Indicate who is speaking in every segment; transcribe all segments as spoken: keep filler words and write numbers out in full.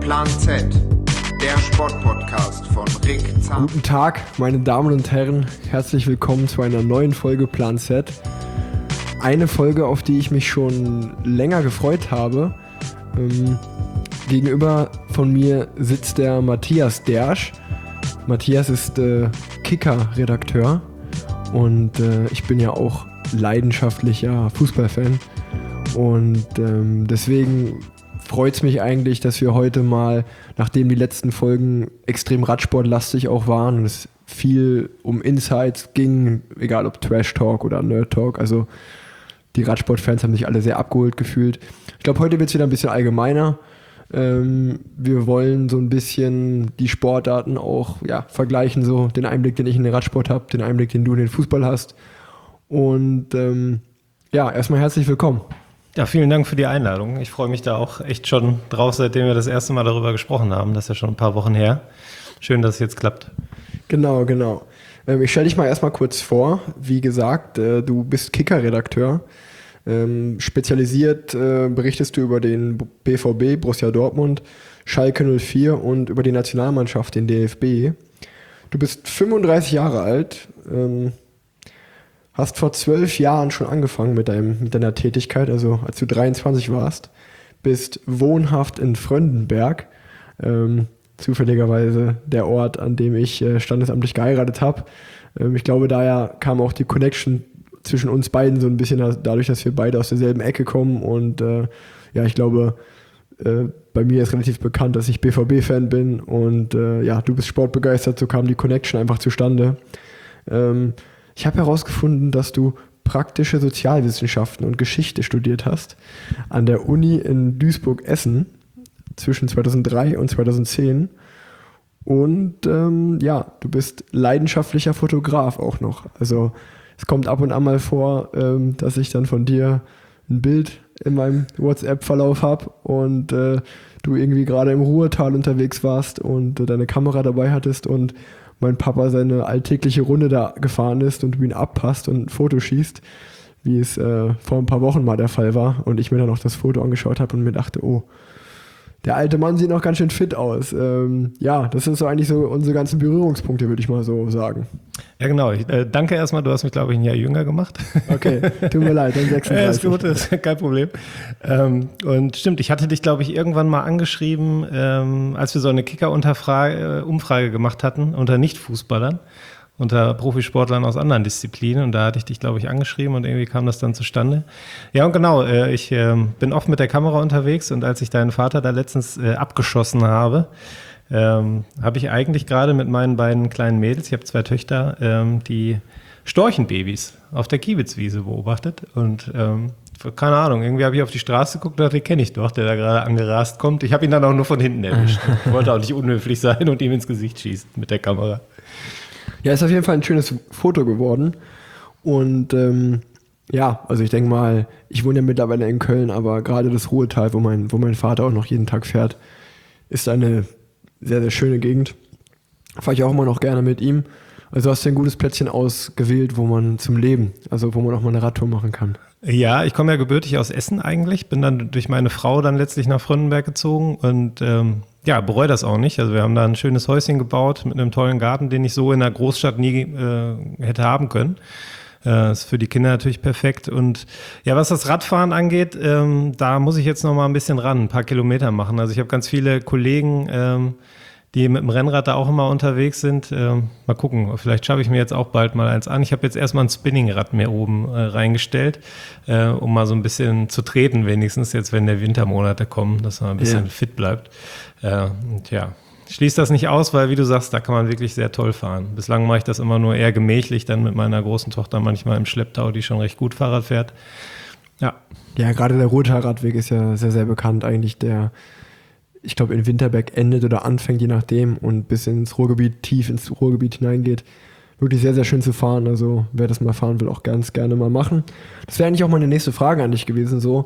Speaker 1: Plan Z, der Sportpodcast von Rick Zahn.
Speaker 2: Guten Tag, meine Damen und Herren. Herzlich willkommen zu einer neuen Folge Plan Z. Eine Folge, auf die ich mich schon länger gefreut habe. Ähm, gegenüber von mir sitzt der Matthias Dersch. Matthias ist äh, Kicker-Redakteur und äh, ich bin ja auch leidenschaftlicher Fußballfan. Und ähm, deswegen freut es mich eigentlich, dass wir heute mal, nachdem die letzten Folgen extrem radsportlastig auch waren und es viel um Insights ging, egal ob Trash Talk oder Nerd Talk, also die Radsportfans haben sich alle sehr abgeholt gefühlt. Ich glaube, heute wird es wieder ein bisschen allgemeiner. Ähm, wir wollen so ein bisschen die Sportarten auch ja, vergleichen, so den Einblick, den ich in den Radsport habe, den Einblick, den du in den Fußball hast. Und ähm, ja, erstmal herzlich willkommen.
Speaker 3: Ja, vielen Dank für die Einladung. Ich freue mich da auch echt schon drauf, seitdem wir das erste Mal darüber gesprochen haben. Das ist ja schon ein paar Wochen her. Schön, dass es jetzt klappt.
Speaker 2: Genau, genau. Ähm, ich stelle dich mal erstmal kurz vor. Wie gesagt, äh, du bist Kicker-Redakteur. Ähm, spezialisiert äh, berichtest du über den B V B, Borussia Dortmund, Schalke null vier und über die Nationalmannschaft, den D F B. Du bist fünfunddreißig Jahre alt, ähm, hast vor zwölf Jahren schon angefangen mit, deinem, mit deiner Tätigkeit, also als du dreiundzwanzig warst, bist wohnhaft in Fröndenberg, ähm, zufälligerweise der Ort, an dem ich äh, standesamtlich geheiratet habe. Ähm, ich glaube, daher kam auch die Connection zwischen uns beiden so ein bisschen dadurch, dass wir beide aus derselben Ecke kommen und äh, ja, ich glaube, äh, bei mir ist relativ bekannt, dass ich B V B-Fan bin und äh, ja, du bist sportbegeistert, so kam die Connection einfach zustande. Ähm, Ich habe herausgefunden, dass du praktische Sozialwissenschaften und Geschichte studiert hast an der Uni in Duisburg-Essen zwischen zweitausenddrei und zweitausendzehn. Und ähm, ja, du bist leidenschaftlicher Fotograf auch noch. Also es kommt ab und an mal vor, ähm, dass ich dann von dir ein Bild in meinem WhatsApp-Verlauf habe und äh, du irgendwie gerade im Ruhrtal unterwegs warst und äh, deine Kamera dabei hattest und mein Papa seine alltägliche Runde da gefahren ist und du ihn abpasst und ein Foto schießt, wie es äh, vor ein paar Wochen mal der Fall war und ich mir dann auch das Foto angeschaut habe und mir dachte, oh, der alte Mann sieht noch ganz schön fit aus. Ähm, ja, das sind so eigentlich so unsere ganzen Berührungspunkte, würde ich mal so sagen.
Speaker 3: Ja, genau. Ich, äh, danke erstmal, du hast mich, glaube ich, ein Jahr jünger gemacht.
Speaker 2: Okay, tut mir leid, dann sechsunddreißig.
Speaker 3: Ja, ist gut, ist kein Problem. Ähm, und stimmt, ich hatte dich, glaube ich, irgendwann mal angeschrieben, ähm, als wir so eine Kicker-Umfrage gemacht hatten unter Nicht-Fußballern, unter Profisportlern aus anderen Disziplinen. Und da hatte ich dich, glaube ich, angeschrieben und irgendwie kam das dann zustande. Ja, und genau, äh, ich äh, bin oft mit der Kamera unterwegs und als ich deinen Vater da letztens äh, abgeschossen habe, ähm, habe ich eigentlich gerade mit meinen beiden kleinen Mädels, ich habe zwei Töchter, ähm, die Storchenbabys auf der Kiebitzwiese beobachtet. Und ähm, keine Ahnung, irgendwie habe ich auf die Straße geguckt und dachte, den kenne ich doch, der da gerade angerast kommt. Ich habe ihn dann auch nur von hinten erwischt. Ich wollte auch nicht unhöflich sein und ihm ins Gesicht schießen mit der Kamera.
Speaker 2: Ja, ist auf jeden Fall ein schönes Foto geworden. Und ähm, ja, also ich denke mal, ich wohne ja mittlerweile in Köln, aber gerade das Ruhrtal, wo mein, wo mein Vater auch noch jeden Tag fährt, ist eine sehr, sehr schöne Gegend. Fahre ich auch immer noch gerne mit ihm. Also hast du ein gutes Plätzchen ausgewählt, wo man zum Leben, also wo man auch mal eine Radtour machen kann.
Speaker 3: Ja, ich komme ja gebürtig aus Essen eigentlich, bin dann durch meine Frau dann letztlich nach Fröndenberg gezogen und ähm, ja, bereue das auch nicht. Also wir haben da ein schönes Häuschen gebaut mit einem tollen Garten, den ich so in der Großstadt nie äh, hätte haben können. Äh, ist für die Kinder natürlich perfekt. Und ja, was das Radfahren angeht, ähm, da muss ich jetzt noch mal ein bisschen ran, ein paar Kilometer machen. Also ich habe ganz viele Kollegen, ähm, die mit dem Rennrad da auch immer unterwegs sind. Ähm, mal gucken, vielleicht schaffe ich mir jetzt auch bald mal eins an. Ich habe jetzt erstmal ein Spinningrad mir oben äh, reingestellt, äh, um mal so ein bisschen zu treten, wenigstens jetzt, wenn der Wintermonate kommen, dass man ein bisschen ja. fit bleibt. Äh, und ja, schließt das nicht aus, weil wie du sagst, da kann man wirklich sehr toll fahren. Bislang mache ich das immer nur eher gemächlich, dann mit meiner großen Tochter manchmal im Schlepptau, die schon recht gut Fahrrad fährt. Ja.
Speaker 2: Ja, gerade der Ruhrtalradweg ist ja sehr, sehr bekannt eigentlich, der ich glaube, in Winterberg endet oder anfängt, je nachdem, und bis ins Ruhrgebiet, tief ins Ruhrgebiet hineingeht. Wirklich sehr, sehr schön zu fahren. Also wer das mal fahren will, auch ganz gerne mal machen. Das wäre eigentlich auch meine nächste Frage an dich gewesen. So,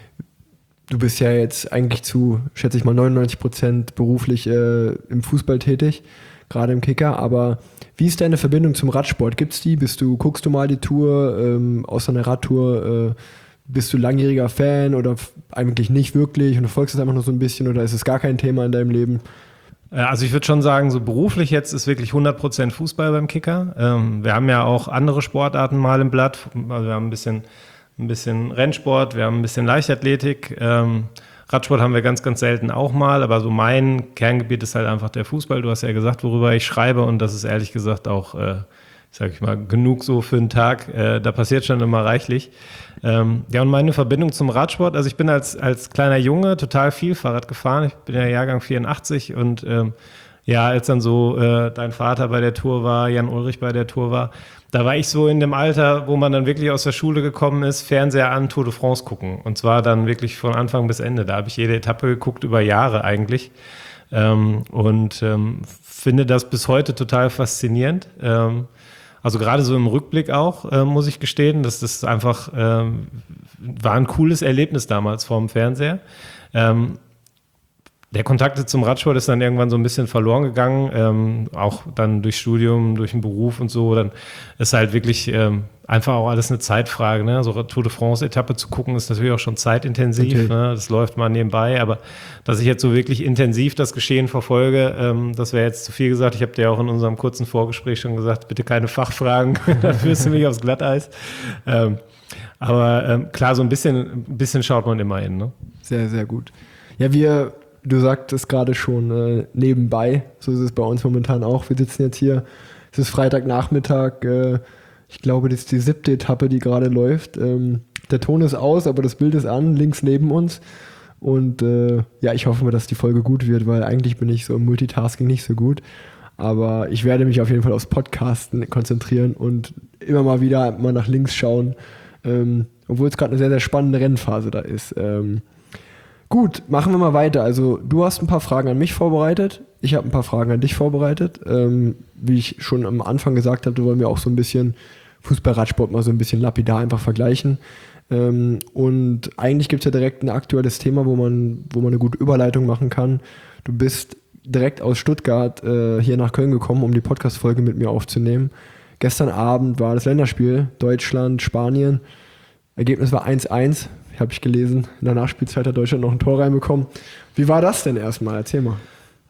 Speaker 2: du bist ja jetzt eigentlich zu, schätze ich mal, neunundneunzig Prozent beruflich äh, im Fußball tätig, gerade im Kicker. Aber wie ist deine Verbindung zum Radsport? Gibt's die? Bist du, guckst du mal die Tour, ähm, außer einer Radtour? Äh, bist du langjähriger Fan oder f- eigentlich nicht wirklich und du folgst es einfach nur so ein bisschen oder ist es gar kein Thema in deinem Leben?
Speaker 3: Also ich würde schon sagen, so beruflich jetzt ist wirklich hundert Prozent Fußball beim Kicker. Ähm, wir haben ja auch andere Sportarten mal im Blatt. Also wir haben ein bisschen, ein bisschen Rennsport, wir haben ein bisschen Leichtathletik. Ähm, Radsport haben wir ganz, ganz selten auch mal. Aber so mein Kerngebiet ist halt einfach der Fußball. Du hast ja gesagt, worüber ich schreibe. Und das ist ehrlich gesagt auch, äh, sag ich mal, genug so für einen Tag. Äh, da passiert schon immer reichlich. Ähm, ja, und meine Verbindung zum Radsport, also ich bin als, als kleiner Junge total viel Fahrrad gefahren. Ich bin ja Jahrgang vierundachtzig und ähm, ja, als dann so äh, dein Vater bei der Tour war, Jan Ulrich bei der Tour war, da war ich so in dem Alter, wo man dann wirklich aus der Schule gekommen ist, Fernseher an, Tour de France gucken. Und zwar dann wirklich von Anfang bis Ende. Da habe ich jede Etappe geguckt, über Jahre eigentlich. Ähm, und ähm, finde das bis heute total faszinierend. Ähm, Also gerade so im Rückblick auch, äh, muss ich gestehen, dass das einfach ähm, war ein cooles Erlebnis damals vorm Fernseher. Ähm, der Kontakt zum Radsport ist dann irgendwann so ein bisschen verloren gegangen, ähm, auch dann durch Studium, durch den Beruf und so. Dann ist halt wirklich ähm, einfach auch alles eine Zeitfrage. Ne? So Tour de France-Etappe zu gucken, ist natürlich auch schon zeitintensiv.
Speaker 2: Okay.
Speaker 3: Ne? Das läuft mal nebenbei. Aber dass ich jetzt so wirklich intensiv das Geschehen verfolge, ähm, das wäre jetzt zu viel gesagt. Ich habe dir auch in unserem kurzen Vorgespräch schon gesagt, bitte keine Fachfragen, da führst du mich aufs Glatteis. Ähm, aber ähm, klar, so ein bisschen, ein bisschen schaut man immer hin. Ne?
Speaker 2: Sehr, sehr gut. Ja, wir, du sagtest gerade schon äh, nebenbei, so ist es bei uns momentan auch. Wir sitzen jetzt hier, es ist Freitagnachmittag, äh, ich glaube, das ist die siebte Etappe, die gerade läuft. Ähm, der Ton ist aus, aber das Bild ist an, links neben uns. Und äh, ja, ich hoffe mal, dass die Folge gut wird, weil eigentlich bin ich so im Multitasking nicht so gut. Aber ich werde mich auf jeden Fall aufs Podcasten konzentrieren und immer mal wieder mal nach links schauen, ähm, obwohl es gerade eine sehr, sehr spannende Rennphase da ist. Ähm, gut, machen wir mal weiter. Also du hast ein paar Fragen an mich vorbereitet, ich habe ein paar Fragen an dich vorbereitet. Ähm, wie ich schon am Anfang gesagt habe, wollen wir auch so ein bisschen Fußball-Radsport mal so ein bisschen lapidar einfach vergleichen. Ähm, und eigentlich gibt es ja direkt ein aktuelles Thema, wo man, wo man eine gute Überleitung machen kann. Du bist direkt aus Stuttgart äh, hier nach Köln gekommen, um die Podcast-Folge mit mir aufzunehmen. Gestern Abend war das Länderspiel Deutschland, Spanien. Ergebnis war eins eins, habe ich gelesen. In der Nachspielzeit hat Deutschland noch ein Tor reinbekommen. Wie war das denn erstmal? Erzähl mal.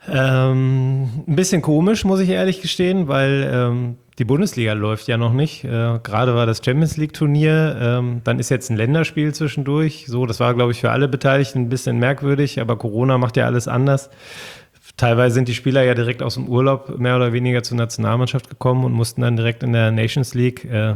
Speaker 3: Ähm, ein bisschen komisch, muss ich ehrlich gestehen, weil ähm, die Bundesliga läuft ja noch nicht. Äh, gerade war das Champions League-Turnier, ähm, dann ist jetzt ein Länderspiel zwischendurch. So, das war, glaube ich, für alle Beteiligten ein bisschen merkwürdig, aber Corona macht ja alles anders. Teilweise sind die Spieler ja direkt aus dem Urlaub mehr oder weniger zur Nationalmannschaft gekommen und mussten dann direkt in der Nations League, äh,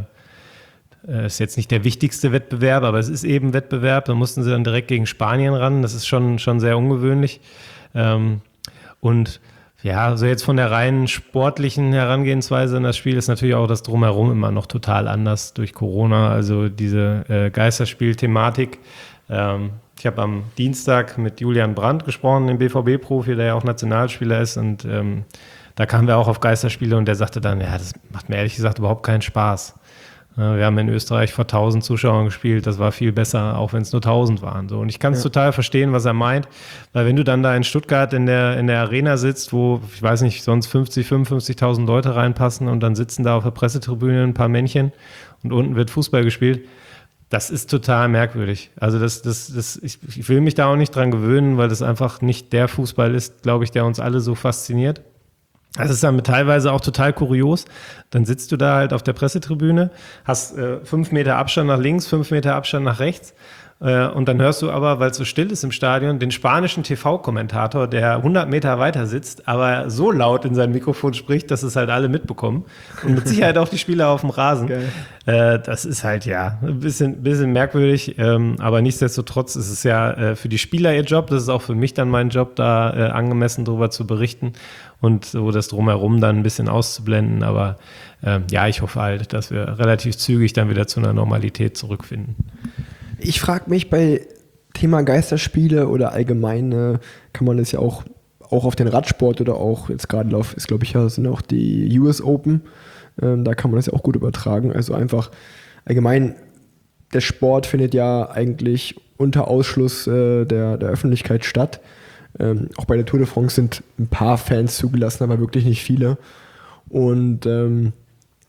Speaker 3: äh, ist jetzt nicht der wichtigste Wettbewerb, aber es ist eben Wettbewerb, da mussten sie dann direkt gegen Spanien ran. Das ist schon, schon sehr ungewöhnlich. Ähm, und ja, also jetzt von der reinen sportlichen Herangehensweise in das Spiel ist natürlich auch das Drumherum immer noch total anders durch Corona. Also diese äh, Geisterspiel-Thematik. Ähm, ich habe am Dienstag mit Julian Brandt gesprochen, dem B V B-Profi, der ja auch Nationalspieler ist. Und ähm, da kamen wir auch auf Geisterspiele und der sagte dann, ja, das macht mir ehrlich gesagt überhaupt keinen Spaß. Wir haben in Österreich vor tausend Zuschauern gespielt, das war viel besser, auch wenn es nur tausend waren. So. Und ich kann es ja. total verstehen, was er meint, weil wenn du dann da in Stuttgart in der, in der Arena sitzt, wo, ich weiß nicht, sonst fünfzig, fünfundfünfzigtausend Leute reinpassen und dann sitzen da auf der Pressetribüne ein paar Männchen und unten wird Fußball gespielt, das ist total merkwürdig. Also das, das, das, ich, ich will mich da auch nicht dran gewöhnen, weil das einfach nicht der Fußball ist, glaube ich, der uns alle so fasziniert. Das ist dann teilweise auch total kurios. Dann sitzt du da halt auf der Pressetribüne, hast äh, fünf Meter Abstand nach links, fünf Meter Abstand nach rechts. Äh, und dann hörst du aber, weil es so still ist im Stadion, den spanischen T V-Kommentator, der hundert Meter weiter sitzt, aber so laut in sein Mikrofon spricht, dass es halt alle mitbekommen. Und mit Sicherheit auch die Spieler auf dem Rasen. Äh, das ist halt, ja, ein bisschen, bisschen merkwürdig. Ähm, aber nichtsdestotrotz ist es ja äh, für die Spieler ihr Job. Das ist auch für mich dann mein Job, da äh, angemessen drüber zu berichten. Und so das Drumherum dann ein bisschen auszublenden. Aber ähm, ja, ich hoffe halt, dass wir relativ zügig dann wieder zu einer Normalität zurückfinden.
Speaker 2: Ich frage mich bei Thema Geisterspiele oder allgemein, äh, kann man das ja auch, auch auf den Radsport oder auch jetzt gerade Lauf ist, glaube ich, ja, sind auch die U S Open. Ähm, da kann man das ja auch gut übertragen. Also einfach allgemein, der Sport findet ja eigentlich unter Ausschluss äh, der, der Öffentlichkeit statt. Ähm, auch bei der Tour de France sind ein paar Fans zugelassen, aber wirklich nicht viele. Und ähm,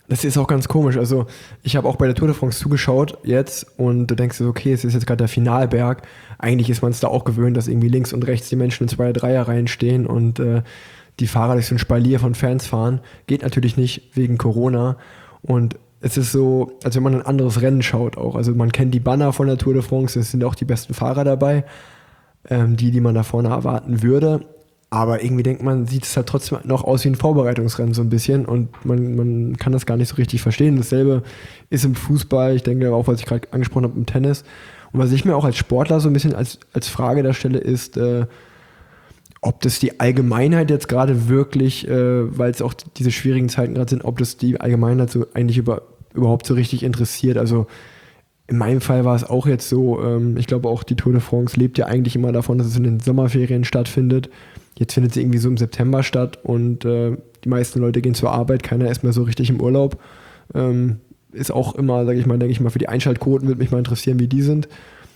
Speaker 2: Das ist auch ganz komisch. Also ich habe auch bei der Tour de France zugeschaut jetzt und du denkst so, okay, es ist jetzt gerade der Finalberg. Eigentlich ist man es da auch gewöhnt, dass irgendwie links und rechts die Menschen in zwei-, Dreierreihen stehen und äh, die Fahrer durch so ein Spalier von Fans fahren. Geht natürlich nicht wegen Corona. Und es ist so, als wenn man ein anderes Rennen schaut auch. Also man kennt die Banner von der Tour de France, es sind auch die besten Fahrer dabei, ähm, die, die man da vorne erwarten würde. Aber irgendwie denkt man, sieht es halt trotzdem noch aus wie ein Vorbereitungsrennen so ein bisschen und man, man kann das gar nicht so richtig verstehen. Dasselbe ist im Fußball, ich denke auch, was ich gerade angesprochen habe, im Tennis. Und was ich mir auch als Sportler so ein bisschen als, als Frage da stelle, ist, äh, ob das die Allgemeinheit jetzt gerade wirklich, äh, weil es auch diese schwierigen Zeiten gerade sind, ob das die Allgemeinheit so eigentlich über, überhaupt so richtig interessiert. Also in meinem Fall war es auch jetzt so, ähm, ich glaube auch die Tour de France lebt ja eigentlich immer davon, dass es in den Sommerferien stattfindet. Jetzt findet sie irgendwie so im September statt und äh, die meisten Leute gehen zur Arbeit, keiner ist mehr so richtig im Urlaub. Ähm, ist auch immer, sage ich mal, denke ich mal, für die Einschaltquoten würde mich mal interessieren, wie die sind.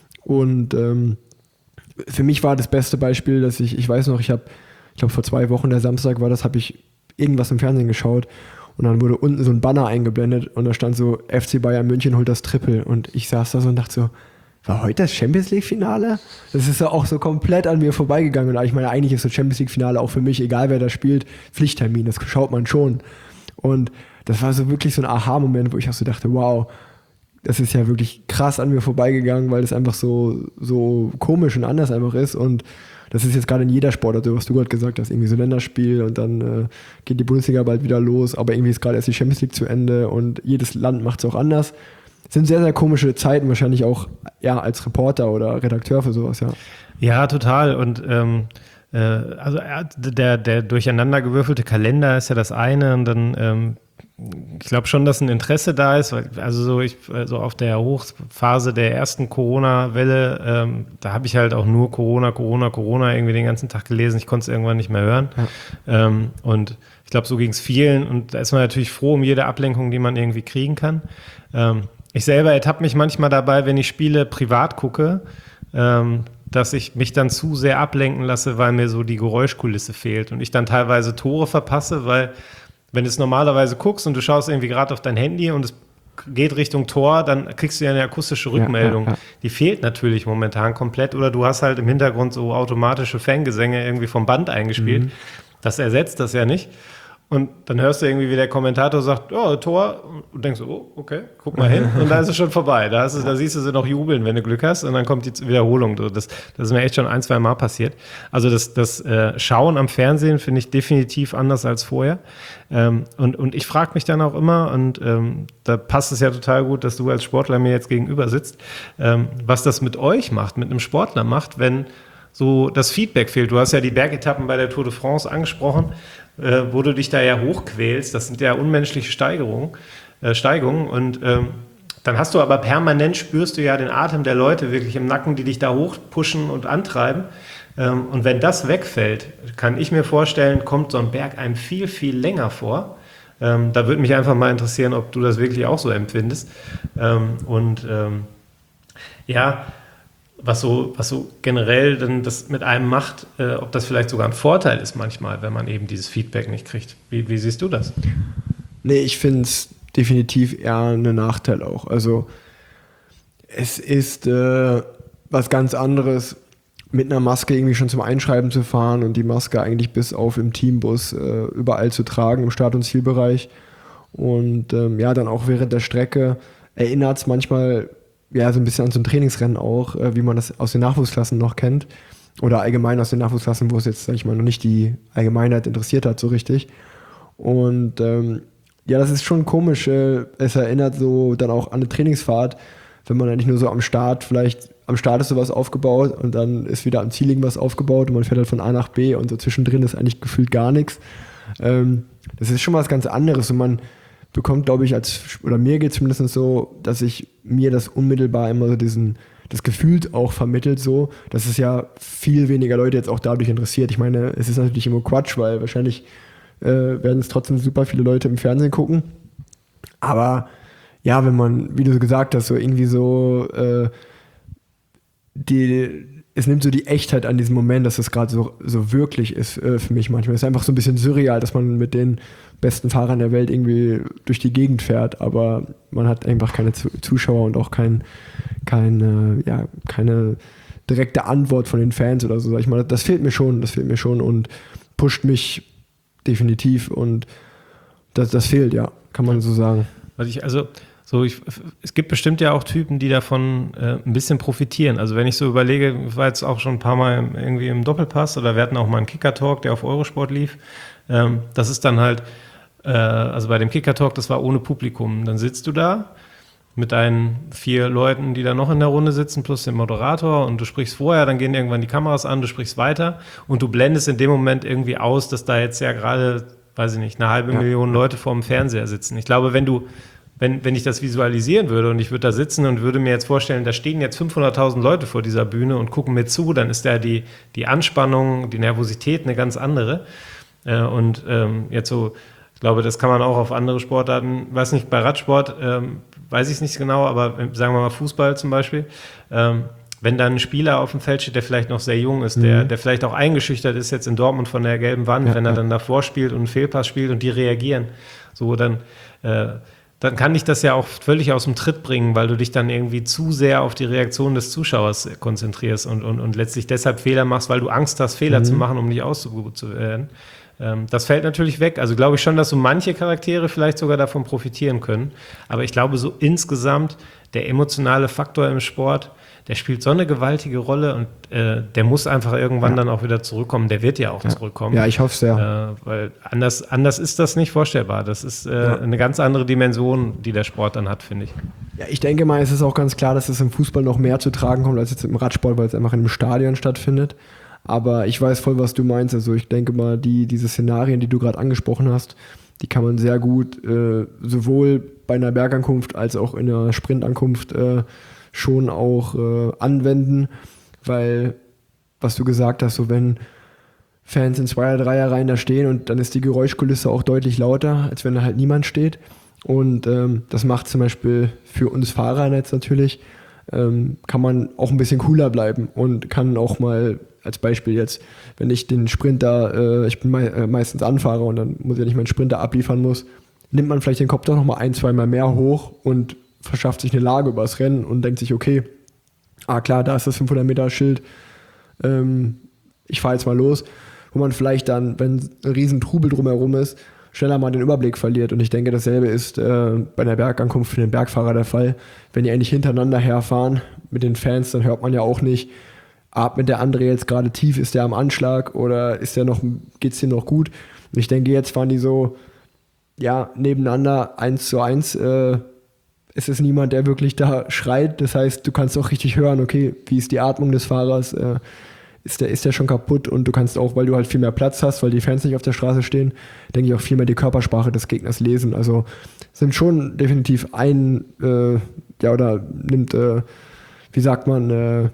Speaker 2: Und ähm, für mich war das beste Beispiel, dass ich, ich weiß noch, ich habe, ich glaube vor zwei Wochen, der Samstag war das, habe ich irgendwas im Fernsehen geschaut und dann wurde unten so ein Banner eingeblendet und da stand so, F C Bayern München holt das Triple und ich saß da so und dachte so, war heute das Champions League-Finale? Das ist ja auch so komplett an mir vorbeigegangen. Und ich meine, eigentlich ist das Champions League-Finale auch für mich, egal wer da spielt, Pflichttermin, das schaut man schon. Und das war so wirklich so ein Aha-Moment, wo ich auch so dachte, wow, das ist ja wirklich krass an mir vorbeigegangen, weil das einfach so, so komisch und anders einfach ist. Und das ist jetzt gerade in jeder Sportart, was du gerade gesagt hast, irgendwie so Länderspiel und dann äh, geht die Bundesliga bald wieder los, aber irgendwie ist gerade erst die Champions League zu Ende und jedes Land macht es auch anders. Sind sehr, sehr komische Zeiten, wahrscheinlich auch ja, als Reporter oder Redakteur für sowas, ja.
Speaker 3: Ja, total. Und ähm, äh, also der, der durcheinandergewürfelte Kalender ist ja das eine und dann ähm, ich glaube schon, dass ein Interesse da ist, weil, also so, ich, so auf der Hochphase der ersten Corona-Welle, ähm, da habe ich halt auch nur Corona, Corona, Corona irgendwie den ganzen Tag gelesen. Ich konnte es irgendwann nicht mehr hören. Ja. Ähm, und ich glaube, so ging es vielen. Und da ist man natürlich froh um jede Ablenkung, die man irgendwie kriegen kann. Ähm, ich selber ertappe mich manchmal dabei, wenn ich Spiele privat gucke, ähm, dass ich mich dann zu sehr ablenken lasse, weil mir so die Geräuschkulisse fehlt. Und ich dann teilweise Tore verpasse, weil wenn du es normalerweise guckst und du schaust irgendwie gerade auf dein Handy und es geht Richtung Tor, dann kriegst du ja eine akustische Rückmeldung. Ja, ja, ja. Die fehlt natürlich momentan komplett. Oder du hast halt im Hintergrund so automatische Fangesänge irgendwie vom Band eingespielt. Mhm. Das ersetzt das ja nicht. Und dann hörst du irgendwie, wie der Kommentator sagt, oh, Tor. Und denkst du, oh, okay, guck mal hin. Und da ist es schon vorbei. Da, hast du, da siehst du sie noch jubeln, wenn du Glück hast. Und dann kommt die Wiederholung. Das, das ist mir echt schon ein, zwei Mal passiert. Also das, das äh, Schauen am Fernsehen finde ich definitiv anders als vorher. Ähm, und, und ich frage mich dann auch immer, und ähm, da passt es ja total gut, dass du als Sportler mir jetzt gegenüber sitzt, ähm, was das mit euch macht, mit einem Sportler macht, wenn so das Feedback fehlt. Du hast ja die Bergetappen bei der Tour de France angesprochen, äh, wo du dich da ja hochquälst. Das sind ja unmenschliche Steigerungen, äh, Steigungen. Und ähm, dann hast du aber permanent, spürst du ja den Atem der Leute wirklich im Nacken, die dich da hochpushen und antreiben. Ähm, und wenn das wegfällt, kann ich mir vorstellen, kommt so ein Berg einem viel, viel länger vor. Ähm, da würde mich einfach mal interessieren, ob du das wirklich auch so empfindest. Ähm, und ähm, ja, was so, was so generell dann das mit einem macht, äh, ob das vielleicht sogar ein Vorteil ist manchmal, wenn man eben dieses Feedback nicht kriegt. Wie, wie siehst du das?
Speaker 2: Nee, ich finde es definitiv eher ein Nachteil auch. Also es ist äh, was ganz anderes, mit einer Maske irgendwie schon zum Einschreiben zu fahren und die Maske eigentlich bis auf im Teambus äh, überall zu tragen, im Start- und Zielbereich. Und ähm, ja, dann auch während der Strecke erinnert es manchmal ja, so ein bisschen an so ein Trainingsrennen auch, äh, wie man das aus den Nachwuchsklassen noch kennt. Oder allgemein aus den Nachwuchsklassen, wo es jetzt, sag ich mal, noch nicht die Allgemeinheit interessiert hat so richtig. Und ähm, ja, das ist schon komisch. Äh, es erinnert so dann auch an eine Trainingsfahrt, wenn man eigentlich nur so am Start, vielleicht am Start ist sowas aufgebaut und dann ist wieder am Ziel irgendwas aufgebaut und man fährt halt von A nach B und so zwischendrin ist eigentlich gefühlt gar nichts. Ähm, das ist schon was ganz anderes und man bekommt, glaube ich, als, oder mir geht es zumindest so, dass ich mir das unmittelbar immer so diesen, das Gefühl auch vermittelt so, dass es ja viel weniger Leute jetzt auch dadurch interessiert. Ich meine, es ist natürlich immer Quatsch, weil wahrscheinlich äh, werden es trotzdem super viele Leute im Fernsehen gucken. Aber ja, wenn man, wie du gesagt hast, so irgendwie so äh, die, es nimmt so die Echtheit an diesem Moment, dass es gerade so, so wirklich ist äh, für mich manchmal. Es ist einfach so ein bisschen surreal, dass man mit den besten Fahrern der Welt irgendwie durch die Gegend fährt, aber man hat einfach keine Zuschauer und auch kein, keine, ja, keine direkte Antwort von den Fans oder so, sag ich mal. Das fehlt mir schon, das fehlt mir schon und pusht mich definitiv und das, das fehlt, ja, kann man so sagen.
Speaker 3: Was ich, also, so ich, es gibt bestimmt ja auch Typen, die davon äh, ein bisschen profitieren. Also wenn ich so überlege, ich war jetzt auch schon ein paar Mal irgendwie im Doppelpass oder wir hatten auch mal einen Kicker-Talk, der auf Eurosport lief. Ähm, das ist dann halt, äh, also bei dem Kicker-Talk, das war ohne Publikum. Dann sitzt du da mit deinen vier Leuten, die da noch in der Runde sitzen, plus dem Moderator und du sprichst vorher, dann gehen irgendwann die Kameras an, du sprichst weiter und du blendest in dem Moment irgendwie aus, dass da jetzt ja gerade, weiß ich nicht, eine halbe ja. Million Leute vor dem Fernseher sitzen. Ich glaube, wenn du Wenn, wenn ich das visualisieren würde und ich würde da sitzen und würde mir jetzt vorstellen, da stehen jetzt fünfhunderttausend Leute vor dieser Bühne und gucken mir zu, dann ist da die, die Anspannung, die Nervosität eine ganz andere. Äh, und ähm, jetzt so, ich glaube, das kann man auch auf andere Sportarten, weiß nicht, bei Radsport ähm, weiß ich es nicht genau, aber sagen wir mal Fußball zum Beispiel, ähm, wenn dann ein Spieler auf dem Feld steht, der vielleicht noch sehr jung ist, mhm. der, der vielleicht auch eingeschüchtert ist jetzt in Dortmund von der gelben Wand, ja, wenn er ja. dann davor spielt und einen Fehlpass spielt und die reagieren, so dann äh, dann kann dich das ja auch völlig aus dem Tritt bringen, weil du dich dann irgendwie zu sehr auf die Reaktion des Zuschauers konzentrierst und, und, und letztlich deshalb Fehler machst, weil du Angst hast, Fehler mhm. zu machen, um nicht ausgebucht zu werden. Ähm, das fällt natürlich weg. Also glaube ich schon, dass so manche Charaktere vielleicht sogar davon profitieren können. Aber ich glaube so insgesamt, der emotionale Faktor im Sport, der spielt so eine gewaltige Rolle und äh, der muss einfach irgendwann ja. dann auch wieder zurückkommen. Der wird ja auch
Speaker 2: ja.
Speaker 3: zurückkommen.
Speaker 2: Ja, ich hoffe es sehr.
Speaker 3: Äh, weil anders, anders ist das nicht vorstellbar. Das ist äh, ja. eine ganz andere Dimension, die der Sport dann hat, finde ich.
Speaker 2: Ja, ich denke mal, es ist auch ganz klar, dass es im Fußball noch mehr zu tragen kommt als jetzt im Radsport, weil es einfach in einem Stadion stattfindet. Aber ich weiß voll, was du meinst. Also ich denke mal, die, diese Szenarien, die du gerade angesprochen hast, die kann man sehr gut äh, sowohl bei einer Bergankunft als auch in einer Sprintankunft äh, schon auch äh, anwenden, weil, was du gesagt hast, so wenn Fans in Zweier-, Dreier-Reihen da stehen und dann ist die Geräuschkulisse auch deutlich lauter, als wenn da halt niemand steht. Und ähm, das macht zum Beispiel für uns Fahrer jetzt natürlich, ähm, kann man auch ein bisschen cooler bleiben und kann auch mal, als Beispiel jetzt, wenn ich den Sprinter, äh, ich bin mei- äh, meistens Anfahrer und dann muss ich nicht meinen Sprinter abliefern muss, nimmt man vielleicht den Kopf doch noch mal ein, zwei Mal mehr hoch und verschafft sich eine Lage übers Rennen und denkt sich, okay, ah klar, da ist das fünfhundert Meter Schild, ähm, ich fahre jetzt mal los, wo man vielleicht dann, wenn ein riesen Trubel drumherum ist, schneller mal den Überblick verliert. Und ich denke, dasselbe ist äh, bei einer Bergankunft für den Bergfahrer der Fall. Wenn die eigentlich hintereinander herfahren mit den Fans, dann hört man ja auch nicht, atmet der andere jetzt gerade tief, ist der am Anschlag oder ist der noch, geht's dem noch gut? Und ich denke, jetzt fahren die so, ja, nebeneinander, eins zu eins, äh, es ist niemand, der wirklich da schreit. Das heißt, du kannst auch richtig hören, okay, wie ist die Atmung des Fahrers, äh, ist der, ist der schon kaputt? Und du kannst auch, weil du halt viel mehr Platz hast, weil die Fans nicht auf der Straße stehen, denke ich auch viel mehr die Körpersprache des Gegners lesen. Also sind schon definitiv ein, äh, ja, oder nimmt, äh, wie sagt man, äh,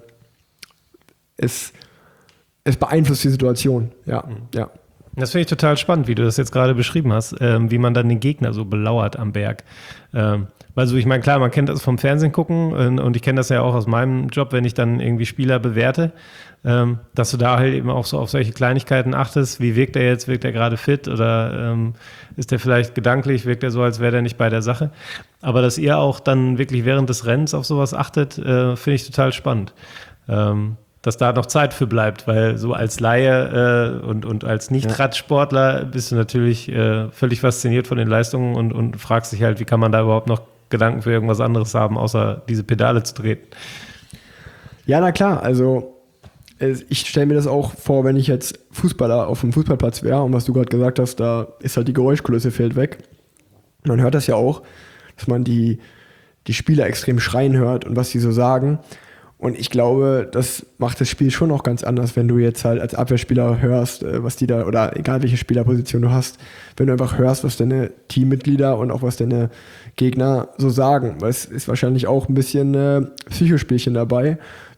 Speaker 2: es, es beeinflusst die Situation, ja, mhm. ja.
Speaker 3: Das finde ich total spannend, wie du das jetzt gerade beschrieben hast, ähm, wie man dann den Gegner so belauert am Berg. Ähm, weil so, ich meine, klar, man kennt das vom Fernsehen gucken und, und ich kenne das ja auch aus meinem Job, wenn ich dann irgendwie Spieler bewerte, ähm, dass du da halt eben auch so auf solche Kleinigkeiten achtest, wie wirkt er jetzt, wirkt er gerade fit oder ähm, ist der vielleicht gedanklich, wirkt er so, als wäre der nicht bei der Sache. Aber dass ihr auch dann wirklich während des Rennens auf sowas achtet, äh, finde ich total spannend. Ähm, dass da noch Zeit für bleibt, weil so als Laie äh, und, und als Nicht-Radsportler bist du natürlich äh, völlig fasziniert von den Leistungen und, und fragst dich halt, wie kann man da überhaupt noch Gedanken für irgendwas anderes haben, außer diese Pedale zu treten.
Speaker 2: Ja, na klar, also ich stelle mir das auch vor, wenn ich jetzt Fußballer auf dem Fußballplatz wäre und was du gerade gesagt hast, da ist halt die Geräuschkulisse fällt weg. Man hört das ja auch, dass man die, die Spieler extrem schreien hört und was sie so sagen. Und ich glaube, das macht das Spiel schon auch ganz anders, wenn du jetzt halt als Abwehrspieler hörst, was die da, oder egal welche Spielerposition du hast, wenn du einfach hörst, was deine Teammitglieder und auch was deine Gegner so sagen. Weil es ist wahrscheinlich auch ein bisschen äh, Psychospielchen dabei,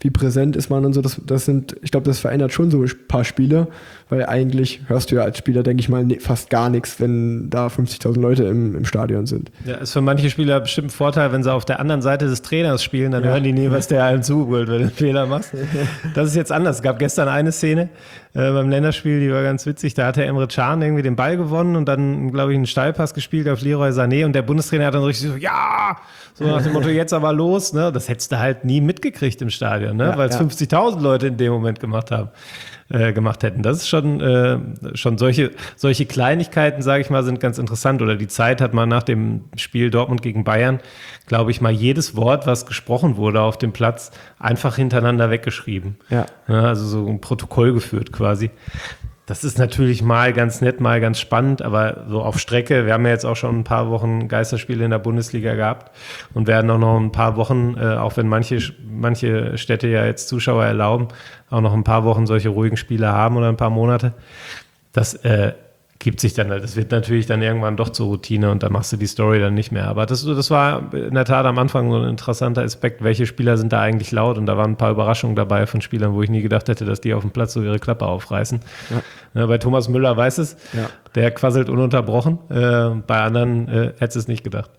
Speaker 2: wie präsent ist man und so. Das, das sind, ich glaube, das verändert schon so ein paar Spiele, weil eigentlich hörst du ja als Spieler, denke ich mal, fast gar nichts, wenn da fünfzigtausend Leute im, im Stadion sind.
Speaker 3: Ja, ist für manche Spieler bestimmt ein Vorteil, wenn sie auf der anderen Seite des Trainers spielen, dann ja. hören die nie, was der einem zubrüllt, wenn du einen Fehler machst. Das ist jetzt anders. Es gab gestern eine Szene äh, beim Länderspiel, die war ganz witzig. Da hat der Emre Can irgendwie den Ball gewonnen und dann, glaube ich, einen Steilpass gespielt auf Leroy Sané und der Bundestrainer hat dann richtig so, ja, so nach dem Motto, jetzt aber los. Ne? Das hättest du halt nie mitgekriegt im Stadion, ne? ja, weil es ja. fünfzigtausend Leute in dem Moment gemacht haben. Äh, gemacht hätten. Das ist schon, äh, schon solche, solche Kleinigkeiten, sage ich mal, sind ganz interessant. Oder die Zeit hat man nach dem Spiel Dortmund gegen Bayern, glaube ich mal, jedes Wort, was gesprochen wurde auf dem Platz, einfach hintereinander weggeschrieben. Ja. Ja, also so ein Protokoll geführt quasi. Das ist natürlich mal ganz nett, mal ganz spannend, aber so auf Strecke, wir haben ja jetzt auch schon ein paar Wochen Geisterspiele in der Bundesliga gehabt und werden auch noch ein paar Wochen, äh, auch wenn manche, manche Städte ja jetzt Zuschauer erlauben, auch noch ein paar Wochen solche ruhigen Spiele haben oder ein paar Monate. Das äh, gibt sich dann, das wird natürlich dann irgendwann doch zur Routine und da machst du die Story dann nicht mehr. Aber das, das war in der Tat am Anfang so ein interessanter Aspekt, welche Spieler sind da eigentlich laut und da waren ein paar Überraschungen dabei von Spielern, wo ich nie gedacht hätte, dass die auf dem Platz so ihre Klappe aufreißen. Ja. Ja, bei Thomas Müller weiß es, ja. der quasselt ununterbrochen, äh, bei anderen äh, hätte es nicht gedacht.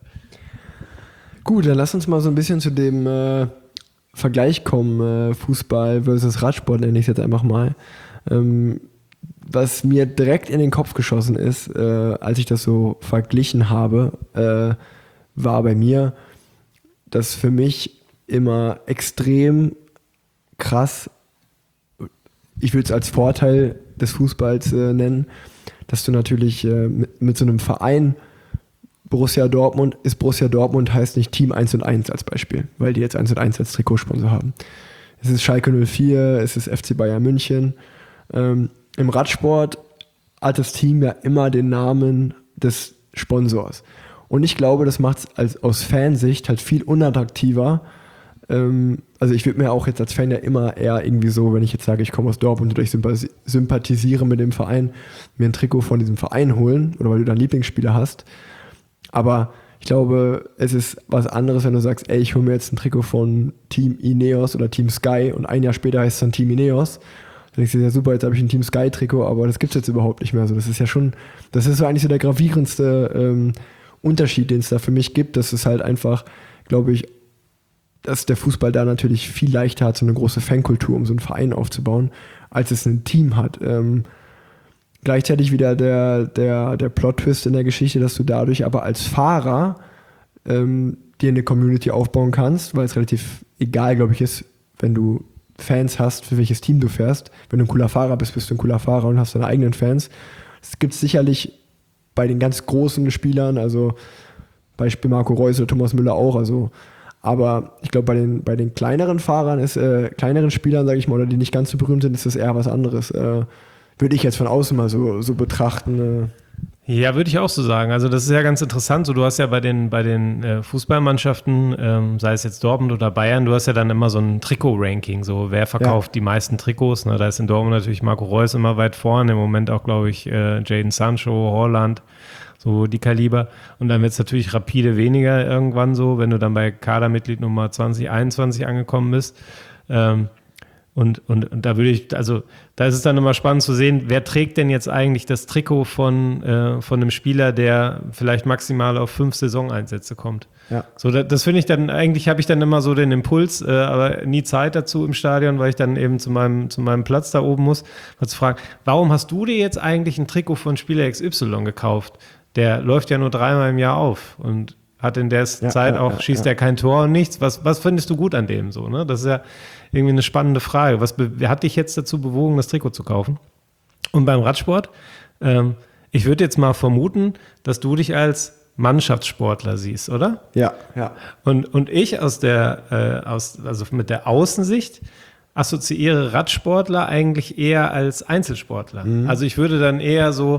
Speaker 2: Gut, dann lass uns mal so ein bisschen zu dem äh, Vergleich kommen, äh, Fußball versus Radsport nenne ich es jetzt einfach mal. Ähm, Was mir direkt in den Kopf geschossen ist, äh, als ich das so verglichen habe, äh, war bei mir, dass für mich immer extrem krass, ich würde es als Vorteil des Fußballs äh, nennen, dass du natürlich äh, mit, mit so einem Verein, Borussia Dortmund, ist Borussia Dortmund, heißt nicht Team eins und eins als Beispiel, weil die jetzt eins und eins als Trikotsponsor haben. Es ist Schalke null vier, es ist F C Bayern München. Ähm, Im Radsport hat das Team ja immer den Namen des Sponsors. Und ich glaube, das macht es als, aus Fansicht halt viel unattraktiver. Ähm, also ich würde mir auch jetzt als Fan ja immer eher irgendwie so, wenn ich jetzt sage, ich komme aus Dortmund oder ich sympathisi- sympathisiere mit dem Verein, mir ein Trikot von diesem Verein holen oder weil du da einen Lieblingsspieler hast. Aber ich glaube, es ist was anderes, wenn du sagst, ey, ich hole mir jetzt ein Trikot von Team Ineos oder Team Sky und ein Jahr später heißt es dann Team Ineos. Da denkst du, ja super, jetzt habe ich ein Team Sky-Trikot, aber das gibt es jetzt überhaupt nicht mehr. So, das ist ja schon, das ist so eigentlich so der gravierendste ähm, Unterschied, den es da für mich gibt. Das ist halt einfach, glaube ich, dass der Fußball da natürlich viel leichter hat, so eine große Fankultur, um so einen Verein aufzubauen, als es ein Team hat. Ähm, gleichzeitig wieder der, der, der Plot-Twist in der Geschichte, dass du dadurch aber als Fahrer ähm, dir eine Community aufbauen kannst, weil es relativ egal, glaube ich, ist, wenn du Fans hast, für welches Team du fährst. Wenn du ein cooler Fahrer bist, bist du ein cooler Fahrer und hast deine eigenen Fans. Das gibt es sicherlich bei den ganz großen Spielern, also Beispiel Marco Reus oder Thomas Müller auch. Also, aber ich glaube, bei den, bei den kleineren Fahrern, ist, äh, kleineren Spielern, sage ich mal, oder die nicht ganz so berühmt sind, ist das eher was anderes. Äh, würde ich jetzt von außen mal so, so betrachten. Äh.
Speaker 3: Ja, würde ich auch so sagen. Also das ist ja ganz interessant. So, du hast ja bei den, bei den äh, Fußballmannschaften, ähm, sei es jetzt Dortmund oder Bayern, du hast ja dann immer so ein Trikot-Ranking. So, wer verkauft ja. die meisten Trikots? Ne? Da ist in Dortmund natürlich Marco Reus immer weit vorne. Im Moment auch, glaube ich, äh, Jadon Sancho, Haaland, so die Kaliber. Und dann wird es natürlich rapide weniger irgendwann so, wenn du dann bei Kadermitglied Nummer zwanzig einundzwanzig angekommen bist. Ähm, Und, und, und da würde ich, also da ist es dann immer spannend zu sehen, wer trägt denn jetzt eigentlich das Trikot von, äh, von einem Spieler, der vielleicht maximal auf fünf Saisoneinsätze kommt. Ja. So, das, das finde ich dann, eigentlich habe ich dann immer so den Impuls, äh, aber nie Zeit dazu im Stadion, weil ich dann eben zu meinem, zu meinem Platz da oben muss, mal zu fragen, warum hast du dir jetzt eigentlich ein Trikot von Spieler X Y gekauft? Der läuft ja nur dreimal im Jahr auf und hat in der ja, Zeit ja, auch, ja, schießt ja. er kein Tor und nichts. Was, was findest du gut an dem so? Ne? Das ist ja irgendwie eine spannende Frage. Was be- hat dich jetzt dazu bewogen, das Trikot zu kaufen? Und beim Radsport, ähm, ich würde jetzt mal vermuten, dass du dich als Mannschaftssportler siehst, oder?
Speaker 2: Ja, ja.
Speaker 3: Und, und ich aus der, äh, aus, also mit der Außensicht assoziiere Radsportler eigentlich eher als Einzelsportler. Mhm. Also ich würde dann eher so,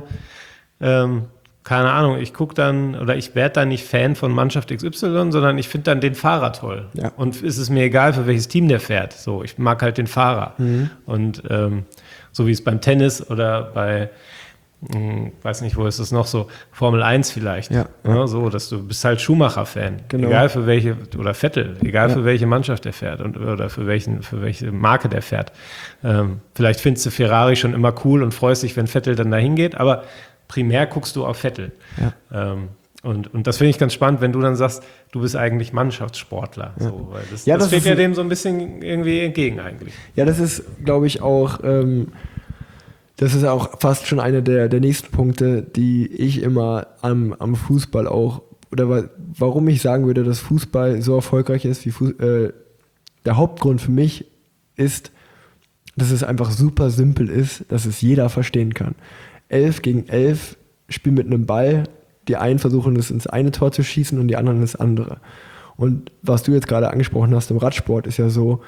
Speaker 3: ähm, keine Ahnung, ich gucke dann oder ich werde dann nicht Fan von Mannschaft X Y, sondern ich finde dann den Fahrer toll. Ja. Und es ist mir egal, für welches Team der fährt. So, ich mag halt den Fahrer. Mhm. Und ähm, so wie es beim Tennis oder bei hm, weiß nicht, wo ist es noch so, Formel eins vielleicht.
Speaker 2: Ja.
Speaker 3: Ja, so, dass du bist halt Schumacher-Fan.
Speaker 2: Genau.
Speaker 3: Egal für welche, oder Vettel, egal
Speaker 2: Ja.
Speaker 3: für welche Mannschaft er fährt und, oder für, welchen, für welche Marke der fährt. Ähm, vielleicht findest du Ferrari schon immer cool und freust dich, wenn Vettel dann dahin geht, aber primär guckst du auf Vettel.
Speaker 2: Ja.
Speaker 3: Ähm, und, und das finde ich ganz spannend, wenn du dann sagst, du bist eigentlich Mannschaftssportler. Ja. So, weil das,
Speaker 2: Ja,
Speaker 3: das,
Speaker 2: das
Speaker 3: steht
Speaker 2: ist
Speaker 3: ja
Speaker 2: ein-
Speaker 3: dem so ein bisschen irgendwie entgegen eigentlich.
Speaker 2: Ja, das ist, glaube ich, auch, ähm, das ist auch fast schon einer der, der nächsten Punkte, die ich immer am, am Fußball auch, oder wa- warum ich sagen würde, dass Fußball so erfolgreich ist, wie Fuß, äh, der Hauptgrund für mich ist, dass es einfach super simpel ist, dass es jeder verstehen kann. Elf gegen elf spielen mit einem Ball, die einen versuchen es ins eine Tor zu schießen und die anderen ins andere. Und was du jetzt gerade angesprochen hast im Radsport ist ja so,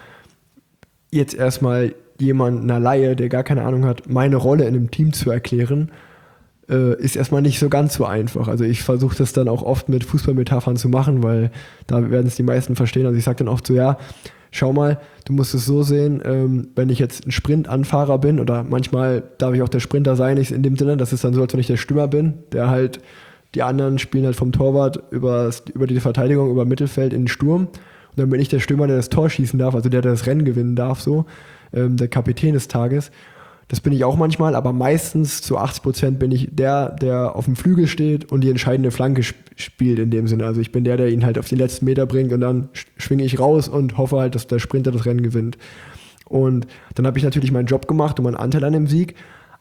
Speaker 2: jetzt erstmal jemand, einer Laie, der gar keine Ahnung hat, meine Rolle in einem Team zu erklären, äh, ist erstmal nicht so ganz so einfach. Also ich versuche das dann auch oft mit Fußballmetaphern zu machen, weil da werden es die meisten verstehen. Also ich sage dann oft so, ja, schau mal, du musst es so sehen, ähm, wenn ich jetzt ein Sprintanfahrer bin oder manchmal darf ich auch der Sprinter sein, ich, in dem Sinne, das ist dann so, als wenn ich der Stürmer bin, der halt, die anderen spielen halt vom Torwart übers, über die Verteidigung, über Mittelfeld in den Sturm und dann bin ich der Stürmer, der das Tor schießen darf, also der, der das Rennen gewinnen darf, so, ähm, der Kapitän des Tages. Das bin ich auch manchmal, aber meistens zu achtzig Prozent bin ich der, der auf dem Flügel steht und die entscheidende Flanke sp- spielt in dem Sinne. Also ich bin der, der ihn halt auf die letzten Meter bringt und dann sch- schwinge ich raus und hoffe halt, dass der Sprinter das Rennen gewinnt. Und dann habe ich natürlich meinen Job gemacht und meinen Anteil an dem Sieg,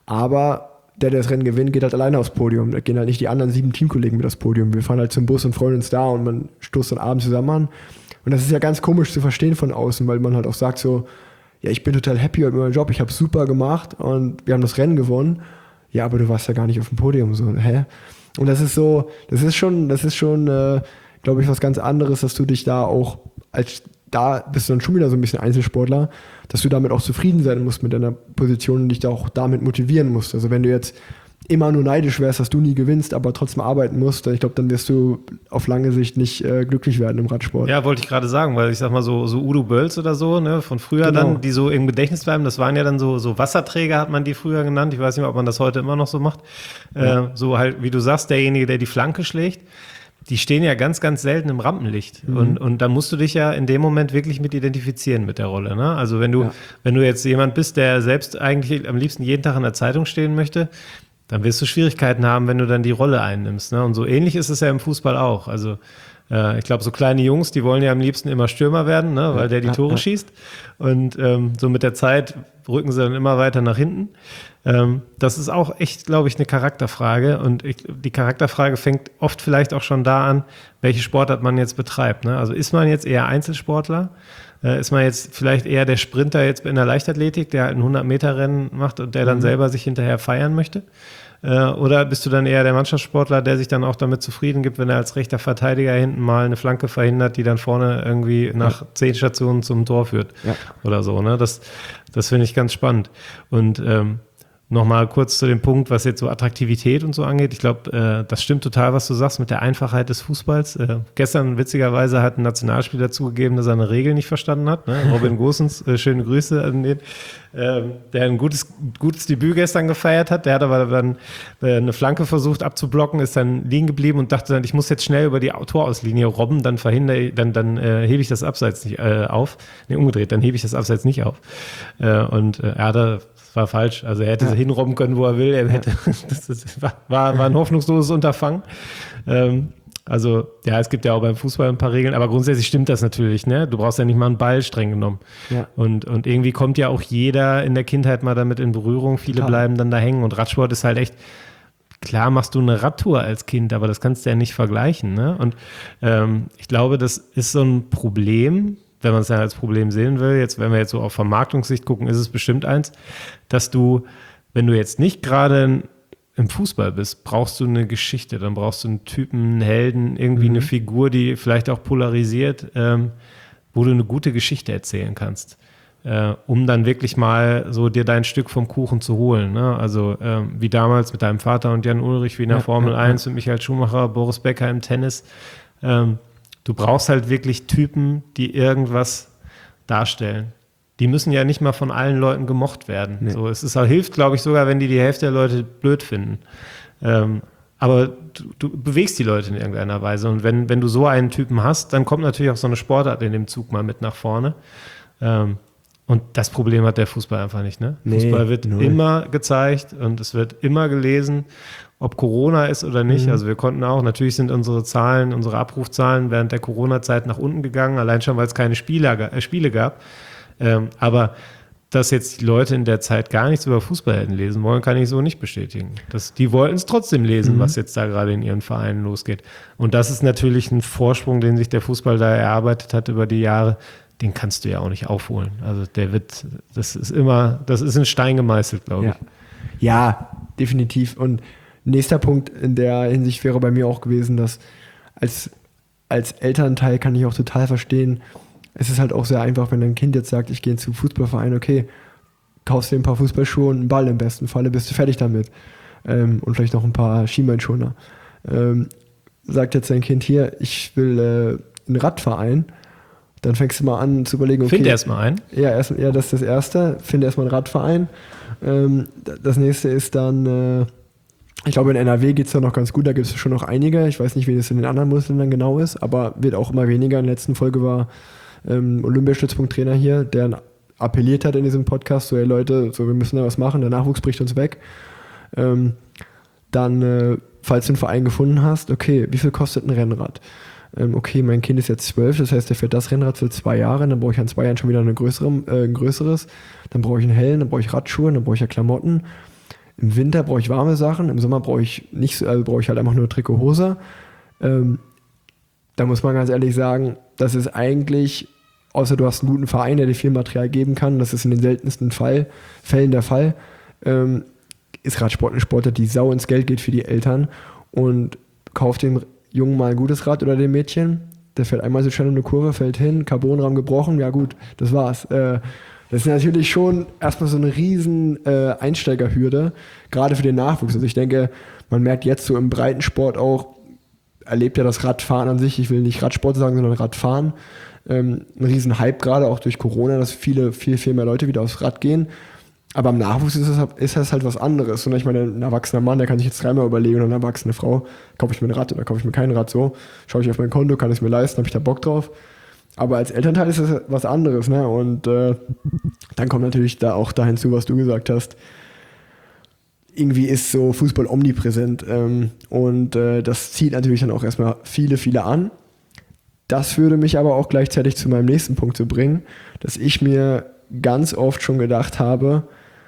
Speaker 2: aber der, der das Rennen gewinnt, geht halt alleine aufs Podium. Da gehen halt nicht die anderen sieben Teamkollegen mit aufs Podium. Wir fahren halt zum Bus und freuen uns da und man stoßt dann abends zusammen an. Und das ist ja ganz komisch zu verstehen von außen, weil man halt auch sagt so, ja, ich bin total happy mit meinem Job, ich habe super gemacht und wir haben das Rennen gewonnen. Ja, aber du warst ja gar nicht auf dem Podium, so, hä? Und das ist so, das ist schon, das ist schon, äh, glaube ich, was ganz anderes, dass du dich da auch, als da bist du dann schon wieder so ein bisschen Einzelsportler, dass du damit auch zufrieden sein musst mit deiner Position und dich da auch damit motivieren musst. Also wenn du jetzt immer nur neidisch wärst, dass du nie gewinnst, aber trotzdem arbeiten musst, ich glaube, dann wirst du auf lange Sicht nicht äh, glücklich werden im Radsport.
Speaker 3: Ja, wollte ich gerade sagen, weil ich sag mal so, so Udo Bölz oder so, ne, von früher
Speaker 2: Genau.
Speaker 3: dann, die so im Gedächtnis bleiben, das waren ja dann so, so Wasserträger, hat man die früher genannt. Ich weiß nicht, ob man das heute immer noch so macht.
Speaker 2: Ja.
Speaker 3: Äh, so halt, wie du sagst, derjenige, der die Flanke schlägt, die stehen ja ganz, ganz selten im Rampenlicht.
Speaker 2: Mhm.
Speaker 3: Und, und da musst du dich ja in dem Moment wirklich mit identifizieren mit der Rolle. Ne? Also wenn du,
Speaker 2: Ja.
Speaker 3: wenn du jetzt jemand bist, der selbst eigentlich am liebsten jeden Tag in der Zeitung stehen möchte, dann wirst du Schwierigkeiten haben, wenn du dann die Rolle einnimmst. Ne? Und so ähnlich ist es ja im Fußball auch. Also äh, ich glaube, so kleine Jungs, die wollen ja am liebsten immer Stürmer werden, ne? weil der die
Speaker 2: Ja,
Speaker 3: Tore
Speaker 2: ja.
Speaker 3: schießt. Und ähm, so mit der Zeit rücken sie dann immer weiter nach hinten. Ähm, das ist auch echt, glaube ich, eine Charakterfrage. Und ich, die Charakterfrage fängt oft vielleicht auch schon da an, welche Sportart man jetzt betreibt. Ne? Also ist man jetzt eher Einzelsportler? Äh, ist man jetzt vielleicht eher der Sprinter jetzt in der Leichtathletik, der halt ein hundert-Meter-Rennen macht und der dann
Speaker 2: Mhm.
Speaker 3: selber sich hinterher feiern möchte? Äh, oder bist du dann eher der Mannschaftssportler, der sich dann auch damit zufrieden gibt, wenn er als rechter Verteidiger hinten mal eine Flanke verhindert, die dann vorne irgendwie nach zehn Stationen zum Tor führt
Speaker 2: Ja.
Speaker 3: oder so, ne? Das, das finde ich ganz spannend. Und ähm, nochmal kurz zu dem Punkt, was jetzt so Attraktivität und so angeht. Ich glaube, äh, das stimmt total, was du sagst mit der Einfachheit des Fußballs. Äh, gestern, witzigerweise, hat ein Nationalspieler zugegeben, dass er eine Regel nicht verstanden hat. Ne? Robin Gosens, äh, schöne Grüße an den, ähm, der ein gutes, gutes Debüt gestern gefeiert hat. Der hat aber dann äh, eine Flanke versucht abzublocken, ist dann liegen geblieben und dachte dann, ich muss jetzt schnell über die Torauslinie robben, dann verhindere ich, dann, dann äh, hebe ich das Abseits nicht äh, auf. Nee, umgedreht, dann hebe ich das Abseits nicht auf. Äh, und äh, er hatte war falsch. Also er hätte
Speaker 2: Ja.
Speaker 3: hinrobben können, wo er will. Er hätte, das ist, war, war ein hoffnungsloses Unterfangen. Ähm, also ja, es gibt ja auch beim Fußball ein paar Regeln, aber grundsätzlich stimmt das natürlich. Ne? Du brauchst ja nicht mal einen Ball, streng genommen.
Speaker 2: Ja.
Speaker 3: Und, und irgendwie kommt ja auch jeder in der Kindheit mal damit in Berührung. Viele
Speaker 2: Klar.
Speaker 3: bleiben dann da hängen. Und Radsport ist halt echt, klar machst du eine Radtour als Kind, aber das kannst du ja nicht vergleichen. Ne? Und ähm, ich glaube, das ist so ein Problem, wenn man es ja als Problem sehen will, jetzt, wenn wir jetzt so auf Vermarktungssicht gucken, ist es bestimmt eins, dass du, wenn du jetzt nicht gerade im Fußball bist, brauchst du eine Geschichte, dann brauchst du einen Typen, einen Helden, irgendwie
Speaker 2: Mhm.
Speaker 3: eine Figur, die vielleicht auch polarisiert, ähm, wo du eine gute Geschichte erzählen kannst, äh, um dann wirklich mal so dir dein Stück vom Kuchen zu holen. Ne? Also ähm, wie damals mit deinem Vater und Jan Ulrich, wie in der
Speaker 2: Ja,
Speaker 3: Formel
Speaker 2: ja,
Speaker 3: eins und Michael Schumacher, Boris Becker im Tennis. Ähm, Du brauchst halt wirklich Typen, die irgendwas darstellen. die müssen ja nicht mal von allen Leuten gemocht werden.
Speaker 2: Nee.
Speaker 3: So, es ist, hilft, glaube ich, sogar, wenn die die Hälfte der Leute blöd finden. Ähm, aber du, du bewegst die Leute in irgendeiner Weise. Und wenn, wenn du so einen Typen hast, dann kommt natürlich auch so eine Sportart in dem Zug mal mit nach vorne. Ähm, und das Problem hat der Fußball einfach nicht. Ne?
Speaker 2: Nee,
Speaker 3: Fußball wird
Speaker 2: null.
Speaker 3: immer gezeigt und es wird immer gelesen, ob Corona ist oder nicht.
Speaker 2: Mhm.
Speaker 3: Also wir konnten auch, natürlich sind unsere Zahlen, unsere Abrufzahlen während der Corona-Zeit nach unten gegangen, allein schon, weil es keine Spiele, äh, Spiele gab. Ähm, aber dass jetzt die Leute in der Zeit gar nichts über Fußball hätten lesen wollen, kann ich so nicht bestätigen. Das, die wollten es trotzdem lesen, mhm. was jetzt da gerade in ihren Vereinen losgeht. Und das ist natürlich ein Vorsprung, den sich der Fußball da erarbeitet hat über die Jahre. Den kannst du ja auch nicht aufholen. Also der wird, das ist immer, das ist in Stein gemeißelt, glaube
Speaker 2: ja.
Speaker 3: ich.
Speaker 2: Ja, definitiv. Und nächster Punkt in der Hinsicht wäre bei mir auch gewesen, dass als, als Elternteil kann ich auch total verstehen, es ist halt auch sehr einfach, wenn dein Kind jetzt sagt, ich gehe zum Fußballverein, okay, kaufst dir ein paar Fußballschuhe und einen Ball im besten Falle, bist du fertig damit. Ähm, und vielleicht noch ein paar Schienbeinschoner. Ähm, sagt jetzt dein Kind hier, ich will äh, einen Radverein, dann fängst du mal an zu überlegen, okay.
Speaker 3: Find erst mal einen.
Speaker 2: Ja, erst, ja, das ist das Erste. Finde erstmal einen Radverein. Ähm, das nächste ist dann, äh, ich glaube in N R W geht es ja noch ganz gut, da gibt es schon noch einige. Ich weiß nicht, wie das in den anderen Bundesländern genau ist, aber wird auch immer weniger. In der letzten Folge war ähm, Olympiastützpunkt-Trainer hier, der appelliert hat in diesem Podcast, so, hey Leute, so, wir müssen da was machen, der Nachwuchs bricht uns weg. Ähm, dann, äh, falls du einen Verein gefunden hast, okay, wie viel kostet ein Rennrad? Ähm, okay, mein Kind ist jetzt zwölf, das heißt, der fährt das Rennrad für zwei Jahre, dann brauche ich an zwei Jahren schon wieder eine größere, äh, ein größeres, dann brauche ich einen Helm, dann brauche ich Radschuhe, dann brauche ich ja Klamotten. Im Winter brauche ich warme Sachen, im Sommer brauche ich nicht, so, also brauche ich halt einfach nur Trikot, Hose. Ähm, da muss man ganz ehrlich sagen, das ist eigentlich, außer du hast einen guten Verein, der dir viel Material geben kann, das ist in den seltensten Fall, Fällen der Fall, ähm, ist Radsport eine Sportart, die sau ins Geld geht für die Eltern und kauft dem Jungen mal ein gutes Rad oder dem Mädchen, der fährt einmal so schnell um eine Kurve, fällt hin, Carbonrahmen gebrochen, ja gut, das war's. Äh, das ist natürlich schon erstmal so eine riesen äh, Einsteigerhürde, gerade für den Nachwuchs. Also ich denke, man merkt jetzt so im Breitensport auch, erlebt ja das Radfahren an sich, ich will nicht Radsport sagen, sondern Radfahren, ähm, ein riesen Hype gerade auch durch Corona, dass viele, viel, viel mehr Leute wieder aufs Rad gehen. Aber im Nachwuchs ist das, ist das halt was anderes. Und ich meine, ein erwachsener Mann, der kann sich jetzt dreimal überlegen, oder eine erwachsene Frau, kaufe ich mir ein Rad oder kaufe ich mir kein Rad, so. Schaue ich auf mein Konto, kann ich es mir leisten, habe ich da Bock drauf. Aber als Elternteil ist das was anderes, ne? Und äh, dann kommt natürlich da auch da hinzu, was du gesagt hast. Irgendwie ist so Fußball omnipräsent. Ähm, und äh, das zieht natürlich dann auch erstmal viele, viele an. Das würde mich aber auch gleichzeitig zu meinem nächsten Punkt zu bringen, dass ich mir ganz oft schon gedacht habe,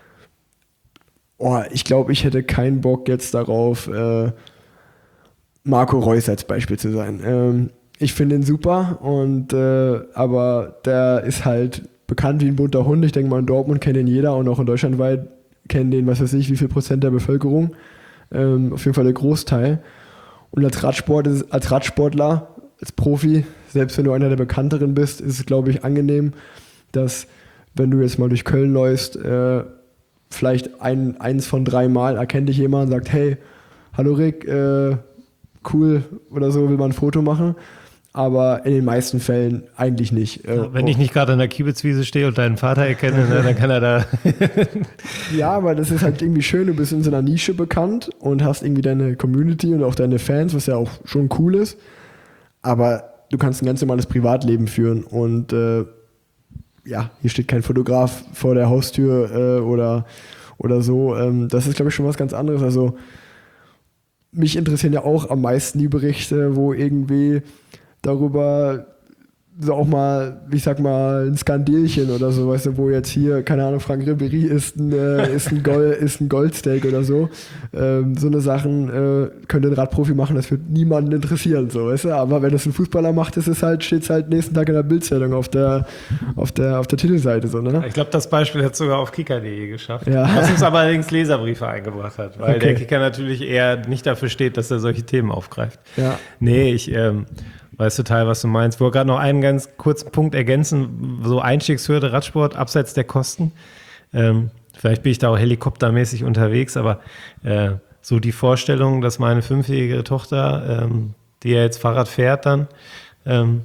Speaker 2: oh, ich glaube, ich hätte keinen Bock jetzt darauf, äh, Marco Reus als Beispiel zu sein. Ähm, ich finde ihn super, und äh, aber der ist halt bekannt wie ein bunter Hund. Ich denke mal, in Dortmund kennt ihn jeder und auch in Deutschland weit kennen den, was weiß ich, wie viel Prozent der Bevölkerung. Ähm, auf jeden Fall der Großteil. Und als, Radsport ist, als Radsportler, als Profi, selbst wenn du einer der bekannteren bist, ist es, glaube ich, angenehm, dass, wenn du jetzt mal durch Köln läufst, äh, vielleicht ein, eins von drei Mal erkennt dich jemand und sagt, hey, hallo Rick, äh, cool oder so, will man ein Foto machen. Aber in den meisten Fällen eigentlich nicht.
Speaker 3: Ja, wenn ich nicht gerade an der Kiebitzwiese stehe und deinen Vater erkenne, ne, dann kann er da...
Speaker 2: Ja, aber das ist halt irgendwie schön, du bist in so einer Nische bekannt und hast irgendwie deine Community und auch deine Fans, was ja auch schon cool ist. Aber du kannst ein ganz normales Privatleben führen und äh, ja, hier steht kein Fotograf vor der Haustür äh, oder, oder so. Ähm, das ist, glaube ich, schon was ganz anderes. Also mich interessieren ja auch am meisten die Berichte, wo irgendwie darüber so auch mal, ich sag mal, ein Skandelchen oder so, weißt du, wo jetzt hier, keine Ahnung, Frank Ribéry ist ein, äh, ist ein, Gold, ist ein Goldsteak oder so. Ähm, so eine Sachen äh, könnte ein Radprofi machen, das wird niemanden interessieren, so, weißt du, aber wenn das ein Fußballer macht, ist es halt, steht es halt nächsten Tag in der Bildzeitung auf der, auf der, auf der Titelseite, so, ne?
Speaker 3: Ich glaube, das Beispiel hat es sogar auf kicker punkt de geschafft.
Speaker 2: Ja.
Speaker 3: Was uns aber allerdings Leserbriefe eingebracht hat, weil okay. der Kicker natürlich eher nicht dafür steht, dass er solche Themen aufgreift.
Speaker 2: Ja.
Speaker 3: Nee, ich, ähm, weiß total, was du meinst. Ich wollte gerade noch einen ganz kurzen Punkt ergänzen, so Einstiegshürde, Radsport, abseits der Kosten. Ähm, vielleicht bin ich da auch helikoptermäßig unterwegs, aber äh, so die Vorstellung, dass meine fünfjährige Tochter, ähm, die ja jetzt Fahrrad fährt dann, ähm,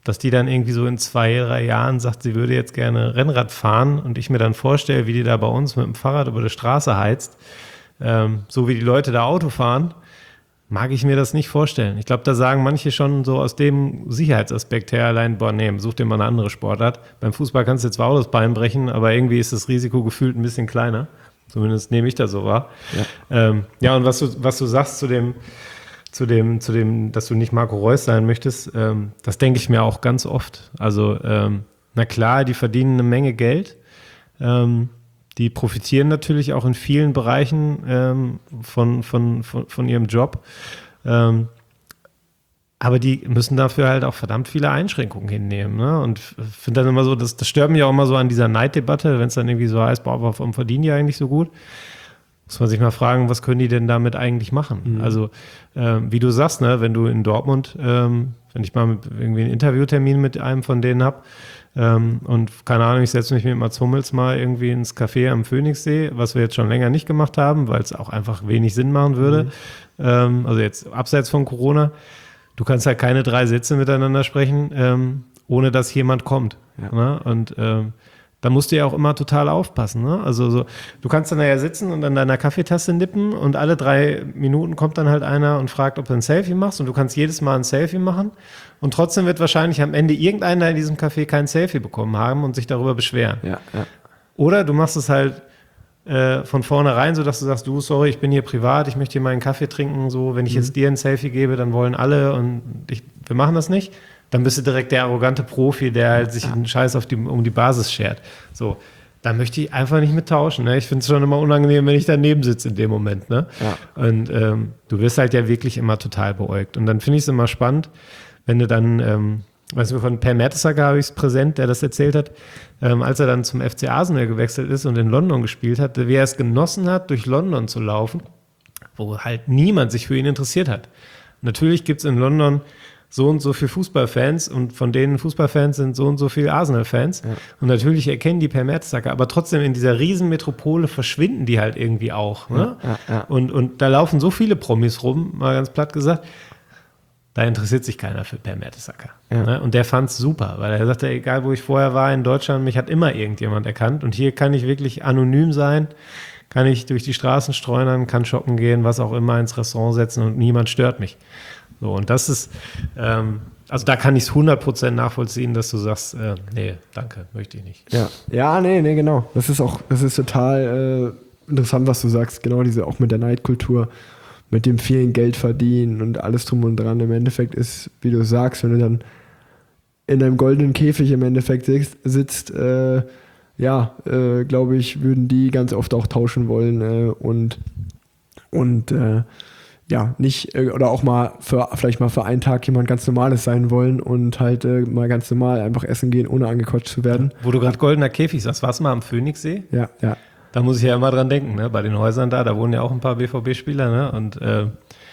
Speaker 3: dass die dann irgendwie so in zwei, drei Jahren sagt, sie würde jetzt gerne Rennrad fahren und ich mir dann vorstelle, wie die da bei uns mit dem Fahrrad über die Straße heizt, ähm, so wie die Leute da Auto fahren, mag ich mir das nicht vorstellen. Ich glaube, da sagen manche schon so aus dem Sicherheitsaspekt her allein, boah, nee, such dir mal eine andere Sportart. Beim Fußball kannst du zwar auch das Bein brechen, aber irgendwie ist das Risiko gefühlt ein bisschen kleiner. Zumindest nehme ich das so wahr. Ja, ähm, ja und was du, was du sagst zu dem, zu dem, zu dem, dass du nicht Marco Reus sein möchtest, ähm, das denke ich mir auch ganz oft. Also, ähm, na klar, die verdienen eine Menge Geld. Ähm, die profitieren natürlich auch in vielen Bereichen ähm, von, von, von, von ihrem Job. Ähm, aber die müssen dafür halt auch verdammt viele Einschränkungen hinnehmen. Ne? Und ich finde dann immer so, das, das stört mich auch immer so an dieser Neiddebatte, wenn es dann irgendwie so heißt, boah, warum verdienen die eigentlich so gut? Muss man sich mal fragen, was können die denn damit eigentlich machen? Mhm. Also, ähm, wie du sagst, ne, wenn du in Dortmund, ähm, wenn ich mal mit, irgendwie einen Interviewtermin mit einem von denen habe, ähm, und keine Ahnung, ich setze mich mit Mats Hummels mal irgendwie ins Café am Phoenixsee, was wir jetzt schon länger nicht gemacht haben, weil es auch einfach wenig Sinn machen würde. Mhm. Ähm, also jetzt abseits von Corona. Du kannst halt keine drei Sätze miteinander sprechen, ähm, ohne dass jemand kommt. Ja. Ne? Und ähm, da musst du ja auch immer total aufpassen. Ne? Also so, du kannst dann ja sitzen und an deiner Kaffeetasse nippen und alle drei Minuten kommt dann halt einer und fragt, ob du ein Selfie machst und du kannst jedes Mal ein Selfie machen und trotzdem wird wahrscheinlich am Ende irgendeiner in diesem Café kein Selfie bekommen haben und sich darüber beschweren. Ja, ja. Oder du machst es halt äh, von vornherein so, dass du sagst, du, sorry, ich bin hier privat, ich möchte hier mal einen Kaffee trinken, so, wenn ich mhm. jetzt dir ein Selfie gebe, dann wollen alle und ich, wir machen das nicht. Dann bist du direkt der arrogante Profi, der halt sich einen Scheiß auf die, um die Basis schert. So, da möchte ich einfach nicht mit tauschen. Ne? Ich finde es schon immer unangenehm, wenn ich daneben sitze in dem Moment. Ne? Ja. Und ähm, du wirst halt ja wirklich immer total beäugt. Und dann finde ich es immer spannend, wenn du dann, ähm, weißt du, von Per Mertesacker habe ich es präsent, der das erzählt hat, ähm, als er dann zum F C Arsenal gewechselt ist und in London gespielt hat, wie er es genossen hat, durch London zu laufen, wo halt niemand sich für ihn interessiert hat. Natürlich gibt es in London so und so viele Fußballfans und von denen Fußballfans sind so und so viele Arsenal-Fans. Ja. Und natürlich erkennen die Per Mertesacker, aber trotzdem in dieser Riesenmetropole verschwinden die halt irgendwie auch. Ne? Ja, ja, ja. Und, und da laufen so viele Promis rum, mal ganz platt gesagt, da interessiert sich keiner für Per Mertesacker. Ja. Ne? Und der fand es super, weil er sagte, egal wo ich vorher war in Deutschland, mich hat immer irgendjemand erkannt und hier kann ich wirklich anonym sein, kann ich durch die Straßen streunern, kann shoppen gehen, was auch immer, ins Restaurant setzen und niemand stört mich. So, und das ist, ähm, also da kann ich es hundert Prozent nachvollziehen, dass du sagst, äh, nee, danke, möchte ich nicht.
Speaker 2: Ja, ja, nee, nee, genau. Das ist auch, das ist total äh, interessant, was du sagst, genau diese, auch mit der Neidkultur, mit dem vielen Geld verdienen und alles drum und dran. Im Endeffekt ist, wie du sagst, wenn du dann in einem goldenen Käfig im Endeffekt sitzt, sitzt äh, ja, äh, glaube ich, würden die ganz oft auch tauschen wollen äh, und, und äh, ja, nicht, oder auch mal für, vielleicht mal für einen Tag jemand ganz Normales sein wollen und halt äh, mal ganz normal einfach essen gehen, ohne angequatscht zu werden.
Speaker 3: Wo du gerade goldener Käfig sagst, warst du mal am Phoenixsee?
Speaker 2: Ja, ja.
Speaker 3: Da muss ich ja immer dran denken, ne? Bei den Häusern da, da wohnen ja auch ein paar B V B-Spieler, ne? Und äh,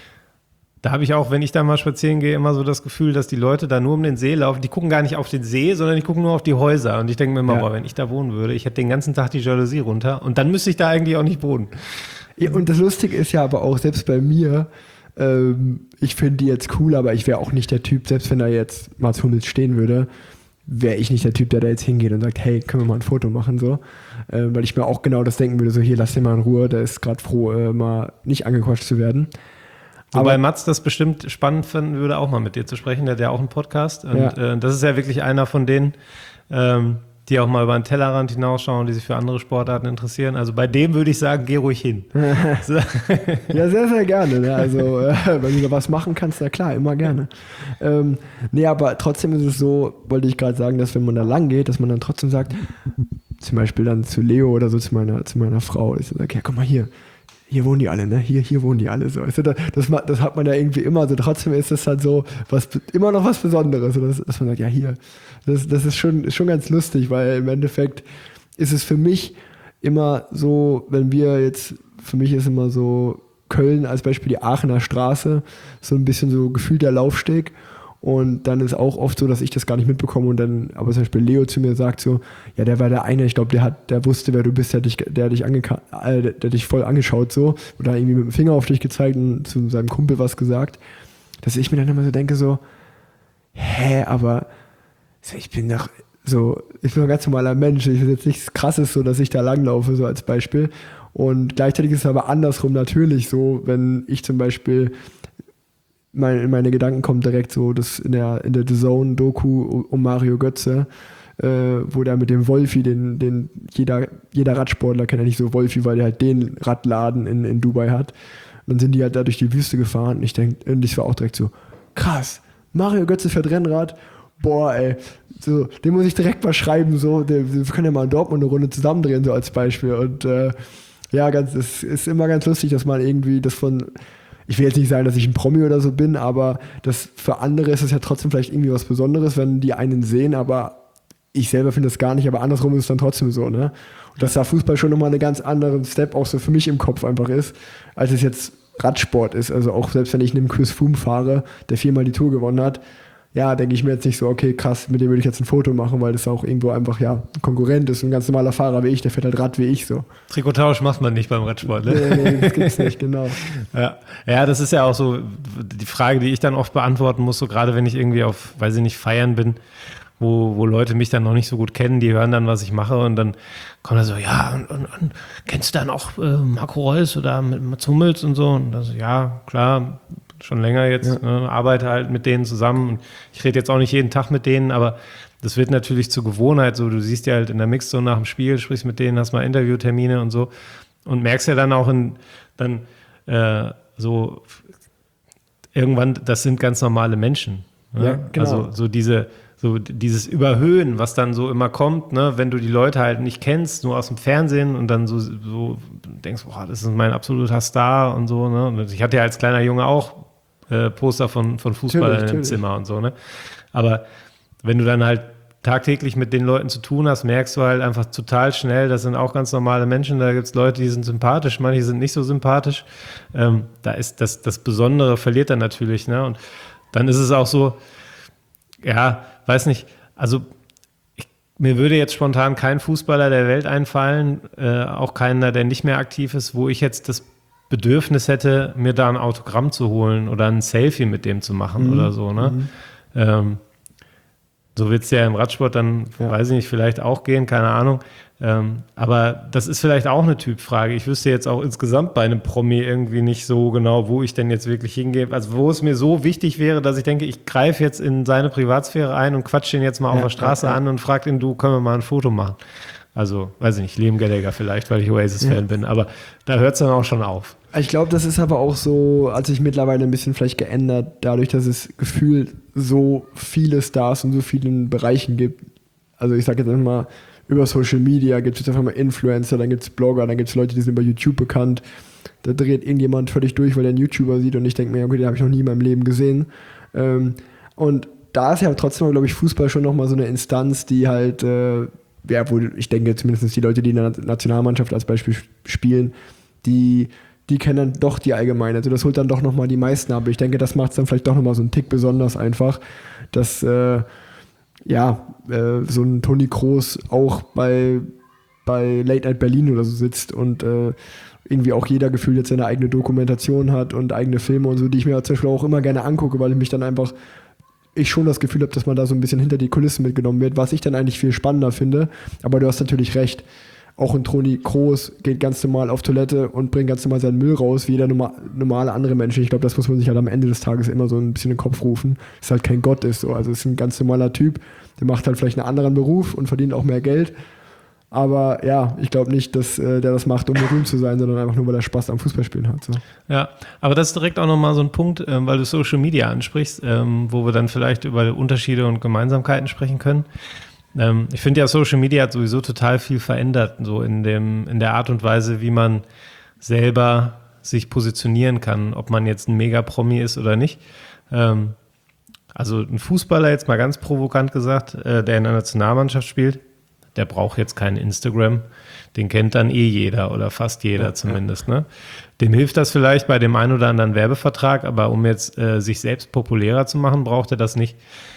Speaker 3: da habe ich auch, wenn ich da mal spazieren gehe, immer so das Gefühl, dass die Leute da nur um den See laufen. Die gucken gar nicht auf den See, sondern die gucken nur auf die Häuser. Und ich denke mir immer, ja. boah, wenn ich da wohnen würde, ich hätte den ganzen Tag die Jalousie runter und dann müsste ich da eigentlich auch nicht wohnen.
Speaker 2: Ja, und das Lustige ist ja aber auch, selbst bei mir, ähm, ich finde die jetzt cool, aber ich wäre auch nicht der Typ, selbst wenn da jetzt Mats Hummels stehen würde, wäre ich nicht der Typ, der da jetzt hingeht und sagt, hey, können wir mal ein Foto machen, so. Äh, weil ich mir auch genau das denken würde, so hier, lass den mal in Ruhe, der ist gerade froh, äh, mal nicht angequatscht zu werden.
Speaker 3: Wobei Mats das bestimmt spannend finden würde, auch mal mit dir zu sprechen, der hat ja auch einen Podcast und ja. äh, das ist ja wirklich einer von denen, ähm, die auch mal über den Tellerrand hinausschauen, die sich für andere Sportarten interessieren. Also bei dem würde ich sagen, geh ruhig hin. So.
Speaker 2: Ja, sehr, sehr gerne. Ne? Also äh, wenn du da was machen kannst, na klar, immer gerne. Ähm, nee, aber trotzdem ist es so, wollte ich gerade sagen, dass wenn man da lang geht, dass man dann trotzdem sagt, zum Beispiel dann zu Leo oder so zu meiner, zu meiner Frau, ich sage, ja, komm mal hier. Hier wohnen die alle, ne? Hier, hier wohnen die alle so. Das, das, das hat man ja irgendwie immer so. Trotzdem ist es halt so was, immer noch was Besonderes. Dass, dass man sagt, ja, hier. Das, das ist schon, ist schon ganz lustig, weil im Endeffekt ist es für mich immer so, wenn wir jetzt, für mich ist immer so Köln als Beispiel die Aachener Straße, so ein bisschen so gefühlt der Laufsteg. Und dann ist auch oft so, dass ich das gar nicht mitbekomme und dann, aber zum Beispiel Leo zu mir sagt so, ja, der war der eine, ich glaube, der hat, der wusste, wer du bist, der dich, der dich angeka- äh, der, der dich voll angeschaut so oder irgendwie mit dem Finger auf dich gezeigt und zu seinem Kumpel was gesagt, dass ich mir dann immer so denke so, hä, aber ich bin doch so, ich bin ein ganz normaler Mensch. Ich bin jetzt nichts Krasses, so dass ich da langlaufe, so als Beispiel. Und gleichzeitig ist es aber andersrum natürlich so, wenn ich zum Beispiel mein, in meine Gedanken kommt direkt so, das in der in der The Zone-Doku um Mario Götze, äh, wo der mit dem Wolfi, den, den jeder, jeder Radsportler kennt ja nicht so Wolfi, weil der halt den Radladen in, in Dubai hat. Und dann sind die halt da durch die Wüste gefahren und ich denke, und ich war auch direkt so, krass, Mario Götze fährt Rennrad, boah ey, so, den muss ich direkt mal schreiben, so, der, wir können ja mal in Dortmund eine Runde zusammendrehen, so als Beispiel. Und äh, ja, ganz, es ist immer ganz lustig, dass man irgendwie das von, ich will jetzt nicht sagen, dass ich ein Promi oder so bin, aber das für andere ist es ja trotzdem vielleicht irgendwie was Besonderes, wenn die einen sehen, aber ich selber finde das gar nicht, aber andersrum ist es dann trotzdem so, ne? Und dass da Fußball schon nochmal einen ganz anderen Step auch so für mich im Kopf einfach ist, als es jetzt Radsport ist. Also auch selbst wenn ich einen Chris Froome fahre, der viermal die Tour gewonnen hat, ja, denke ich mir jetzt nicht so, okay, krass, mit dem würde ich jetzt ein Foto machen, weil das auch irgendwo einfach, ja, ein Konkurrent ist, ein ganz normaler Fahrer wie ich, der fährt halt Rad wie ich so.
Speaker 3: Trikottausch macht man nicht beim Radsport, ne?
Speaker 2: Nee, nee, das gibt's nicht, genau.
Speaker 3: Ja. Ja, das ist ja auch so die Frage, die ich dann oft beantworten muss, so gerade wenn ich irgendwie auf, weiß ich nicht, feiern bin, wo, wo Leute mich dann noch nicht so gut kennen, die hören dann, was ich mache und dann kommt da so, ja, und, und, und kennst du dann auch äh, Marco Reus oder mit Mats Hummels und so? Und dann so, ja, klar, schon länger jetzt, ja. ne, arbeite halt mit denen zusammen und ich rede jetzt auch nicht jeden Tag mit denen, aber das wird natürlich zur Gewohnheit so, du siehst ja halt in der Mixzone nach dem Spiel, sprichst mit denen, hast mal Interviewtermine und so und merkst ja dann auch in, dann äh, so irgendwann, das sind ganz normale Menschen. Ne?
Speaker 2: Ja, genau.
Speaker 3: Also so diese, so dieses Überhöhen, was dann so immer kommt, ne, wenn du die Leute halt nicht kennst, nur aus dem Fernsehen und dann so, so denkst, boah, das ist mein absoluter Star und so, ne? Und ich hatte ja als kleiner Junge auch äh, Poster von, von Fußballern im Zimmer und so, ne? Aber wenn du dann halt tagtäglich mit den Leuten zu tun hast, merkst du halt einfach total schnell, das sind auch ganz normale Menschen, da gibt es Leute, die sind sympathisch, manche sind nicht so sympathisch. Ähm, da ist das, das Besondere verliert dann natürlich, ne? Und dann ist es auch so, ja, weiß nicht, also ich, mir würde jetzt spontan kein Fußballer der Welt einfallen, äh, auch keiner, der nicht mehr aktiv ist, wo ich jetzt das Bedürfnis hätte, mir da ein Autogramm zu holen oder ein Selfie mit dem zu machen mhm. oder so, ne? Mhm. Ähm, so wird es ja im Radsport dann, ja. weiß ich nicht, vielleicht auch gehen, keine Ahnung. Ähm, aber das ist vielleicht auch eine Typfrage. Ich wüsste jetzt auch insgesamt bei einem Promi irgendwie nicht so genau, wo ich denn jetzt wirklich hingehe. Also wo es mir so wichtig wäre, dass ich denke, ich greife jetzt in seine Privatsphäre ein und quatsche ihn jetzt mal ja, auf der Straße ja, ja. an und frage ihn, du, können wir mal ein Foto machen? Also, weiß ich nicht, Liam Gallagher vielleicht, weil ich Oasis-Fan ja. bin. Aber da hört es dann auch schon auf.
Speaker 2: Ich glaube, das ist aber auch so, hat sich mittlerweile ein bisschen vielleicht geändert, dadurch, dass es gefühlt so viele Stars in so vielen Bereichen gibt. Also ich sage jetzt einfach mal, über Social Media gibt es jetzt einfach mal Influencer, dann gibt es Blogger, dann gibt es Leute, die sind über YouTube bekannt. Da dreht irgendjemand völlig durch, weil er einen YouTuber sieht und ich denke mir, okay, den habe ich noch nie in meinem Leben gesehen. Ähm, und da ist ja trotzdem, glaube ich, Fußball schon nochmal so eine Instanz, die halt, äh, ja, wo ich denke, zumindest die Leute, die in der Nationalmannschaft als Beispiel spielen, die die kennen dann doch die Allgemeine. Also das holt dann doch nochmal die meisten ab. Ich denke, das macht es dann vielleicht doch nochmal so einen Tick besonders einfach, dass äh, ja, äh, so ein Toni Kroos auch bei, bei Late Night Berlin oder so sitzt und äh, irgendwie auch jeder gefühlt jetzt seine eigene Dokumentation hat und eigene Filme und so, die ich mir zum Beispiel auch immer gerne angucke, weil ich mich dann einfach, ich schon das Gefühl habe, dass man da so ein bisschen hinter die Kulissen mitgenommen wird, was ich dann eigentlich viel spannender finde. Aber du hast natürlich recht. Auch ein Toni Kroos geht ganz normal auf Toilette und bringt ganz normal seinen Müll raus, wie jeder normal, normale andere Mensch. Ich glaube, das muss man sich halt am Ende des Tages immer so ein bisschen in den Kopf rufen, dass halt kein Gott ist. So. Also es ist ein ganz normaler Typ, der macht halt vielleicht einen anderen Beruf und verdient auch mehr Geld. Aber ja, ich glaube nicht, dass äh, der das macht, um berühmt zu sein, sondern einfach nur, weil er Spaß am Fußballspielen hat. So. Ja, aber das ist direkt auch nochmal so ein Punkt, ähm, weil du Social Media ansprichst, ähm, wo wir dann vielleicht über Unterschiede und Gemeinsamkeiten sprechen können. Ähm, ich finde ja, Social Media hat sowieso total viel verändert, so in dem, in der Art und Weise, wie man selber sich positionieren kann, ob man jetzt ein Mega-Promi ist oder nicht. Ähm, also ein Fußballer, jetzt mal ganz provokant gesagt, äh, der in der Nationalmannschaft spielt, der braucht jetzt kein Instagram, den kennt dann eh jeder oder fast jeder ja, zumindest. Ja. Ne? Dem hilft das vielleicht bei dem einen oder anderen Werbevertrag, aber um jetzt äh, sich selbst populärer zu machen, braucht er das nicht.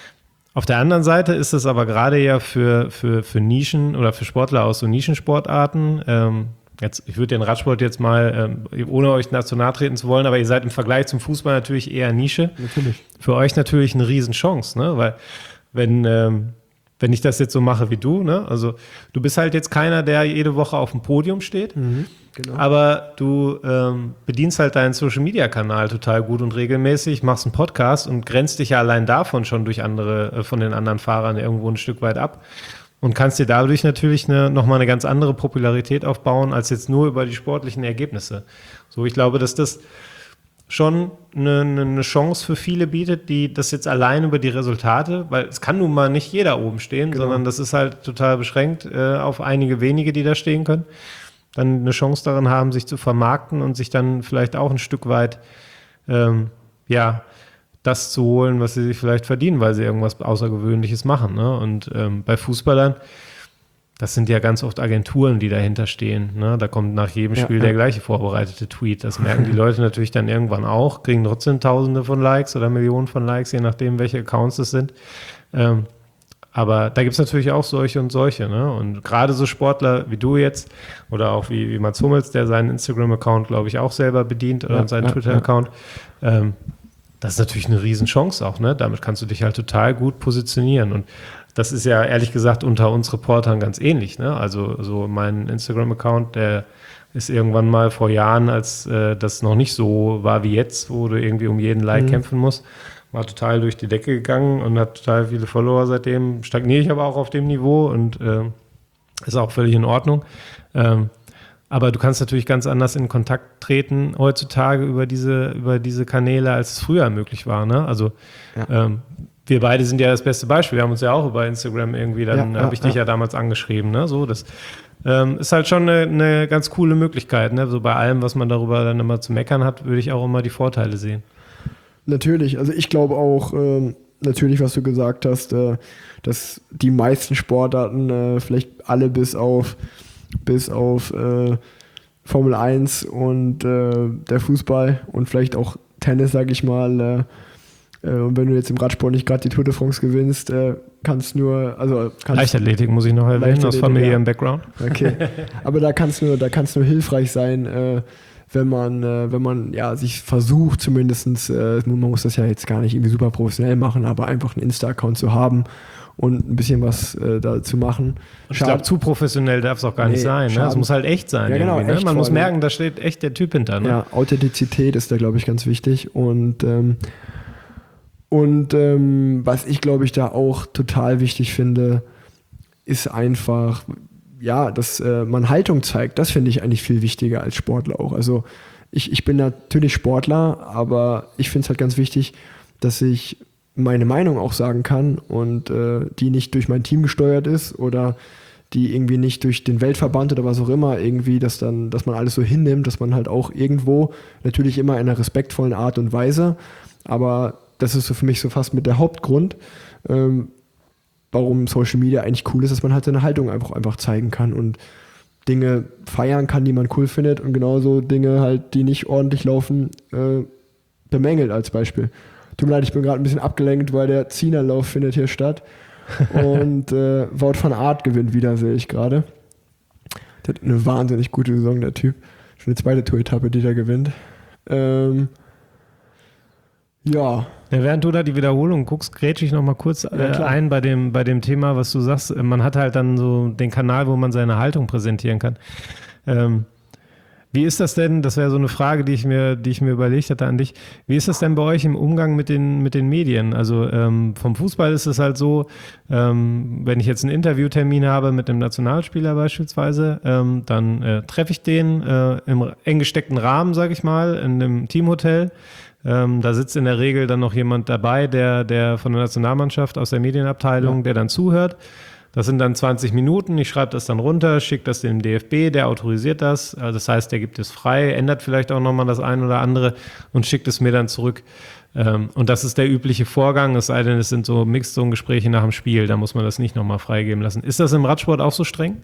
Speaker 2: Auf der anderen Seite ist es aber gerade ja für, für, für Nischen oder für Sportler aus so Nischensportarten, ähm, jetzt, ich würde den Radsport jetzt mal, ähm, ohne euch national treten zu wollen, aber ihr seid im Vergleich zum Fußball natürlich eher Nische. Natürlich.
Speaker 3: Für euch natürlich eine Riesenchance, ne? Weil wenn, ähm, wenn ich das jetzt so mache wie du, ne? Also du bist halt jetzt keiner, der jede Woche auf dem Podium steht,
Speaker 2: Mhm, genau.
Speaker 3: aber du ähm, bedienst halt deinen Social-Media-Kanal total gut und regelmäßig, machst einen Podcast und grenzt dich ja allein davon schon durch andere, äh, von den anderen Fahrern irgendwo ein Stück weit ab und kannst dir dadurch natürlich eine, nochmal eine ganz andere Popularität aufbauen, als jetzt nur über die sportlichen Ergebnisse. So, ich glaube, dass das schon eine, eine Chance für viele bietet, die das jetzt allein über die Resultate, weil es kann nun mal nicht jeder oben stehen,
Speaker 2: Genau.
Speaker 3: sondern das ist halt total beschränkt äh, auf einige wenige, die da stehen können, dann eine Chance darin haben, sich zu vermarkten und sich dann vielleicht auch ein Stück weit ähm, ja, das zu holen, was sie sich vielleicht verdienen, weil sie irgendwas Außergewöhnliches machen. Ne? Und ähm, bei Fußballern, das sind ja ganz oft Agenturen, die dahinter stehen. Ne? Da kommt nach jedem
Speaker 2: Ja,
Speaker 3: Spiel
Speaker 2: ja.
Speaker 3: der gleiche vorbereitete Tweet. Das merken die Leute natürlich dann irgendwann auch, kriegen trotzdem Tausende von Likes oder Millionen von Likes, je nachdem, welche Accounts es sind. Ähm, aber da gibt es natürlich auch solche und solche. Ne? Und gerade so Sportler wie du jetzt oder auch wie, wie Mats Hummels, der seinen Instagram-Account, glaube ich, auch selber bedient oder
Speaker 2: Ja,
Speaker 3: seinen
Speaker 2: ja,
Speaker 3: Twitter-Account, ähm, das ist natürlich eine Riesenchance auch. Ne? Damit kannst du dich halt total gut positionieren. Und das ist ja ehrlich gesagt unter uns Reportern ganz ähnlich. Ne? Also so mein Instagram-Account, der ist irgendwann mal vor Jahren, als äh, das noch nicht so war wie jetzt, wo du irgendwie um jeden Like
Speaker 2: Mhm.
Speaker 3: kämpfen musst, war total durch die Decke gegangen und hat total viele Follower seitdem. Stagniere ich aber auch auf dem Niveau und äh, ist auch völlig in Ordnung. Ähm, aber du kannst natürlich ganz anders in Kontakt treten heutzutage über diese, über diese Kanäle, als es früher möglich war. Ne? Also
Speaker 2: Ja.
Speaker 3: ähm, wir beide sind ja das beste Beispiel. Wir haben uns ja auch über Instagram irgendwie, dann
Speaker 2: Ja,
Speaker 3: habe
Speaker 2: ja,
Speaker 3: ich dich
Speaker 2: ja.
Speaker 3: ja damals angeschrieben. Ne? So, das ähm, ist halt schon eine, eine ganz coole Möglichkeit. Ne? So bei allem, was man darüber dann immer zu meckern hat, würde ich auch immer die Vorteile sehen.
Speaker 2: Natürlich, also ich glaube auch, ähm, natürlich, was du gesagt hast, äh, dass die meisten Sportarten, äh, vielleicht alle bis auf, bis auf äh, Formel eins und äh, der Fußball und vielleicht auch Tennis, sage ich mal, äh, äh, und wenn du jetzt im Radsport nicht gerade die Tour de France gewinnst, äh, kannst nur, also kannst,
Speaker 3: Leichtathletik muss ich noch erwähnen, aus
Speaker 2: Leichtathletik,
Speaker 3: familiärem
Speaker 2: ja.
Speaker 3: Background.
Speaker 2: Okay, aber da kannst nur, da kann's nur hilfreich sein, äh, wenn man, äh, wenn man ja sich versucht, zumindestens, äh, man muss das ja jetzt gar nicht irgendwie super professionell machen, aber einfach einen Insta-Account zu haben und ein bisschen was äh, da zu machen.
Speaker 3: Ich glaube, zu professionell darf es auch gar
Speaker 2: Nee,
Speaker 3: nicht sein. Ne? Es
Speaker 2: schaden-
Speaker 3: muss halt echt sein.
Speaker 2: Ja, genau,
Speaker 3: irgendwie, ne?
Speaker 2: echt
Speaker 3: Man muss
Speaker 2: vor allem.
Speaker 3: merken, da steht echt der Typ hinter. Ne?
Speaker 2: Ja, Authentizität ist da, glaube ich, ganz wichtig. Und, ähm, und ähm, was ich, glaube ich, da auch total wichtig finde, ist einfach, ja, dass äh, man Haltung zeigt. Das finde ich eigentlich viel wichtiger als Sportler auch. Also ich, ich bin natürlich Sportler, aber ich finde es halt ganz wichtig, dass ich meine Meinung auch sagen kann und äh, die nicht durch mein Team gesteuert ist oder die irgendwie nicht durch den Weltverband oder was auch immer irgendwie, dass dann, dass man alles so hinnimmt, dass man halt auch irgendwo, natürlich immer in einer respektvollen Art und Weise, aber das ist so für mich so fast mit der Hauptgrund, ähm, warum Social Media eigentlich cool ist, dass man halt seine Haltung einfach, einfach zeigen kann und Dinge feiern kann, die man cool findet und genauso Dinge halt, die nicht ordentlich laufen, äh, bemängelt als Beispiel. Tut mir leid, ich bin gerade ein bisschen abgelenkt, weil der Zienerlauf findet hier statt. Und äh, Wout van Aert gewinnt wieder, sehe ich gerade. Der hat eine wahnsinnig gute Saison, der Typ. Schon eine zweite Tour-Etappe, die der gewinnt. Ähm, ja.
Speaker 3: Ja, während du da die Wiederholung guckst, grätsche ich noch mal kurz äh,
Speaker 2: Ja, klar.
Speaker 3: ein bei dem, bei dem Thema, was du sagst. Man hat halt dann so den Kanal, wo man seine Haltung präsentieren kann. Ähm, wie ist das denn, das wäre so eine Frage, die ich mir, die ich mir überlegt hatte an dich, wie ist das denn bei euch im Umgang mit den, mit den Medien? Also ähm, vom Fußball ist es halt so, ähm, wenn ich jetzt einen Interviewtermin habe mit einem Nationalspieler beispielsweise, ähm, dann äh, treffe ich den äh, im eng gesteckten Rahmen, sage ich mal, in einem Teamhotel. Ähm, da sitzt in der Regel dann noch jemand dabei, der, der von der Nationalmannschaft aus der Medienabteilung,
Speaker 2: Ja.
Speaker 3: der dann zuhört. Das sind dann zwanzig Minuten, ich schreibe das dann runter, schicke das dem D F B, der autorisiert das. Also das heißt, der gibt es frei, ändert vielleicht auch nochmal das ein oder andere und schickt es mir dann zurück. Ähm, und das ist der übliche Vorgang, es sei denn, es sind so Mixed-Zone-Gespräche nach dem Spiel, da muss man das nicht nochmal freigeben lassen. Ist das im Radsport auch so streng?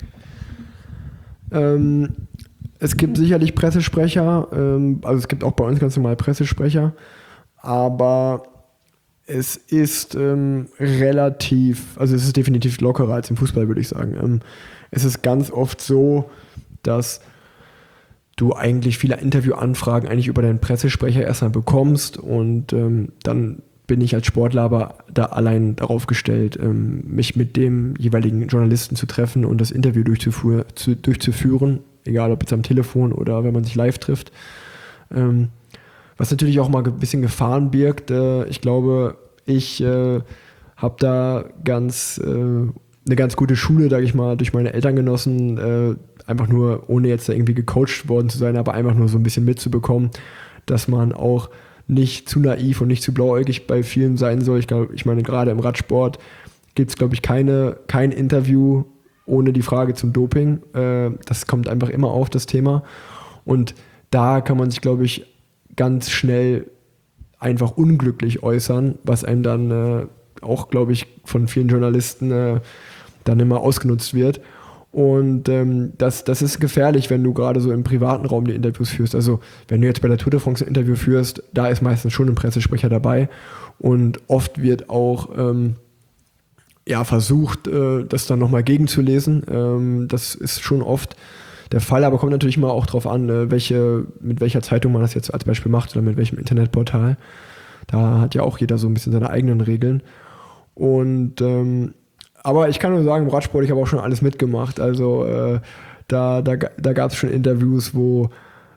Speaker 2: Ähm, es gibt sicherlich Pressesprecher, ähm, also es gibt auch bei uns ganz normal Pressesprecher, aber es ist ähm, relativ, also es ist definitiv lockerer als im Fußball, würde ich sagen. Ähm, es ist ganz oft so, dass du eigentlich viele Interviewanfragen eigentlich über deinen Pressesprecher erstmal bekommst und ähm, dann bin ich als Sportler aber da allein darauf gestellt, ähm, mich mit dem jeweiligen Journalisten zu treffen und das Interview durchzuführ, zu, durchzuführen, egal ob jetzt am Telefon oder wenn man sich live trifft. Ähm, was natürlich auch mal ein bisschen Gefahren birgt. Äh, ich glaube, ich äh, habe da ganz äh, eine ganz gute Schule, sage ich mal, durch meine Eltern genossen, äh, einfach nur, ohne jetzt da irgendwie gecoacht worden zu sein, aber einfach nur so ein bisschen mitzubekommen, dass man auch nicht zu naiv und nicht zu blauäugig bei vielen sein soll. Ich glaube, ich meine, gerade im Radsport gibt es, glaube ich, keine, kein Interview ohne die Frage zum Doping. Äh, das kommt einfach immer auf, das Thema. Und da kann man sich, glaube ich, ganz schnell einfach unglücklich äußern, was einem dann äh, auch, glaube ich, von vielen Journalisten äh, dann immer ausgenutzt wird. Und ähm, das, das ist gefährlich, wenn du gerade so im privaten Raum die Interviews führst. Also wenn du jetzt bei der Tour de France ein Interview führst, da ist meistens schon ein Pressesprecher dabei. Und oft wird auch ähm, ja, versucht, äh, das dann nochmal gegenzulesen. Ähm, das ist schon oft der Fall, aber kommt natürlich immer auch drauf an, äh, welche, mit welcher Zeitung man das jetzt als Beispiel macht oder mit welchem Internetportal. Da hat ja auch jeder so ein bisschen seine eigenen Regeln. Und ähm, aber ich kann nur sagen, im Radsport, ich habe auch schon alles mitgemacht. Also äh, da, da, da gab es schon Interviews, wo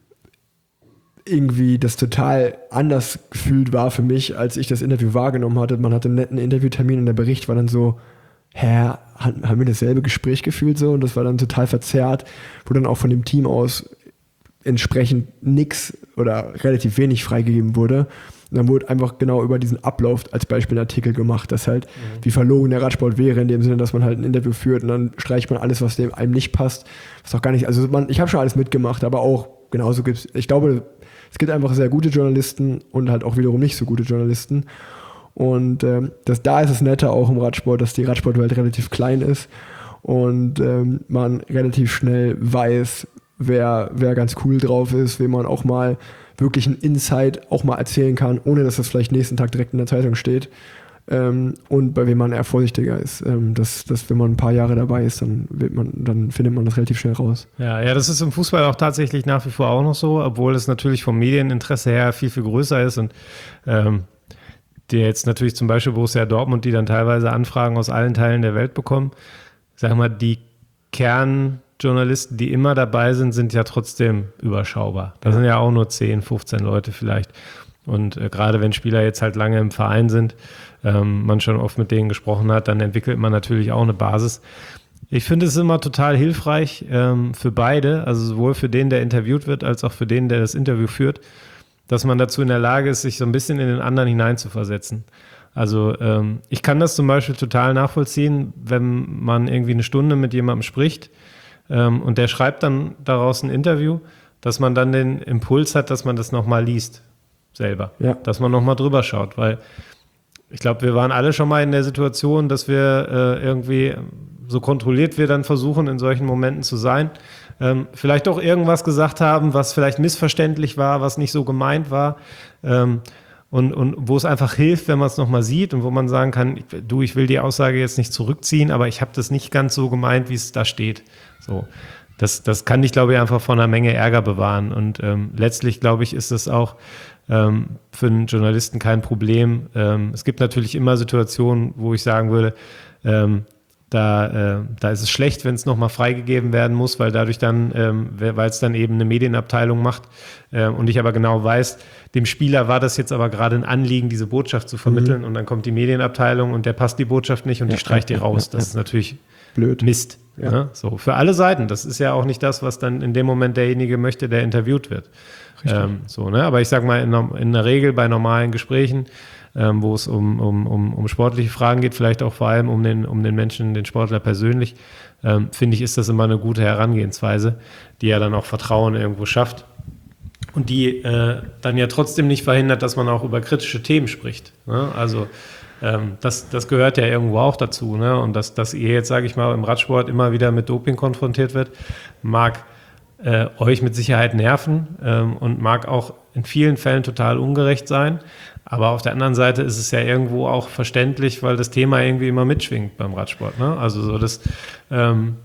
Speaker 2: irgendwie das total anders gefühlt war für mich, als ich das Interview wahrgenommen hatte. Man hatte einen netten Interviewtermin und der Bericht war dann so, hä, haben wir dasselbe Gespräch gefühlt so? Und das war dann total verzerrt, wo dann auch von dem Team aus entsprechend nichts oder relativ wenig freigegeben wurde. Und dann wurde einfach genau über diesen Ablauf als Beispiel ein Artikel gemacht, dass halt, mhm. wie verlogen der Radsport wäre, in dem Sinne, dass man halt ein Interview führt und dann streicht man alles, was dem einem nicht passt. Was auch gar nicht, also man, ich habe schon alles mitgemacht, aber auch genauso gibt es, ich glaube, es gibt einfach sehr gute Journalisten und halt auch wiederum nicht so gute Journalisten. Und ähm, das, da ist es netter auch im Radsport, dass die Radsportwelt relativ klein ist und ähm, man relativ schnell weiß, wer, wer ganz cool drauf ist, wem man auch mal wirklich ein Insight auch mal erzählen kann, ohne dass das vielleicht nächsten Tag direkt in der Zeitung steht. Ähm, und bei wem man eher vorsichtiger ist. Ähm, dass, dass, wenn man ein paar Jahre dabei ist, dann, wird man, dann findet man das relativ schnell raus.
Speaker 3: Ja, ja, das ist im Fußball auch tatsächlich nach wie vor auch noch so, obwohl es natürlich vom Medieninteresse her viel, viel größer ist und ähm, die jetzt natürlich zum Beispiel Borussia Dortmund, die dann teilweise Anfragen aus allen Teilen der Welt bekommen. Sagen wir mal, die Kernjournalisten, die immer dabei sind, sind ja trotzdem überschaubar. Da sind ja auch nur zehn, fünfzehn Leute vielleicht. Und äh, gerade wenn Spieler jetzt halt lange im Verein sind, ähm, man schon oft mit denen gesprochen hat, dann entwickelt man natürlich auch eine Basis. Ich finde es immer total hilfreich ähm, für beide, also sowohl für den, der interviewt wird, als auch für den, der das Interview führt, dass man dazu in der Lage ist, sich so ein bisschen in den anderen hineinzuversetzen. Also ähm, ich kann das zum Beispiel total nachvollziehen, wenn man irgendwie eine Stunde mit jemandem spricht ähm, und der schreibt dann daraus ein Interview, dass man dann den Impuls hat, dass man das nochmal liest selber, ja. Dass man nochmal drüber schaut, weil ich glaube, wir waren alle schon mal in der Situation, dass wir äh, irgendwie, so kontrolliert wir dann versuchen, in solchen Momenten zu sein, ähm, vielleicht auch irgendwas gesagt haben, was vielleicht missverständlich war, was nicht so gemeint war, ähm, und, und wo es einfach hilft, wenn man es nochmal sieht und wo man sagen kann, du, ich will die Aussage jetzt nicht zurückziehen, aber ich habe das nicht ganz so gemeint, wie es da steht. So, das, das kann dich, glaube ich, einfach von einer Menge Ärger bewahren und ähm, letztlich, glaube ich, ist das auch ähm, für einen Journalisten kein Problem. Ähm, es gibt natürlich immer Situationen, wo ich sagen würde, ähm, Da, äh, da ist es schlecht, wenn es nochmal freigegeben werden muss, weil dadurch dann, ähm, weil es dann eben eine Medienabteilung macht äh, und ich aber genau weiß, dem Spieler war das jetzt aber gerade ein Anliegen, diese Botschaft zu vermitteln mhm. und dann kommt die Medienabteilung und der passt die Botschaft nicht und ja, die streicht die raus. Ja, das ja. ist natürlich blöd. Mist. Ja. Ne? So, für alle Seiten. Das ist ja auch nicht das, was dann in dem Moment derjenige möchte, der interviewt wird. Ähm, so, ne? Aber ich sag mal, in, in der Regel bei normalen Gesprächen, Ähm, wo es um, um, um, um sportliche Fragen geht, vielleicht auch vor allem um den, um den Menschen, den Sportler persönlich, ähm, finde ich, ist das immer eine gute Herangehensweise, die ja dann auch Vertrauen irgendwo schafft und die äh, dann ja trotzdem nicht verhindert, dass man auch über kritische Themen spricht. Ne? Also ähm, das, das gehört ja irgendwo auch dazu. Ne? Und dass, dass ihr jetzt, sage ich mal, im Radsport immer wieder mit Doping konfrontiert wird, mag äh, euch mit Sicherheit nerven ähm, und mag auch in vielen Fällen total ungerecht sein. Aber auf der anderen Seite ist es ja irgendwo auch verständlich, weil das Thema irgendwie immer mitschwingt beim Radsport. Ne? Also so das, ähm,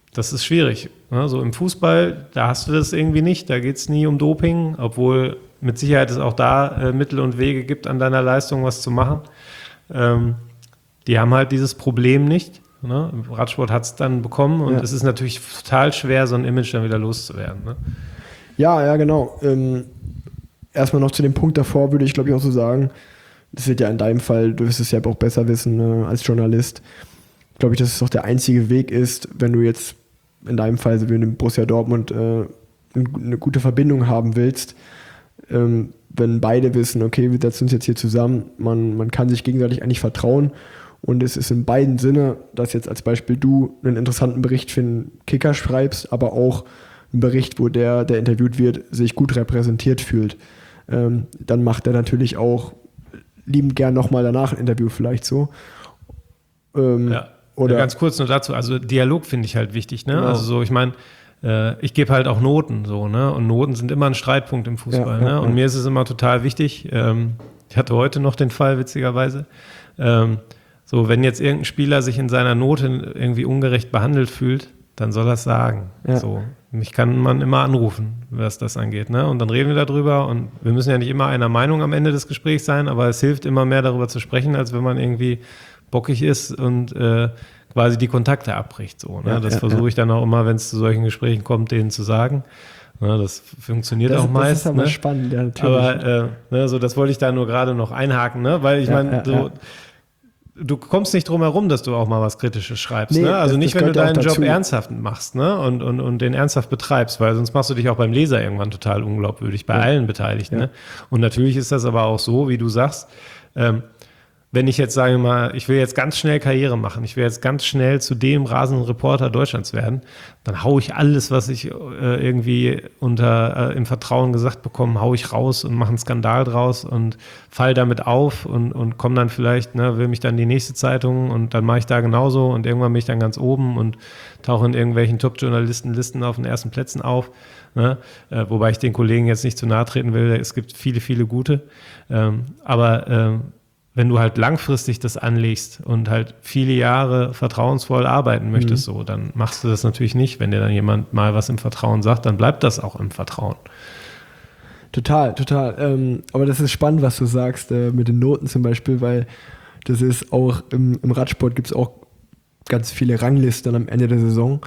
Speaker 3: das ist schwierig. Ne? So im Fußball, da hast du das irgendwie nicht, da geht es nie um Doping, obwohl mit Sicherheit es auch da äh, Mittel und Wege gibt, an deiner Leistung was zu machen. Ähm, die haben halt dieses Problem nicht. Ne? Im Radsport hat es dann bekommen und ja. es ist natürlich total schwer, so ein Image dann wieder loszuwerden. Ne?
Speaker 2: Ja, ja, genau. Ähm, erstmal noch zu dem Punkt davor würde ich, glaube ich, auch so sagen, das wird ja in deinem Fall, du wirst es ja auch besser wissen äh, als Journalist, glaube ich, dass es auch der einzige Weg ist, wenn du jetzt in deinem Fall, so wie in dem Borussia Dortmund, äh, eine gute Verbindung haben willst, ähm, wenn beide wissen, okay, wir setzen uns jetzt hier zusammen, man, man kann sich gegenseitig eigentlich vertrauen und es ist in beiden Sinne, dass jetzt als Beispiel du einen interessanten Bericht für einen Kicker schreibst, aber auch einen Bericht, wo der, der interviewt wird, sich gut repräsentiert fühlt. Ähm, dann macht er natürlich auch liebend gern nochmal danach ein Interview vielleicht so. Ähm,
Speaker 3: ja. Oder ja, ganz kurz nur dazu, also Dialog finde ich halt wichtig, ne? Genau. Also so, ich meine, äh, ich gebe halt auch Noten so, ne? Und Noten sind immer ein Streitpunkt im Fußball, ja, ne? Ja, und ja. mir ist es immer total wichtig, ähm, ich hatte heute noch den Fall, witzigerweise, ähm, so, wenn jetzt irgendein Spieler sich in seiner Note irgendwie ungerecht behandelt fühlt, dann soll er es sagen. Ja. So, mich kann man immer anrufen, was das angeht, ne? Und dann reden wir darüber und wir müssen ja nicht immer einer Meinung am Ende des Gesprächs sein, aber es hilft immer mehr darüber zu sprechen, als wenn man irgendwie bockig ist und äh, quasi die Kontakte abbricht. So, ne? Ja, das ja, versuche ich dann auch immer, wenn es zu solchen Gesprächen kommt, denen zu sagen. Ja, das funktioniert
Speaker 2: das,
Speaker 3: auch meist. Das ist
Speaker 2: aber
Speaker 3: ne?
Speaker 2: spannend, ja, natürlich.
Speaker 3: Aber äh, ne, so, das wollte ich da nur gerade noch einhaken, ne? Weil ich ja, meine, ja, so, ja. du kommst nicht drum herum, dass du auch mal was Kritisches schreibst. Nee, ne? Also das, nicht, das wenn du deinen Job ernsthaft machst, ne? und, und, und den ernsthaft betreibst, weil sonst machst du dich auch beim Leser irgendwann total unglaubwürdig, bei ja. allen Beteiligten. Ja. Ne? Und natürlich ist das aber auch so, wie du sagst, ähm, wenn ich jetzt sage mal, ich will jetzt ganz schnell Karriere machen, ich will jetzt ganz schnell zu dem rasenden Reporter Deutschlands werden, dann haue ich alles, was ich äh, irgendwie unter äh, im Vertrauen gesagt bekomme, haue ich raus und mache einen Skandal draus und fall damit auf und, und komme dann vielleicht, ne, will mich dann die nächste Zeitung und dann mache ich da genauso und irgendwann bin ich dann ganz oben und tauche in irgendwelchen Top-Journalisten-Listen auf den ersten Plätzen auf. Ne? Äh, wobei ich den Kollegen jetzt nicht zu nahe treten will, es gibt viele, viele gute. Ähm, aber ähm, wenn du halt langfristig das anlegst und halt viele Jahre vertrauensvoll arbeiten möchtest, mhm. so, dann machst du das natürlich nicht. Wenn dir dann jemand mal was im Vertrauen sagt, dann bleibt das auch im Vertrauen.
Speaker 2: Total, total. Ähm, aber das ist spannend, was du sagst, äh, mit den Noten zum Beispiel, weil das ist auch im, im Radsport gibt es auch ganz viele Ranglisten am Ende der Saison.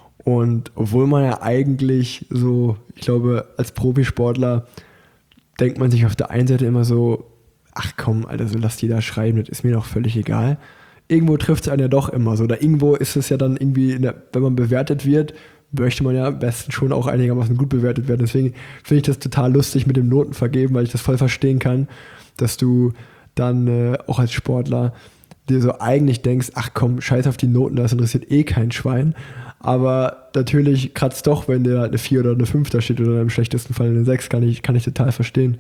Speaker 2: Und obwohl man ja eigentlich so, ich glaube, als Profisportler denkt man sich auf der einen Seite immer so, ach komm, Alter, so lass die da schreiben, das ist mir doch völlig egal. Irgendwo trifft es einen ja doch immer so. Oder irgendwo ist es ja dann irgendwie, in der, wenn man bewertet wird, möchte man ja am besten schon auch einigermaßen gut bewertet werden. Deswegen finde ich das total lustig mit dem Notenvergeben, weil ich das voll verstehen kann, dass du dann äh, auch als Sportler dir so eigentlich denkst, ach komm, scheiß auf die Noten, das interessiert eh kein Schwein. Aber natürlich kratzt doch, wenn dir eine vier oder eine fünf da steht oder im schlechtesten Fall eine sechs, kann ich, kann ich total verstehen.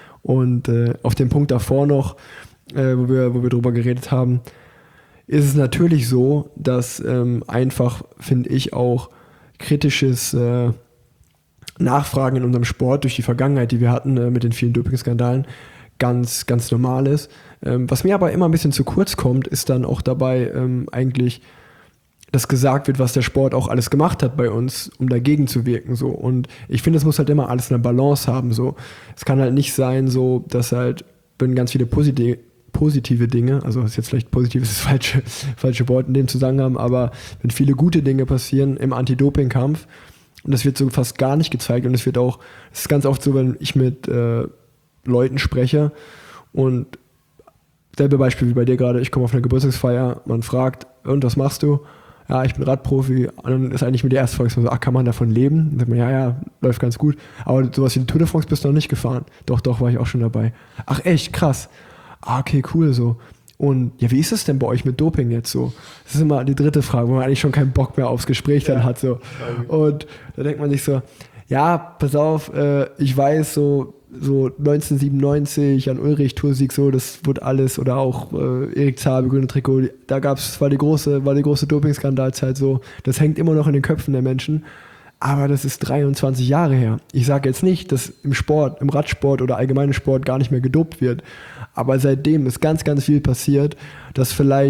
Speaker 2: Und äh, auf dem Punkt davor noch, äh, wo wir, wo wir drüber geredet haben, ist es natürlich so, dass ähm, einfach, finde ich, auch kritisches äh, Nachfragen in unserem Sport durch die Vergangenheit, die wir hatten äh, mit den vielen Doping-Skandalen, ganz, ganz normal ist. Ähm, was mir aber immer ein bisschen zu kurz kommt, ist dann auch dabei ähm, eigentlich, dass gesagt wird, was der Sport auch alles gemacht hat bei uns, um dagegen zu wirken, so. Und ich finde, es muss halt immer alles eine Balance haben, so. Es kann halt nicht sein, so, dass halt, wenn ganz viele positive, positive Dinge, also ist jetzt vielleicht positiv ist das falsche, falsche Wort in dem Zusammenhang, aber wenn viele gute Dinge passieren im Anti-Doping-Kampf, und das wird so fast gar nicht gezeigt, und es wird auch, es ist ganz oft so, wenn ich mit äh, Leuten spreche, und selbe Beispiel wie bei dir gerade, ich komme auf eine Geburtstagsfeier, man fragt, und was machst du? Ja, ich bin Radprofi, und dann ist eigentlich mit der ersten Frage so, ach, kann man davon leben? Dann sagt man, ja, ja, läuft ganz gut. Aber sowas wie die Tour de France bist du noch nicht gefahren. Doch, doch, war ich auch schon dabei. Ach echt, krass. Ah, okay, cool, so. Und ja, wie ist es denn bei euch mit Doping jetzt so? Das ist immer die dritte Frage, wo man eigentlich schon keinen Bock mehr aufs Gespräch dann ja. hat, so. Und da denkt man sich so, ja, pass auf, äh, ich weiß, so, so neunzehnhundertsiebenundneunzig an Ulrich Toursieg, so, das wurde alles, oder auch äh, Erik Zabel, grüne Trikot, da gab's, war die große, war die große Doping-Skandalzeit so, das hängt immer noch in den Köpfen der Menschen, aber das ist dreiundzwanzig Jahre her. Ich sage jetzt nicht, dass im Sport, im Radsport oder allgemeinen Sport gar nicht mehr gedopt wird, aber seitdem ist ganz, ganz viel passiert, dass vielleicht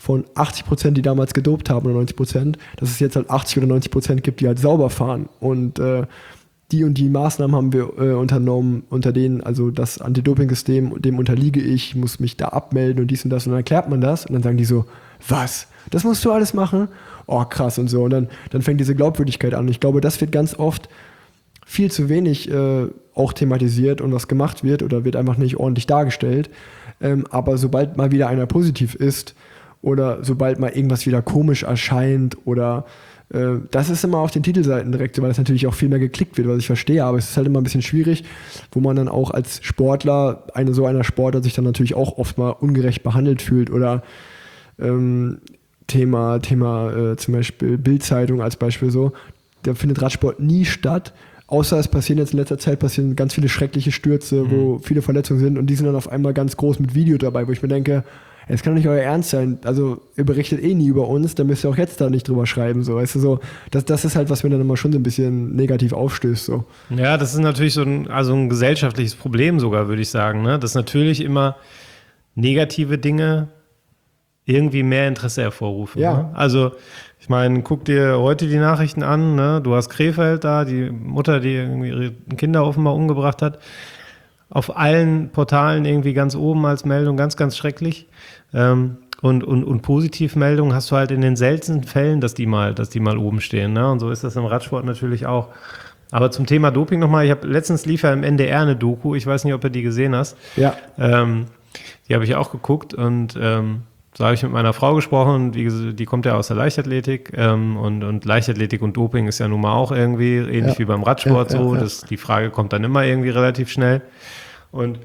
Speaker 2: von achtzig Prozent, die damals gedopt haben oder neunzig Prozent, dass es jetzt halt achtzig oder neunzig Prozent gibt, die halt sauber fahren. Und äh, die und die Maßnahmen haben wir äh, unternommen, unter denen, also das Anti-Doping-System, dem unterliege ich, muss mich da abmelden und dies und das. Und dann erklärt man das und dann sagen die so, was? Das musst du alles machen? Oh, krass und so. Und dann, dann fängt diese Glaubwürdigkeit an. Ich glaube, das wird ganz oft viel zu wenig äh, auch thematisiert und was gemacht wird oder wird einfach nicht ordentlich dargestellt. Ähm, aber sobald mal wieder einer positiv ist oder sobald mal irgendwas wieder komisch erscheint oder äh, das ist immer auf den Titelseiten direkt, weil es natürlich auch viel mehr geklickt wird, was ich verstehe, aber es ist halt immer ein bisschen schwierig, wo man dann auch als Sportler, eine, so einer Sportler sich dann natürlich auch oft mal ungerecht behandelt fühlt oder ähm, Thema, Thema äh, zum Beispiel Bild-Zeitung als Beispiel so, da findet Radsport nie statt, außer es passieren jetzt in letzter Zeit passieren ganz viele schreckliche Stürze, mhm. wo viele Verletzungen sind und die sind dann auf einmal ganz groß mit Video dabei, wo ich mir denke, es kann doch nicht euer Ernst sein, also ihr berichtet eh nie über uns, dann müsst ihr auch jetzt da nicht drüber schreiben, so, weißt du, so, das, das ist halt, was mir dann immer schon so ein bisschen negativ aufstößt, so.
Speaker 3: Ja, das ist natürlich so ein, also ein gesellschaftliches Problem sogar, würde ich sagen, ne, dass natürlich immer negative Dinge irgendwie mehr Interesse hervorrufen.
Speaker 2: Ja.
Speaker 3: Ne? Also, ich meine, guck dir heute die Nachrichten an, ne? Du hast Krefeld da, die Mutter, die irgendwie ihre Kinder offenbar umgebracht hat. Auf allen Portalen irgendwie ganz oben als Meldung, ganz, ganz schrecklich. Ähm, und, und, und Positivmeldungen hast du halt in den seltensten Fällen, dass die mal, dass die mal oben stehen. Ne? Und so ist das im Radsport natürlich auch. Aber zum Thema Doping nochmal, ich habe letztens lief ja im N D R eine Doku, ich weiß nicht, ob du die gesehen hast.
Speaker 2: Ja.
Speaker 3: Ähm, die habe ich auch geguckt und ähm, so habe ich mit meiner Frau gesprochen, die, die kommt ja aus der Leichtathletik ähm, und, und Leichtathletik und Doping ist ja nun mal auch irgendwie ähnlich
Speaker 2: ja.
Speaker 3: wie beim Radsport
Speaker 2: ja,
Speaker 3: so,
Speaker 2: ja, ja.
Speaker 3: Das, die Frage kommt dann immer irgendwie relativ schnell und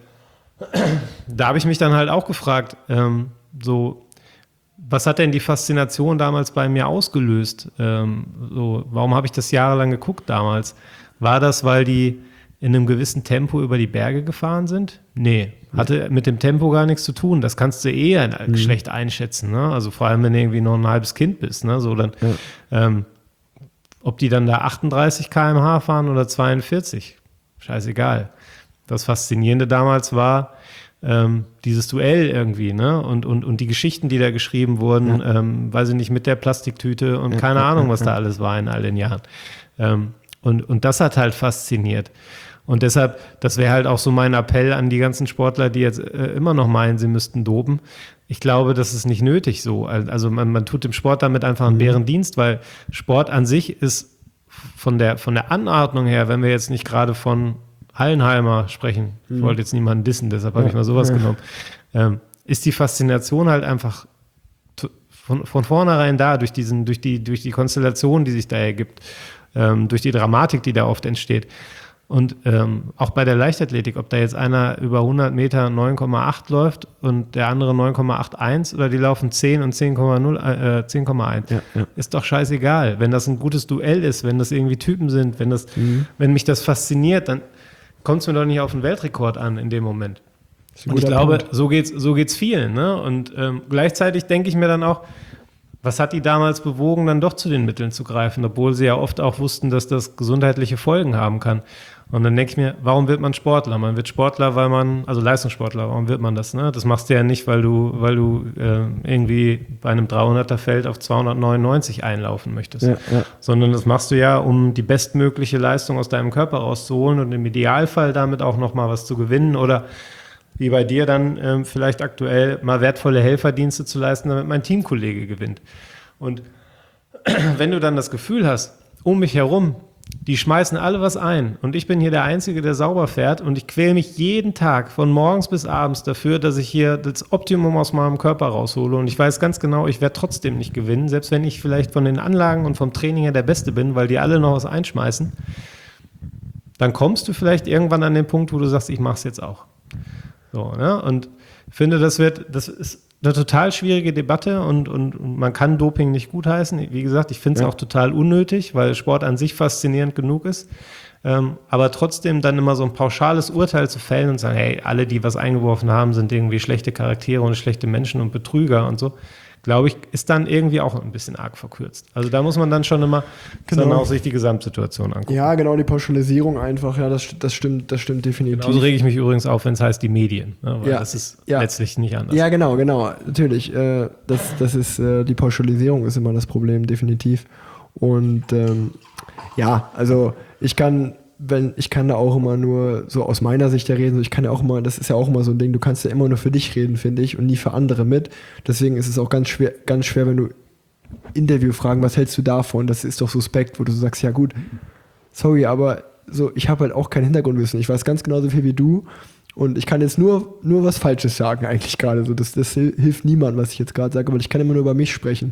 Speaker 3: da habe ich mich dann halt auch gefragt, ähm, so, was hat denn die Faszination damals bei mir ausgelöst? Ähm, so, warum habe ich das jahrelang geguckt damals? War das, weil die in einem gewissen Tempo über die Berge gefahren sind? Nee, hatte mit dem Tempo gar nichts zu tun. Das kannst du eh mhm. schlecht einschätzen. Ne? Also vor allem, wenn du irgendwie noch ein halbes Kind bist. Ne? So dann, ja. ähm, ob die dann da achtunddreißig Kilometer pro Stunde fahren oder zweiundvierzig, scheißegal. Das Faszinierende damals war ähm, dieses Duell irgendwie, ne? Und, und, und die Geschichten, die da geschrieben wurden, ja. ähm, weiß ich nicht, mit der Plastiktüte und ja, keine ja, Ahnung, was ja. da alles war in all den Jahren. Ähm, und, und das hat halt fasziniert. Und deshalb, das wäre halt auch so mein Appell an die ganzen Sportler, die jetzt äh, immer noch meinen, sie müssten dopen. Ich glaube, das ist nicht nötig so. Also man, man tut dem Sport damit einfach einen mhm. Bärendienst, weil Sport an sich ist von der, von der Anordnung her, wenn wir jetzt nicht gerade von Hallenheimer sprechen, mhm. ich wollte jetzt niemanden dissen, deshalb habe ja. ich mal sowas ja. genommen, ähm, ist die Faszination halt einfach t- von, von vornherein da, durch, diesen, durch, die, durch die Konstellation, die sich da ergibt, ähm, durch die Dramatik, die da oft entsteht. Und ähm, auch bei der Leichtathletik, ob da jetzt einer über hundert Meter neun Komma acht läuft und der andere neun Komma einundachtzig oder die laufen zehn und zehn Komma null, äh, zehn Komma eins, ja, ja. ist doch scheißegal. Wenn das ein gutes Duell ist, wenn das irgendwie Typen sind, wenn, das, mhm. wenn mich das fasziniert, dann kommt es mir doch nicht auf einen Weltrekord an in dem Moment. Und ich glaube, Punkt. so geht's, so geht's vielen. Ne? Und ähm, gleichzeitig denke ich mir dann auch, was hat die damals bewogen, dann doch zu den Mitteln zu greifen, obwohl sie ja oft auch wussten, dass das gesundheitliche Folgen haben kann. Und dann denke ich mir, warum wird man Sportler? Man wird Sportler, weil man, also Leistungssportler, warum wird man das? Ne? Das machst du ja nicht, weil du, weil du äh, irgendwie bei einem dreihunderter Feld auf zweihundertneunundneunzig einlaufen möchtest. Ja, ja. Sondern das machst du ja, um die bestmögliche Leistung aus deinem Körper rauszuholen und im Idealfall damit auch nochmal was zu gewinnen oder wie bei dir dann ähm, vielleicht aktuell mal wertvolle Helferdienste zu leisten, damit mein Teamkollege gewinnt. Und wenn du dann das Gefühl hast, um mich herum, die schmeißen alle was ein und ich bin hier der Einzige, der sauber fährt und ich quäle mich jeden Tag von morgens bis abends dafür, dass ich hier das Optimum aus meinem Körper raushole und ich weiß ganz genau, ich werde trotzdem nicht gewinnen, selbst wenn ich vielleicht von den Anlagen und vom Training her der Beste bin, weil die alle noch was einschmeißen, dann kommst du vielleicht irgendwann an den Punkt, wo du sagst, ich mach's jetzt auch. So, ne? Und ich finde, das wird, das ist eine total schwierige Debatte und, und, und man kann Doping nicht gutheißen. Wie gesagt, ich finde es ja. auch total unnötig, weil Sport an sich faszinierend genug ist. Ähm, aber trotzdem dann immer so ein pauschales Urteil zu fällen und sagen, hey, alle, die was eingeworfen haben, sind irgendwie schlechte Charaktere und schlechte Menschen und Betrüger und so, glaube ich, ist dann irgendwie auch ein bisschen arg verkürzt. Also da muss man dann schon immer genau. dann auch sich die Gesamtsituation angucken.
Speaker 2: Ja, genau, die Pauschalisierung einfach, ja, das, das stimmt, das stimmt definitiv.
Speaker 3: Genauso rege ich mich übrigens auf, wenn es heißt die Medien, ne, weil
Speaker 2: ja,
Speaker 3: das ist
Speaker 2: ja.
Speaker 3: letztlich nicht anders.
Speaker 2: Ja, genau, genau, natürlich. Äh, das, das ist, äh, die Pauschalisierung ist immer das Problem, definitiv. Und ähm, ja, also ich kann, wenn, ich kann da auch immer nur so aus meiner Sicht ja reden, so ich kann ja auch immer, das ist ja auch immer so ein Ding, du kannst ja immer nur für dich reden, finde ich, und nie für andere mit. Deswegen ist es auch ganz schwer, ganz schwer, wenn du Interview fragen, was hältst du davon? Das ist doch suspekt, wo du so sagst, ja gut, sorry, aber so, ich habe halt auch kein Hintergrundwissen. Ich weiß ganz genau so viel wie du und ich kann jetzt nur, nur was Falsches sagen eigentlich gerade. So, das, das hilft niemandem, was ich jetzt gerade sage, weil ich kann immer nur über mich sprechen.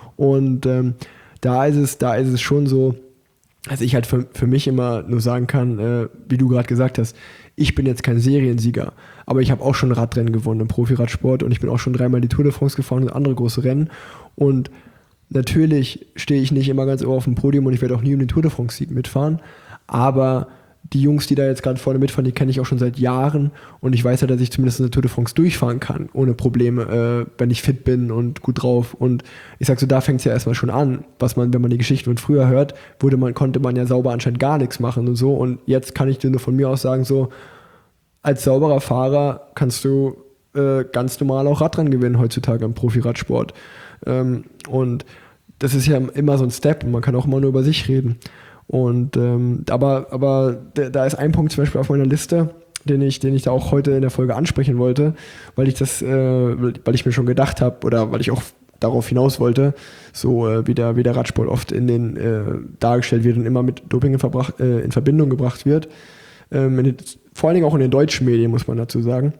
Speaker 2: Und ähm, da ist es, da ist es schon so, dass ich halt für, für mich immer nur sagen kann, äh, wie du gerade gesagt hast, ich bin jetzt kein Seriensieger, aber ich habe auch schon Radrennen gewonnen im Profiradsport und ich bin auch schon dreimal die Tour de France gefahren und andere große Rennen. Und natürlich stehe ich nicht immer ganz oben auf dem Podium und ich werde auch nie um den Tour de France-Sieg mitfahren, aber die Jungs, die da jetzt gerade vorne mitfahren, die kenne ich auch schon seit Jahren und ich weiß ja, dass ich zumindest eine Tour de France durchfahren kann, ohne Probleme, äh, wenn ich fit bin und gut drauf. Und ich sag so, da fängt es ja erstmal schon an, was man, wenn man die Geschichten von früher hört, wurde man, konnte man ja sauber anscheinend gar nichts machen und so. Und jetzt kann ich dir nur von mir aus sagen, so, als sauberer Fahrer kannst du äh, ganz normal auch Radrennen gewinnen heutzutage im Profiradsport. Ähm, und das ist ja immer so ein Step und man kann auch immer nur über sich reden. Und ähm, aber, aber da ist ein Punkt zum Beispiel auf meiner Liste, den ich, den ich da auch heute in der Folge ansprechen wollte, weil ich das, äh, weil ich mir schon gedacht habe oder weil ich auch darauf hinaus wollte, so äh, wie, der, wie der Radsport oft in den äh, dargestellt wird und immer mit Doping in, verbracht, äh, in Verbindung gebracht wird. Ähm, in den, vor allen Dingen auch in den deutschen Medien, muss man dazu sagen,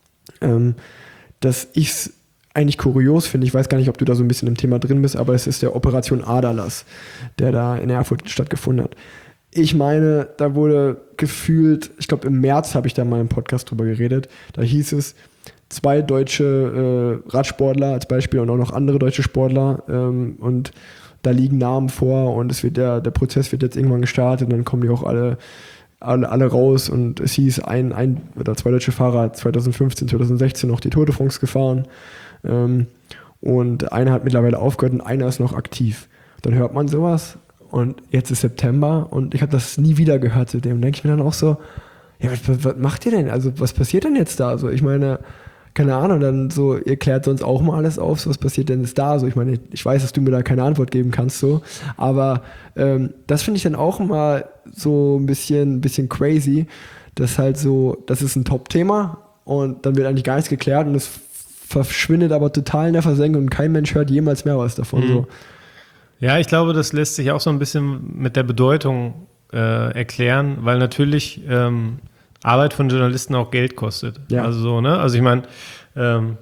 Speaker 2: ähm, dass ich es eigentlich kurios finde, ich weiß gar nicht, ob du da so ein bisschen im Thema drin bist, aber es ist der Operation Aderlass, der da in Erfurt stattgefunden hat. Ich meine, da wurde gefühlt, ich glaube im März habe ich da mal im Podcast drüber geredet, da hieß es, zwei deutsche äh, Radsportler als Beispiel und auch noch andere deutsche Sportler ähm, und da liegen Namen vor und es wird der, der Prozess wird jetzt irgendwann gestartet und dann kommen die auch alle Alle, alle raus und es hieß, ein, ein oder zwei deutsche Fahrer zwanzig fünfzehn, zwanzig sechzehn noch die Tour de France gefahren ähm, und einer hat mittlerweile aufgehört und einer ist noch aktiv. Dann hört man sowas und jetzt ist September und ich habe das nie wieder gehört seitdem. Denke ich mir dann auch so, ja, was, was macht ihr denn? Also was passiert denn jetzt da? Also ich meine, keine Ahnung, dann so, ihr klärt sonst auch mal alles auf, so, was passiert denn jetzt da? So, ich meine, ich weiß, dass du mir da keine Antwort geben kannst, so, aber ähm, das finde ich dann auch mal so ein bisschen, ein bisschen crazy, dass halt so, das ist ein Top-Thema und dann wird eigentlich gar nichts geklärt und es verschwindet aber total in der Versenkung und kein Mensch hört jemals mehr was davon. Mhm. So.
Speaker 3: Ja, ich glaube, das lässt sich auch so ein bisschen mit der Bedeutung äh, erklären, weil natürlich ähm, Arbeit von Journalisten auch Geld kostet. Ja. Also so, ne? Also ich meine, ähm,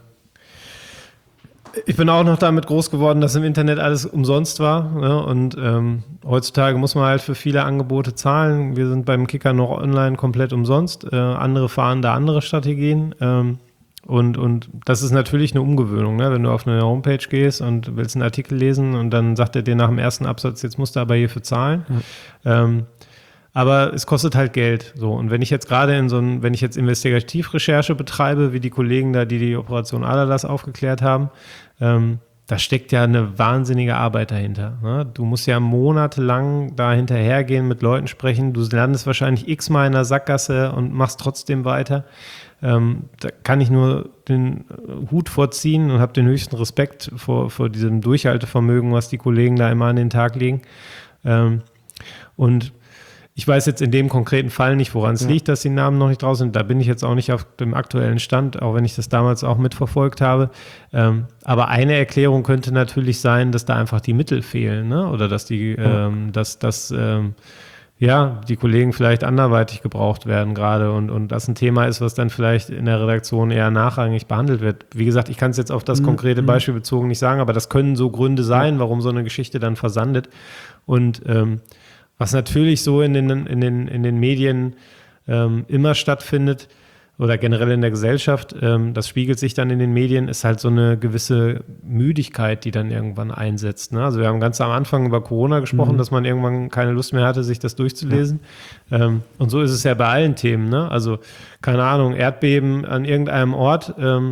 Speaker 3: ich bin auch noch damit groß geworden, dass im Internet alles umsonst war. Ne? Und ähm, heutzutage muss man halt für viele Angebote zahlen. Wir sind beim Kicker noch online komplett umsonst. Äh, andere fahren da andere Strategien. Ähm, und, und das ist natürlich eine Umgewöhnung, ne? Wenn du auf eine Homepage gehst und willst einen Artikel lesen und dann sagt er dir nach dem ersten Absatz, jetzt musst du aber hierfür zahlen. Ja. Ähm, Aber es kostet halt Geld. So. Und wenn ich jetzt gerade in so ein, wenn ich jetzt Investigativrecherche betreibe, wie die Kollegen da, die die Operation Aderlass aufgeklärt haben, ähm, da steckt ja eine wahnsinnige Arbeit dahinter. Ne? Du musst ja monatelang da hinterhergehen, mit Leuten sprechen. Du landest wahrscheinlich x-mal in der Sackgasse und machst trotzdem weiter. Ähm, da kann ich nur den Hut vorziehen und habe den höchsten Respekt vor, vor diesem Durchhaltevermögen, was die Kollegen da immer an den Tag legen. Ähm, und ich weiß jetzt in dem konkreten Fall nicht, woran es ja. liegt, dass die Namen noch nicht draußen sind. Da bin ich jetzt auch nicht auf dem aktuellen Stand, auch wenn ich das damals auch mitverfolgt habe. Ähm, aber eine Erklärung könnte natürlich sein, dass da einfach die Mittel fehlen, ne? Oder dass die, ja. ähm, dass, dass ähm, ja, die Kollegen vielleicht anderweitig gebraucht werden gerade und, und das ein Thema ist, was dann vielleicht in der Redaktion eher nachrangig behandelt wird. Wie gesagt, ich kann es jetzt auf das mhm. konkrete Beispiel bezogen nicht sagen, aber das können so Gründe sein, ja. warum so eine Geschichte dann versandet. Und ähm, was natürlich so in den, in den, in den Medien ähm, immer stattfindet oder generell in der Gesellschaft, ähm, das spiegelt sich dann in den Medien, ist halt so eine gewisse Müdigkeit, die dann irgendwann einsetzt. Ne? Also wir haben ganz am Anfang über Corona gesprochen, mhm. dass man irgendwann keine Lust mehr hatte, sich das durchzulesen. Ja. Ähm, und so ist es ja bei allen Themen. Ne? Also keine Ahnung, Erdbeben an irgendeinem Ort, ähm,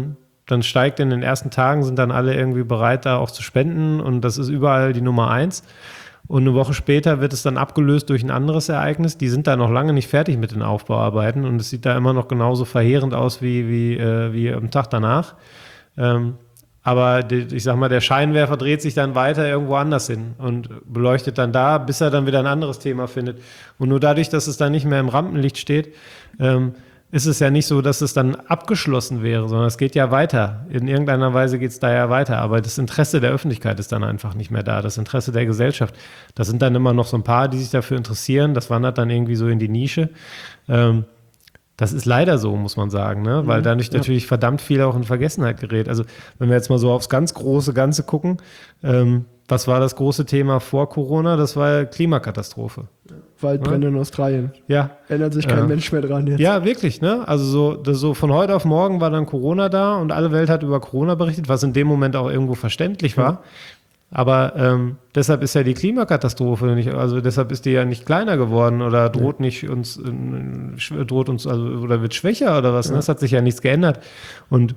Speaker 3: dann steigt in den ersten Tagen, sind dann alle irgendwie bereit, da auch zu spenden und das ist überall die Nummer eins. Und eine Woche später wird es dann abgelöst durch ein anderes Ereignis. Die sind da noch lange nicht fertig mit den Aufbauarbeiten und es sieht da immer noch genauso verheerend aus wie, wie, äh, wie am Tag danach. Ähm, aber die, ich sag mal, der Scheinwerfer dreht sich dann weiter irgendwo anders hin und beleuchtet dann da, bis er dann wieder ein anderes Thema findet. Und nur dadurch, dass es dann nicht mehr im Rampenlicht steht, ähm, ist es ja nicht so, dass es dann abgeschlossen wäre, sondern es geht ja weiter. In irgendeiner Weise geht es da ja weiter. Aber das Interesse der Öffentlichkeit ist dann einfach nicht mehr da. Das Interesse der Gesellschaft. Das sind dann immer noch so ein paar, die sich dafür interessieren. Das wandert dann irgendwie so in die Nische. Ähm, das ist leider so, muss man sagen, ne? Weil dadurch ja. natürlich verdammt viel auch in Vergessenheit gerät. Also wenn wir jetzt mal so aufs ganz große Ganze gucken, ähm, was war das große Thema vor Corona? Das war Klimakatastrophe.
Speaker 2: Waldbrände
Speaker 3: ja.
Speaker 2: in Australien.
Speaker 3: Ja.
Speaker 2: Ändert sich kein
Speaker 3: ja.
Speaker 2: Mensch mehr dran jetzt.
Speaker 3: Ja, wirklich, ne? Also so, das so von heute auf morgen war dann Corona da und alle Welt hat über Corona berichtet, was in dem Moment auch irgendwo verständlich war. Ja. Aber ähm, deshalb ist ja die Klimakatastrophe nicht, also deshalb ist die ja nicht kleiner geworden oder droht ja. nicht uns, äh, droht uns, also oder wird schwächer oder was. Ja. Ne? Das hat sich ja nichts geändert. Und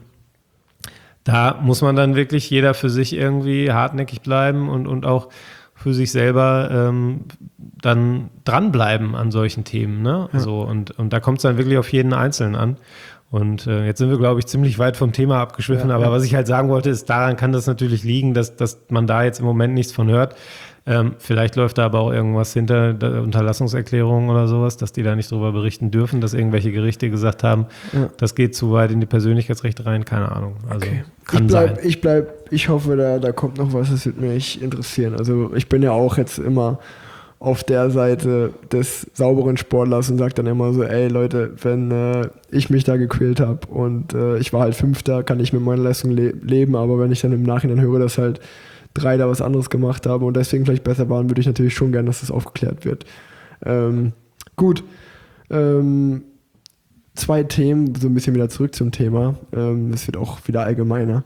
Speaker 3: da muss man dann wirklich jeder für sich irgendwie hartnäckig bleiben und, und auch für sich selber ähm, dann dranbleiben an solchen Themen. Ne? Ja. So, und, und da kommt es dann wirklich auf jeden Einzelnen an. Und äh, jetzt sind wir, glaube ich, ziemlich weit vom Thema abgeschwiffen. Ja, aber ja. was ich halt sagen wollte, ist, daran kann das natürlich liegen, dass, dass man da jetzt im Moment nichts von hört. Ähm, vielleicht läuft da aber auch irgendwas hinter der Unterlassungserklärung oder sowas, dass die da nicht drüber berichten dürfen, dass irgendwelche Gerichte gesagt haben, ja. das geht zu weit in die Persönlichkeitsrechte rein, keine Ahnung. Also
Speaker 2: okay.
Speaker 3: kann
Speaker 2: ich bleib,
Speaker 3: sein.
Speaker 2: Ich bleib, ich hoffe, da, da kommt noch was, das würde mich interessieren. Also ich bin ja auch jetzt immer auf der Seite des sauberen Sportlers und sage dann immer so, ey Leute, wenn äh, ich mich da gequält habe und äh, ich war halt Fünfter, kann ich mit meiner Leistung le- leben, aber wenn ich dann im Nachhinein höre, dass halt drei da was anderes gemacht haben und deswegen vielleicht besser waren, würde ich natürlich schon gerne, dass das aufgeklärt wird. Ähm, gut. Ähm, zwei Themen, so ein bisschen wieder zurück zum Thema. Ähm, das wird auch wieder allgemeiner.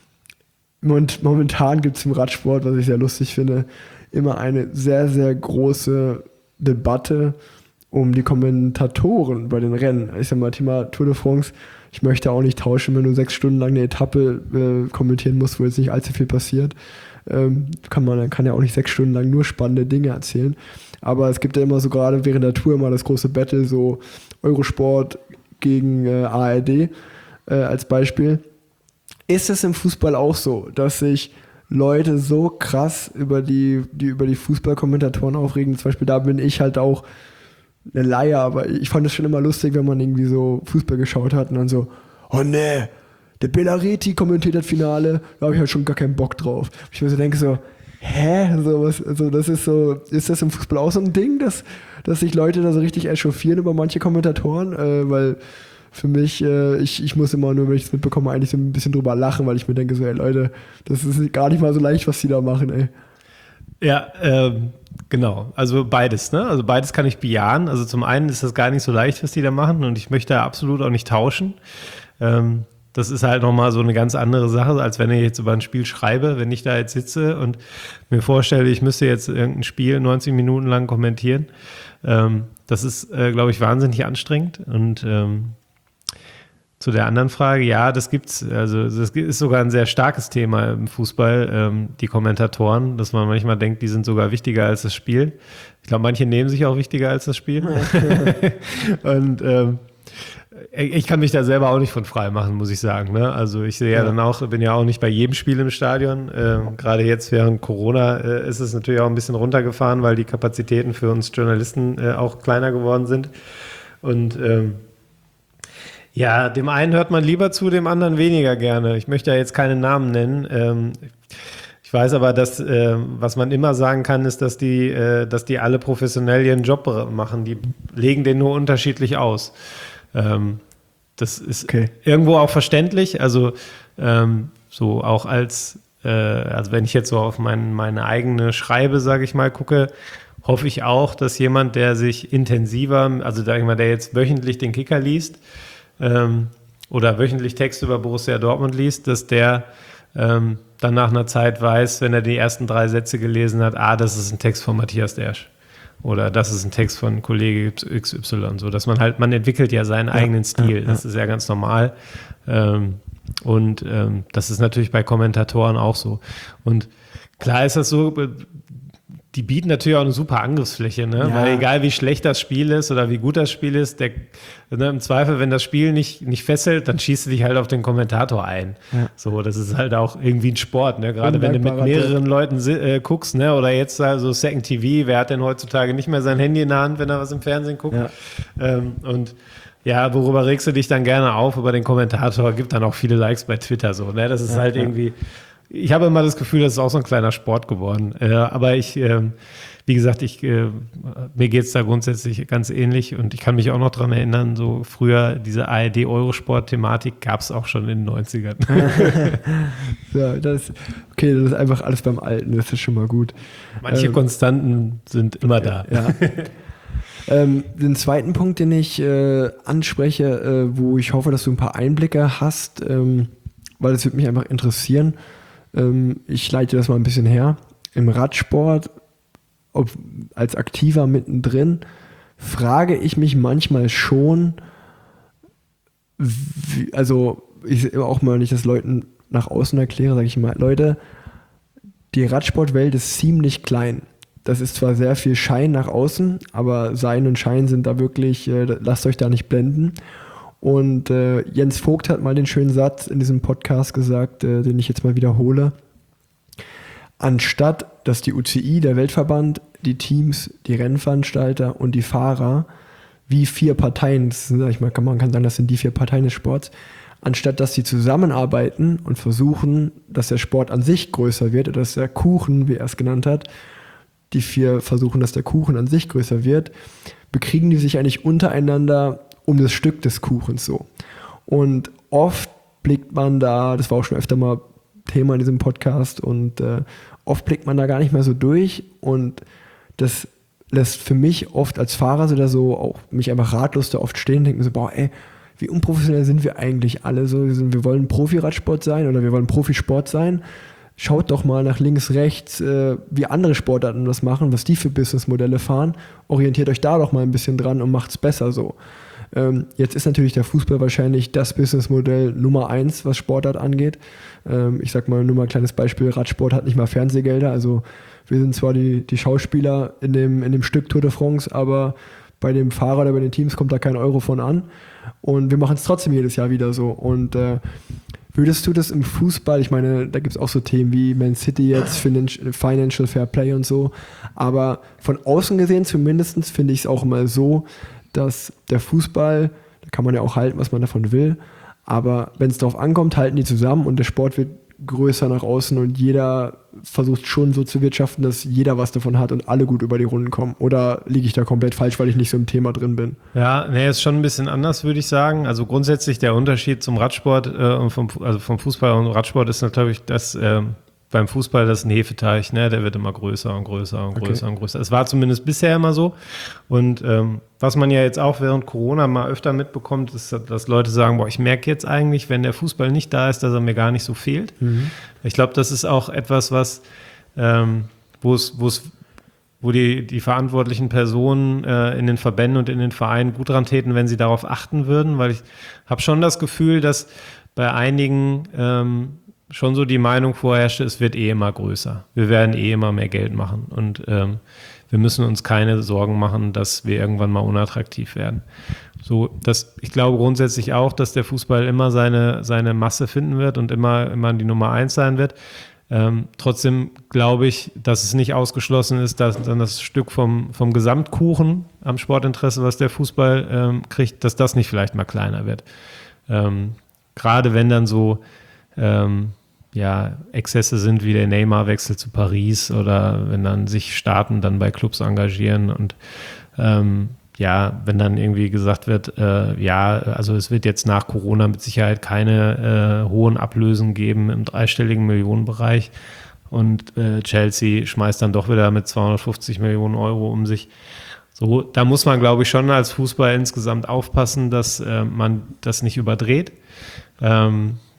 Speaker 2: Und momentan gibt es im Radsport, was ich sehr lustig finde, immer eine sehr, sehr große Debatte um die Kommentatoren bei den Rennen. Ich sag mal, Thema Tour de France, ich möchte auch nicht tauschen, wenn du sechs Stunden lang eine Etappe äh, kommentieren musst, wo jetzt nicht allzu viel passiert. Ähm, kann man kann ja auch nicht sechs Stunden lang nur spannende Dinge erzählen. Aber es gibt ja immer so gerade während der Tour immer das große Battle, so Eurosport gegen äh, A R D äh, als Beispiel. Ist es im Fußball auch so, dass sich Leute so krass über die, die, über die Fußballkommentatoren aufregen? Zum Beispiel da bin ich halt auch eine Laie, aber ich fand es schon immer lustig, wenn man irgendwie so Fußball geschaut hat und dann so, oh nee, der Bellareti kommentiert das Finale, da habe ich halt schon gar keinen Bock drauf. Ich mir so denke so, hä? So, was, also das ist so, ist das im Fußball auch so ein Ding, dass, dass sich Leute da so richtig echauffieren über manche Kommentatoren? Äh, weil für mich, äh, ich, ich muss immer nur, wenn ich es mitbekomme, eigentlich so ein bisschen drüber lachen, weil ich mir denke so, ey Leute, das ist gar nicht mal so leicht, was die da machen, ey.
Speaker 3: Ja, ähm, genau. Also beides, ne? Also beides kann ich bejahen. Also zum einen ist das gar nicht so leicht, was die da machen und ich möchte absolut auch nicht tauschen. Ähm, das ist halt nochmal so eine ganz andere Sache, als wenn ich jetzt über ein Spiel schreibe, wenn ich da jetzt sitze und mir vorstelle, ich müsste jetzt irgendein Spiel neunzig Minuten lang kommentieren. Ähm, das ist, äh, glaube ich, wahnsinnig anstrengend und ähm, zu der anderen Frage, ja, das gibt's. Also das ist sogar ein sehr starkes Thema im Fußball, ähm, die Kommentatoren, dass man manchmal denkt, die sind sogar wichtiger als das Spiel. Ich glaube, manche nehmen sich auch wichtiger als das Spiel. Und ähm, ich kann mich da selber auch nicht von frei machen, muss ich sagen. Ne? Also ich sehe ja, ja dann auch, bin ja auch nicht bei jedem Spiel im Stadion. Ähm, gerade jetzt während Corona äh, ist es natürlich auch ein bisschen runtergefahren, weil die Kapazitäten für uns Journalisten äh, auch kleiner geworden sind. Und ähm, ja, dem einen hört man lieber zu, dem anderen weniger gerne. Ich möchte ja jetzt keine Namen nennen. Ähm, ich weiß aber, dass äh, was man immer sagen kann, ist, dass die, äh, dass die alle professionell ihren Job machen. Die legen den nur unterschiedlich aus. Ähm, das ist okay. Irgendwo auch verständlich. Also ähm, so auch als, äh, also wenn ich jetzt so auf mein, meine eigene Schreibe, sage ich mal, gucke, hoffe ich auch, dass jemand, der sich intensiver, also sag ich mal, der jetzt wöchentlich den Kicker liest, Ähm, oder wöchentlich Text über Borussia Dortmund liest, dass der ähm, dann nach einer Zeit weiß, wenn er die ersten drei Sätze gelesen hat, ah, das ist ein Text von Matthias Dersch oder das ist ein Text von Kollege X Y, so dass man halt, man entwickelt ja seinen ja, eigenen Stil, ja, das ja. ist ja ganz normal. Ähm, Und ähm, das ist natürlich bei Kommentatoren auch so. Und klar ist das so, die bieten natürlich auch eine super Angriffsfläche, ne?
Speaker 2: Ja.
Speaker 3: Weil egal wie schlecht das Spiel ist oder wie gut das Spiel ist, der, ne, im Zweifel, wenn das Spiel nicht, nicht fesselt, dann schießt du dich halt auf den Kommentator ein.
Speaker 2: Ja.
Speaker 3: So, das ist halt auch irgendwie ein Sport, ne? Gerade wenn du mit
Speaker 2: Undankbarer
Speaker 3: mehreren Leuten äh, guckst, ne? Oder jetzt also Second T V, wer hat denn heutzutage nicht mehr sein Handy in der Hand, wenn er was im Fernsehen guckt?
Speaker 2: Ja.
Speaker 3: Ähm, und ja, worüber regst du dich dann gerne auf? Über den Kommentator, gibt dann auch viele Likes bei Twitter so, ne? Das ist
Speaker 2: Ja,
Speaker 3: halt
Speaker 2: ja.
Speaker 3: irgendwie, ich habe immer das Gefühl, das ist auch so ein kleiner Sport geworden. Äh, aber ich, äh, wie gesagt, ich, äh, mir geht es da grundsätzlich ganz ähnlich und ich kann mich auch noch dran erinnern, so früher diese A R D-Eurosport-Thematik gab es auch schon in den neunzigern.
Speaker 2: Ja, das, okay, das ist einfach alles beim Alten, das ist schon mal gut.
Speaker 3: Manche
Speaker 2: Ähm,
Speaker 3: Konstanten sind immer da.
Speaker 2: Ja. ähm, den zweiten Punkt, den ich äh, anspreche, äh, wo ich hoffe, dass du ein paar Einblicke hast, ähm, weil es würde mich einfach interessieren. Ähm, ich leite das mal ein bisschen her. Im Radsport, ob, als Aktiver mittendrin, frage ich mich manchmal schon, wie, also ich auch mal nicht das Leuten nach außen erkläre, sage ich mal, Leute, die Radsportwelt ist ziemlich klein. Das ist zwar sehr viel Schein nach außen, aber Sein und Schein sind da wirklich, äh, lasst euch da nicht blenden. Und äh, Jens Vogt hat mal den schönen Satz in diesem Podcast gesagt, äh, den ich jetzt mal wiederhole. Anstatt, dass die U C I, der Weltverband, die Teams, die Rennveranstalter und die Fahrer wie vier Parteien, das sind, sag ich mal, kann, man kann sagen, das sind die vier Parteien des Sports, anstatt dass sie zusammenarbeiten und versuchen, dass der Sport an sich größer wird, oder dass der Kuchen, wie er es genannt hat, die vier versuchen, dass der Kuchen an sich größer wird, bekriegen die sich eigentlich untereinander um das Stück des Kuchens so. Und oft blickt man da, das war auch schon öfter mal Thema in diesem Podcast, und äh, oft blickt man da gar nicht mehr so durch, und das lässt für mich oft als Fahrer oder so auch mich einfach ratlos da oft stehen und denken so, boah, ey, wie unprofessionell sind wir eigentlich alle so, wir, sind, wir wollen Profi-Radsport sein oder wir wollen Profisport sein. Schaut doch mal nach links, rechts, äh, wie andere Sportarten das machen, was die für Businessmodelle fahren. Orientiert euch da doch mal ein bisschen dran und macht's besser so. Ähm, jetzt ist natürlich der Fußball wahrscheinlich das Businessmodell Nummer eins, was Sportart angeht. Ähm, ich sag mal nur mal ein kleines Beispiel, Radsport hat nicht mal Fernsehgelder, also wir sind zwar die, die Schauspieler in dem, in dem Stück Tour de France, aber bei dem Fahrer oder bei den Teams kommt da kein Euro von an, und wir machen es trotzdem jedes Jahr wieder so. Und äh, würdest du das im Fußball, ich meine, da gibt es auch so Themen wie Man City jetzt, Financial Fair Play und so, aber von außen gesehen zumindest finde ich es auch immer so, dass der Fußball, da kann man ja auch halten, was man davon will, aber wenn es darauf ankommt, halten die zusammen und der Sport wird größer nach außen und jeder versucht schon so zu wirtschaften, dass jeder was davon hat und alle gut über die Runden kommen. Oder liege ich da komplett falsch, weil ich nicht so im Thema drin bin?
Speaker 3: Ja, nee, ist schon ein bisschen anders, würde ich sagen. Also grundsätzlich der Unterschied zum Radsport äh, und vom, also vom Fußball und Radsport ist natürlich, dass äh, beim Fußball das ist ein Hefeteich, ne? Der wird immer größer und größer und größer okay. und größer. Es war zumindest bisher immer so. Und ähm, was man ja jetzt auch während Corona mal öfter mitbekommt, ist, dass Leute sagen, boah, ich merke jetzt eigentlich, wenn der Fußball nicht da ist, dass er mir gar nicht so fehlt. Mhm. Ich glaube, das ist auch etwas, was ähm, wo es, wo es, wo die, die verantwortlichen Personen äh, in den Verbänden und in den Vereinen gut dran täten, wenn sie darauf achten würden, weil ich habe schon das Gefühl, dass bei einigen ähm, schon so die Meinung vorherrschte, es wird eh immer größer. Wir werden eh immer mehr Geld machen und ähm, wir müssen uns keine Sorgen machen, dass wir irgendwann mal unattraktiv werden. So, das, ich glaube grundsätzlich auch, dass der Fußball immer seine, seine Masse finden wird und immer, immer die Nummer eins sein wird. Ähm, trotzdem glaube ich, dass es nicht ausgeschlossen ist, dass dann das Stück vom, vom Gesamtkuchen am Sportinteresse, was der Fußball ähm, kriegt, dass das nicht vielleicht mal kleiner wird. Ähm, gerade wenn dann so ähm, ja, Exzesse sind wie der Neymar-Wechsel zu Paris oder wenn dann sich Staaten dann bei Clubs engagieren und ähm, ja, wenn dann irgendwie gesagt wird, äh, ja, also es wird jetzt nach Corona mit Sicherheit keine äh, hohen Ablösen geben im dreistelligen Millionenbereich und äh, Chelsea schmeißt dann doch wieder mit zweihundertfünfzig Millionen Euro um sich. So, da muss man, glaube ich, schon als Fußball insgesamt aufpassen, dass äh, man das nicht überdreht. Ähm,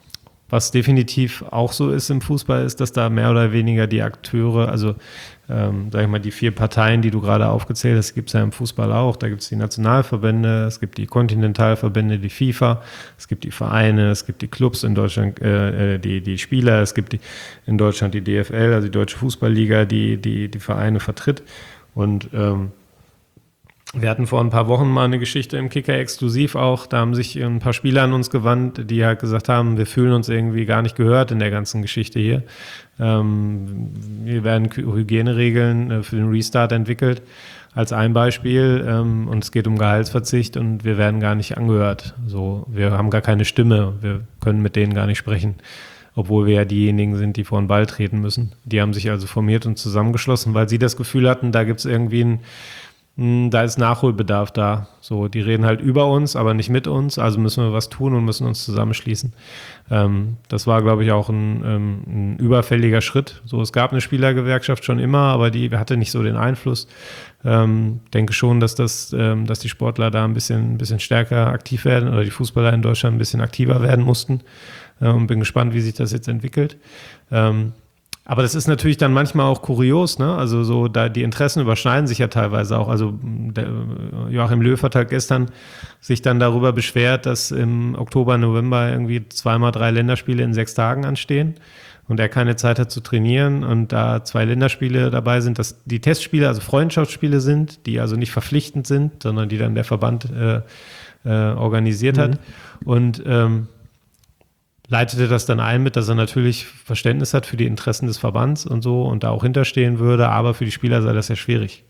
Speaker 3: was definitiv auch so ist im Fußball, ist, dass da mehr oder weniger die Akteure, also ähm, sag ich mal, die vier Parteien, die du gerade aufgezählt hast, gibt es ja im Fußball auch. Da gibt es die Nationalverbände, es gibt die Kontinentalverbände, die FIFA, es gibt die Vereine, es gibt die Clubs in Deutschland, äh, die, die Spieler, es gibt die, in Deutschland die D F L, also die Deutsche Fußballliga, die die, die Vereine vertritt. Und ähm, wir hatten vor ein paar Wochen mal eine Geschichte im Kicker exklusiv auch, da haben sich ein paar Spieler an uns gewandt, die halt gesagt haben, wir fühlen uns irgendwie gar nicht gehört in der ganzen Geschichte hier. Ähm, hier werden Hygieneregeln für den Restart entwickelt als ein Beispiel ähm, und es geht um Gehaltsverzicht und wir werden gar nicht angehört. So, wir haben gar keine Stimme, wir können mit denen gar nicht sprechen, obwohl wir ja diejenigen sind, die vor den Ball treten müssen. Die haben sich also formiert und zusammengeschlossen, weil sie das Gefühl hatten, da gibt es irgendwie ein da ist Nachholbedarf da. So, die reden halt über uns, aber nicht mit uns, also müssen wir was tun und müssen uns zusammenschließen. Ähm, das war, glaube ich, auch ein, ähm, ein überfälliger Schritt. So, es gab eine Spielergewerkschaft schon immer, aber die hatte nicht so den Einfluss. Ähm, denke schon, dass das, ähm, dass die Sportler da ein bisschen, ein bisschen stärker aktiv werden oder die Fußballer in Deutschland ein bisschen aktiver werden mussten. Ähm, bin gespannt, wie sich das jetzt entwickelt. Ähm, Aber das ist natürlich dann manchmal auch kurios, ne? Also so, da die Interessen überschneiden sich ja teilweise auch. Also der, Joachim Löw hat halt gestern sich dann darüber beschwert, dass im Oktober, November irgendwie zweimal drei Länderspiele in sechs Tagen anstehen und er keine Zeit hat zu trainieren und da zwei Länderspiele dabei sind, dass die Testspiele, also Freundschaftsspiele sind, die also nicht verpflichtend sind, sondern die dann der Verband äh, äh, organisiert mhm. hat. Und ähm, leitete das dann ein mit, dass er natürlich Verständnis hat für die Interessen des Verbands und so und da auch hinterstehen würde, aber für die Spieler sei das ja schwierig.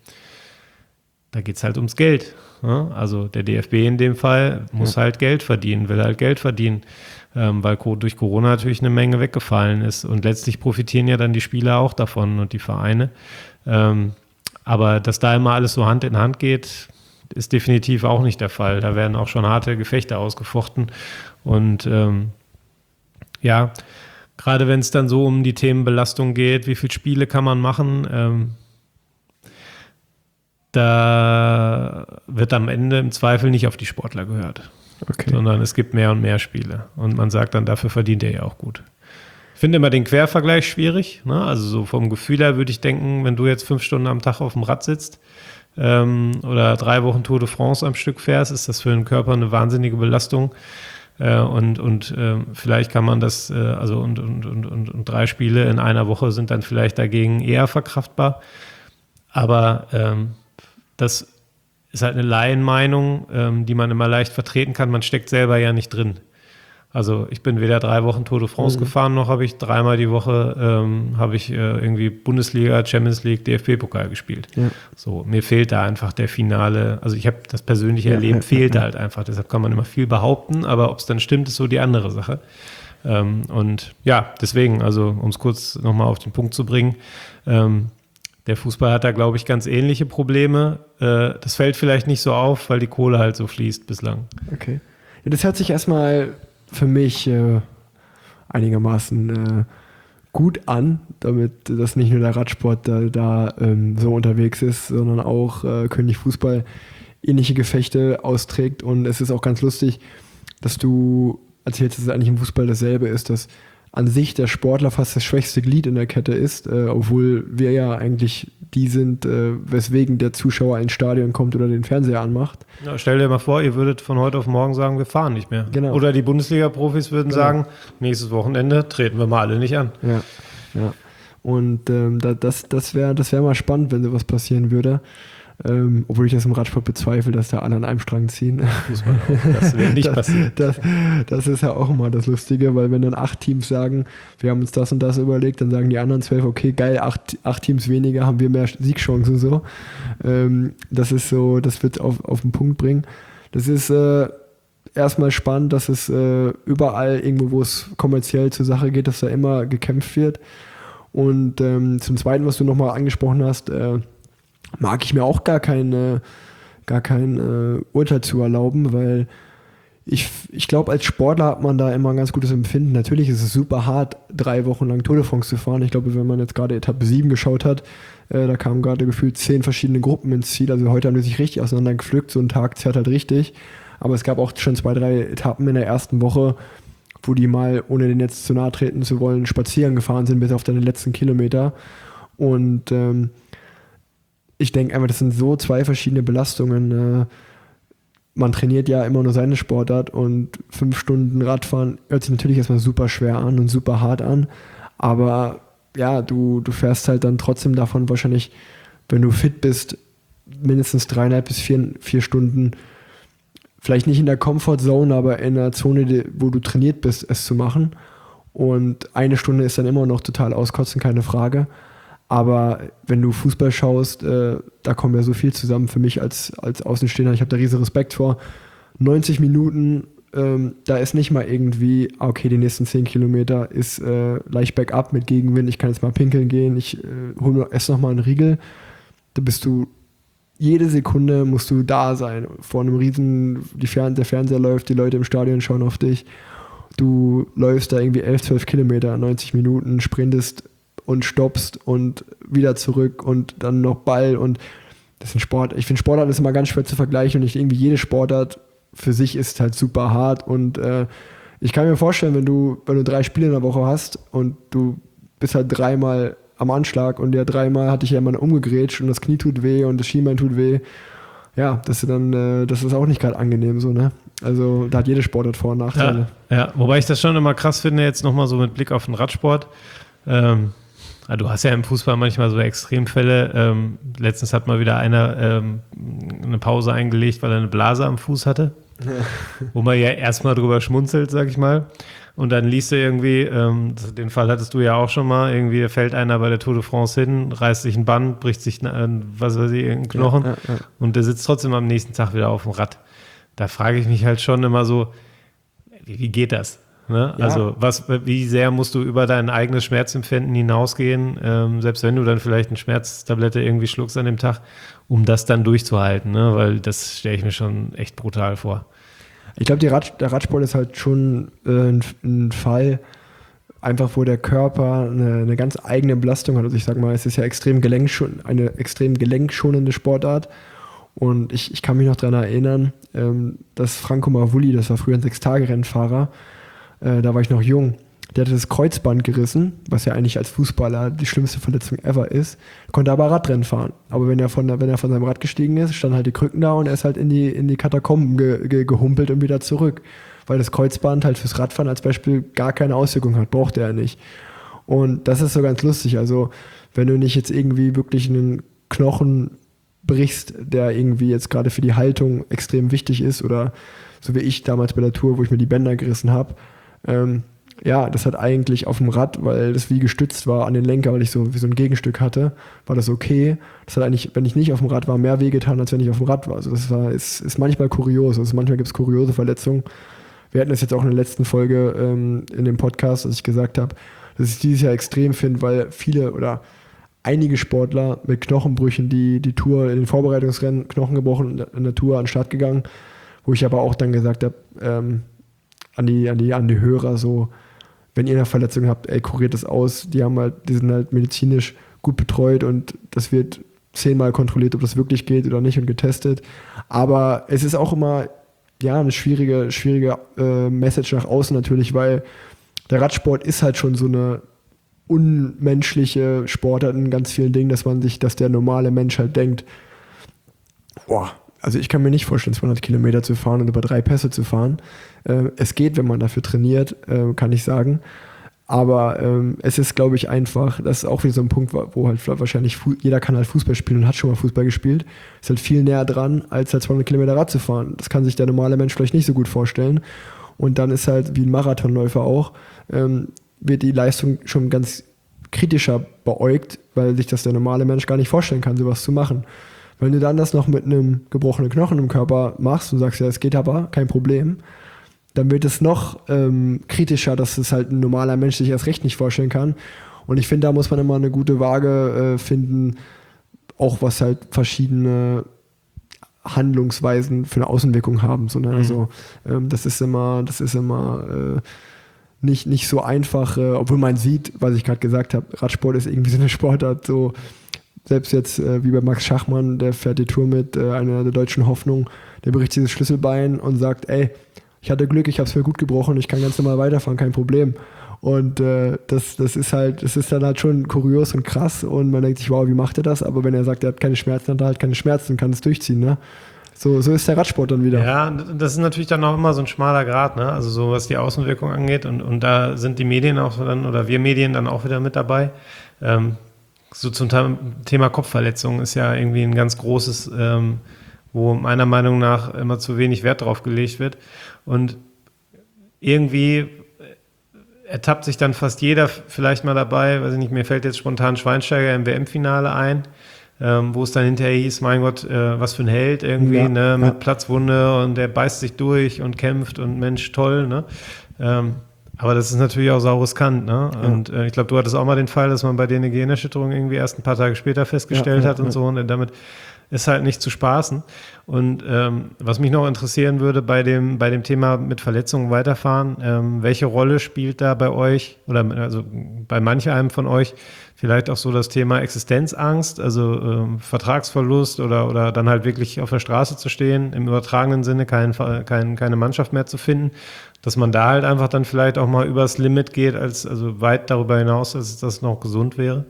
Speaker 3: Da geht es halt ums Geld. Ne? Also der D F B in dem Fall muss ja. halt Geld verdienen, will halt Geld verdienen, ähm, weil durch Corona natürlich eine Menge weggefallen ist und letztlich profitieren ja dann die Spieler auch davon und die Vereine. Ähm, aber dass da immer alles so Hand in Hand geht, ist definitiv auch nicht der Fall. Da werden auch schon harte Gefechte ausgefochten und ähm, ja, gerade wenn es dann so um die Themenbelastung geht, wie viele Spiele kann man machen, ähm, da wird am Ende im Zweifel nicht auf die Sportler gehört, okay. sondern es gibt mehr und mehr Spiele und man sagt dann, dafür verdient er ja auch gut. Ich finde immer den Quervergleich schwierig, ne? Also so vom Gefühl her würde ich denken, wenn du jetzt fünf Stunden am Tag auf dem Rad sitzt ähm, oder drei Wochen Tour de France am Stück fährst, ist das für den Körper eine wahnsinnige Belastung. Und, und äh, vielleicht kann man das, äh, also und, und, und, und, und drei Spiele in einer Woche sind dann vielleicht dagegen eher verkraftbar. Aber ähm, das ist halt eine Laienmeinung, ähm, die man immer leicht vertreten kann. Man steckt selber ja nicht drin. Also ich bin weder drei Wochen Tour de France mhm. gefahren, noch habe ich dreimal die Woche ähm, habe ich äh, irgendwie Bundesliga, Champions League, D F B-Pokal gespielt. Ja. So, mir fehlt da einfach der Finale, also ich habe das persönliche ja, Erleben, ja, fehlt ja, ja. halt einfach. Deshalb kann man immer viel behaupten, aber ob es dann stimmt, ist so die andere Sache. Ähm, und ja, deswegen, also um es kurz nochmal auf den Punkt zu bringen, ähm, der Fußball hat da, glaube ich, ganz ähnliche Probleme. Äh, das fällt vielleicht nicht so auf, weil die Kohle halt so fließt bislang.
Speaker 2: Okay. Ja, das hört sich erstmal für mich äh, einigermaßen äh, gut an, damit das nicht nur der Radsport da, da ähm, so unterwegs ist, sondern auch äh, König Fußball ähnliche Gefechte austrägt. Und es ist auch ganz lustig, dass du erzählst, dass es eigentlich im Fußball dasselbe ist, dass an sich der Sportler fast das schwächste Glied in der Kette ist, äh, obwohl wir ja eigentlich die sind, äh, weswegen der Zuschauer ins Stadion kommt oder den Fernseher anmacht.
Speaker 3: Ja, stell dir mal vor, ihr würdet von heute auf morgen sagen, wir fahren nicht mehr.
Speaker 2: Genau.
Speaker 3: Oder die Bundesliga-Profis würden genau. sagen, nächstes Wochenende treten wir mal alle nicht an.
Speaker 2: Ja, ja. Und ähm, da, das, das wäre das wär mal spannend, wenn sowas passieren würde. Ähm, obwohl ich das im Radsport bezweifle, dass da alle an einem Strang ziehen.
Speaker 3: Das wäre nicht passiert.
Speaker 2: Das, das, das ist ja auch immer das Lustige, weil wenn dann acht Teams sagen, wir haben uns das und das überlegt, dann sagen die anderen zwölf, okay, geil, acht, acht Teams weniger, haben wir mehr Siegchancen so. Ähm, das ist so, das wird auf, auf den Punkt bringen. Das ist äh, erstmal spannend, dass es äh, überall irgendwo, wo es kommerziell zur Sache geht, dass da immer gekämpft wird. Und ähm, zum Zweiten, was du nochmal angesprochen hast, äh, mag ich mir auch gar kein, äh, gar kein äh, Urteil zu erlauben, weil ich, ich glaube, als Sportler hat man da immer ein ganz gutes Empfinden. Natürlich ist es super hart, drei Wochen lang Tour de France zu fahren. Ich glaube, wenn man jetzt gerade Etappe sieben geschaut hat, äh, da kamen gerade gefühlt zehn verschiedene Gruppen ins Ziel. Also heute haben die sich richtig auseinander gepflückt. So ein Tag zerrt halt richtig. Aber es gab auch schon zwei, drei Etappen in der ersten Woche, wo die mal, ohne den jetzt zu nahe treten zu wollen, spazieren gefahren sind bis auf deine letzten Kilometer. Und ähm, ich denke einfach, das sind so zwei verschiedene Belastungen. Äh, man trainiert ja immer nur seine Sportart und fünf Stunden Radfahren hört sich natürlich erstmal super schwer an und super hart an. Aber ja, du, du fährst halt dann trotzdem davon wahrscheinlich, wenn du fit bist, mindestens dreieinhalb bis vier, vier Stunden, vielleicht nicht in der Comfort-Zone, aber in einer Zone, wo du trainiert bist, es zu machen. Und eine Stunde ist dann immer noch total auskotzen, keine Frage. Aber wenn du Fußball schaust, äh, da kommt ja so viel zusammen für mich als, als Außenstehender. Ich habe da riesen Respekt vor. neunzig Minuten, ähm, da ist nicht mal irgendwie, okay, die nächsten zehn Kilometer ist äh, leicht bergab mit Gegenwind, ich kann jetzt mal pinkeln gehen, ich äh, hol mir, esse nochmal einen Riegel. Da bist du, jede Sekunde musst du da sein. Vor einem riesen, die Fern- der Fernseher läuft, die Leute im Stadion schauen auf dich. Du läufst da irgendwie elf, zwölf Kilometer, neunzig Minuten, sprintest und stoppst und wieder zurück und dann noch Ball und das ist ein Sport. Ich finde, Sportart ist immer ganz schwer zu vergleichen und nicht irgendwie jede Sportart für sich ist halt super hart und äh, ich kann mir vorstellen, wenn du, wenn du drei Spiele in der Woche hast und du bist halt dreimal am Anschlag und ja dreimal hatte ich ja mal umgegrätscht und das Knie tut weh und das Schienbein tut weh, ja, das ist dann, äh, das ist auch nicht gerade angenehm so, ne? Also da hat jede Sportart Vor- und Nachteile.
Speaker 3: Ja, ja, wobei ich das schon immer krass finde, jetzt nochmal so mit Blick auf den Radsport. Ähm, Du hast ja im Fußball manchmal so Extremfälle. Ähm, letztens hat mal wieder einer ähm, eine Pause eingelegt, weil er eine Blase am Fuß hatte. Ja. Wo man ja erstmal drüber schmunzelt, sag ich mal. Und dann liest du irgendwie, ähm, den Fall hattest du ja auch schon mal, irgendwie fällt einer bei der Tour de France hin, reißt sich ein Band, bricht sich ein, was weiß ich, einen Knochen
Speaker 2: ja, ja, ja.
Speaker 3: und der sitzt trotzdem am nächsten Tag wieder auf dem Rad. Da frage ich mich halt schon immer so, wie, wie geht das? Ne? Ja. Also was, wie sehr musst du über dein eigenes Schmerzempfinden hinausgehen, ähm, selbst wenn du dann vielleicht eine Schmerztablette irgendwie schluckst an dem Tag, um das dann durchzuhalten, ne? Weil das stelle ich mir schon echt brutal vor.
Speaker 2: Ich glaube, Rad, der Radsport ist halt schon äh, ein, ein Fall, einfach wo der Körper eine, eine ganz eigene Belastung hat. Also ich sage mal, es ist ja extrem gelenkschon, eine extrem gelenkschonende Sportart. Und ich, ich kann mich noch daran erinnern, ähm, dass Franco Mavulli, das war früher ein Sechs-Tage-Rennfahrer, Äh, da war ich noch jung, der hatte das Kreuzband gerissen, was ja eigentlich als Fußballer die schlimmste Verletzung ever ist, konnte aber Radrennen fahren. Aber wenn er von, der, wenn er von seinem Rad gestiegen ist, standen halt die Krücken da und er ist halt in die, in die Katakomben ge, ge, gehumpelt und wieder zurück. Weil das Kreuzband halt fürs Radfahren als Beispiel gar keine Auswirkung hat, brauchte er nicht. Und das ist so ganz lustig. Also wenn du nicht jetzt irgendwie wirklich einen Knochen brichst, der irgendwie jetzt gerade für die Haltung extrem wichtig ist oder so wie ich damals bei der Tour, wo ich mir die Bänder gerissen habe, Ähm, ja, das hat eigentlich auf dem Rad, weil das wie gestützt war an den Lenker, weil ich so wie so ein Gegenstück hatte, war das okay. Das hat eigentlich, wenn ich nicht auf dem Rad war, mehr wehgetan, als wenn ich auf dem Rad war. Also das war, ist, ist manchmal kurios. Also manchmal gibt es kuriose Verletzungen. Wir hatten das jetzt auch in der letzten Folge ähm, in dem Podcast, dass ich gesagt habe, dass ich dieses Jahr extrem finde, weil viele oder einige Sportler mit Knochenbrüchen, die die Tour in den Vorbereitungsrennen Knochen gebrochen, in der Tour an den Start gegangen, wo ich aber auch dann gesagt habe, ähm, An die, an, die, an die Hörer so, wenn ihr eine Verletzung habt, ey, kuriert das aus. Die haben halt, die sind halt medizinisch gut betreut und das wird zehnmal kontrolliert, ob das wirklich geht oder nicht und getestet. Aber es ist auch immer, ja, eine schwierige, schwierige äh, Message nach außen natürlich, weil der Radsport ist halt schon so eine unmenschliche Sportart in ganz vielen Dingen, dass man sich, dass der normale Mensch halt denkt, boah, also ich kann mir nicht vorstellen, zweihundert Kilometer zu fahren und über drei Pässe zu fahren. Äh, es geht, wenn man dafür trainiert, äh, kann ich sagen. Aber ähm, es ist, glaube ich, einfach, das ist auch wieder so ein Punkt, wo halt wahrscheinlich Fu- jeder kann halt Fußball spielen und hat schon mal Fußball gespielt. Ist halt viel näher dran, als halt zweihundert Kilometer Rad zu fahren. Das kann sich der normale Mensch vielleicht nicht so gut vorstellen. Und dann ist halt, wie ein Marathonläufer auch, ähm, wird die Leistung schon ganz kritischer beäugt, weil sich das der normale Mensch gar nicht vorstellen kann, sowas zu machen. Wenn du dann das noch mit einem gebrochenen Knochen im Körper machst und sagst, ja, es geht aber, kein Problem, dann wird es noch ähm, kritischer, dass es halt ein normaler Mensch sich erst recht nicht vorstellen kann. Und ich finde, da muss man immer eine gute Waage äh, finden, auch was halt verschiedene Handlungsweisen für eine Außenwirkung haben. So, ne? Mhm. Also ähm, das ist immer, das ist immer äh, nicht, nicht so einfach, äh, obwohl man sieht, was ich gerade gesagt habe, Radsport ist irgendwie so eine Sportart, so selbst jetzt äh, wie bei Max Schachmann, der fährt die Tour mit, äh, einer der deutschen Hoffnung, der bricht dieses Schlüsselbein und sagt, ey, ich hatte Glück, ich habe es mir gut gebrochen, ich kann ganz normal weiterfahren, kein Problem. Und äh, das, das ist halt, das ist dann halt schon kurios und krass und man denkt sich, wow, wie macht er das? Aber wenn er sagt, er hat keine Schmerzen, dann hat er halt keine Schmerzen und kann es durchziehen, ne? So, so ist der Radsport dann wieder.
Speaker 3: Ja, das ist natürlich dann auch immer so ein schmaler Grat, ne? Also so was die Außenwirkung angeht und, und da sind die Medien auch dann, oder wir Medien dann auch wieder mit dabei. Ähm, so zum Thema Kopfverletzungen ist ja irgendwie ein ganz großes, ähm, wo meiner Meinung nach immer zu wenig Wert drauf gelegt wird und irgendwie ertappt sich dann fast jeder vielleicht mal dabei, weiß ich nicht, mir fällt jetzt spontan Schweinsteiger im W M-Finale ein, ähm, wo es dann hinterher hieß, mein Gott, äh, was für ein Held irgendwie, ja, ne, mit ja. Platzwunde und der beißt sich durch und kämpft und Mensch, toll, ne? Ähm, aber das ist natürlich auch sau riskant, ne? Ja. Und äh, ich glaube, du hattest auch mal den Fall, dass man bei dir eine Gehirnerschütterung irgendwie erst ein paar Tage später festgestellt ja, ja, hat und ja. so und damit ist halt nicht zu spaßen. Und ähm, was mich noch interessieren würde bei dem, bei dem Thema mit Verletzungen weiterfahren, ähm, welche Rolle spielt da bei euch oder also bei manch einem von euch vielleicht auch so das Thema Existenzangst, also ähm, Vertragsverlust oder, oder dann halt wirklich auf der Straße zu stehen, im übertragenen Sinne kein, kein, keine Mannschaft mehr zu finden, dass man da halt einfach dann vielleicht auch mal übers Limit geht, als also weit darüber hinaus, als das noch gesund wäre?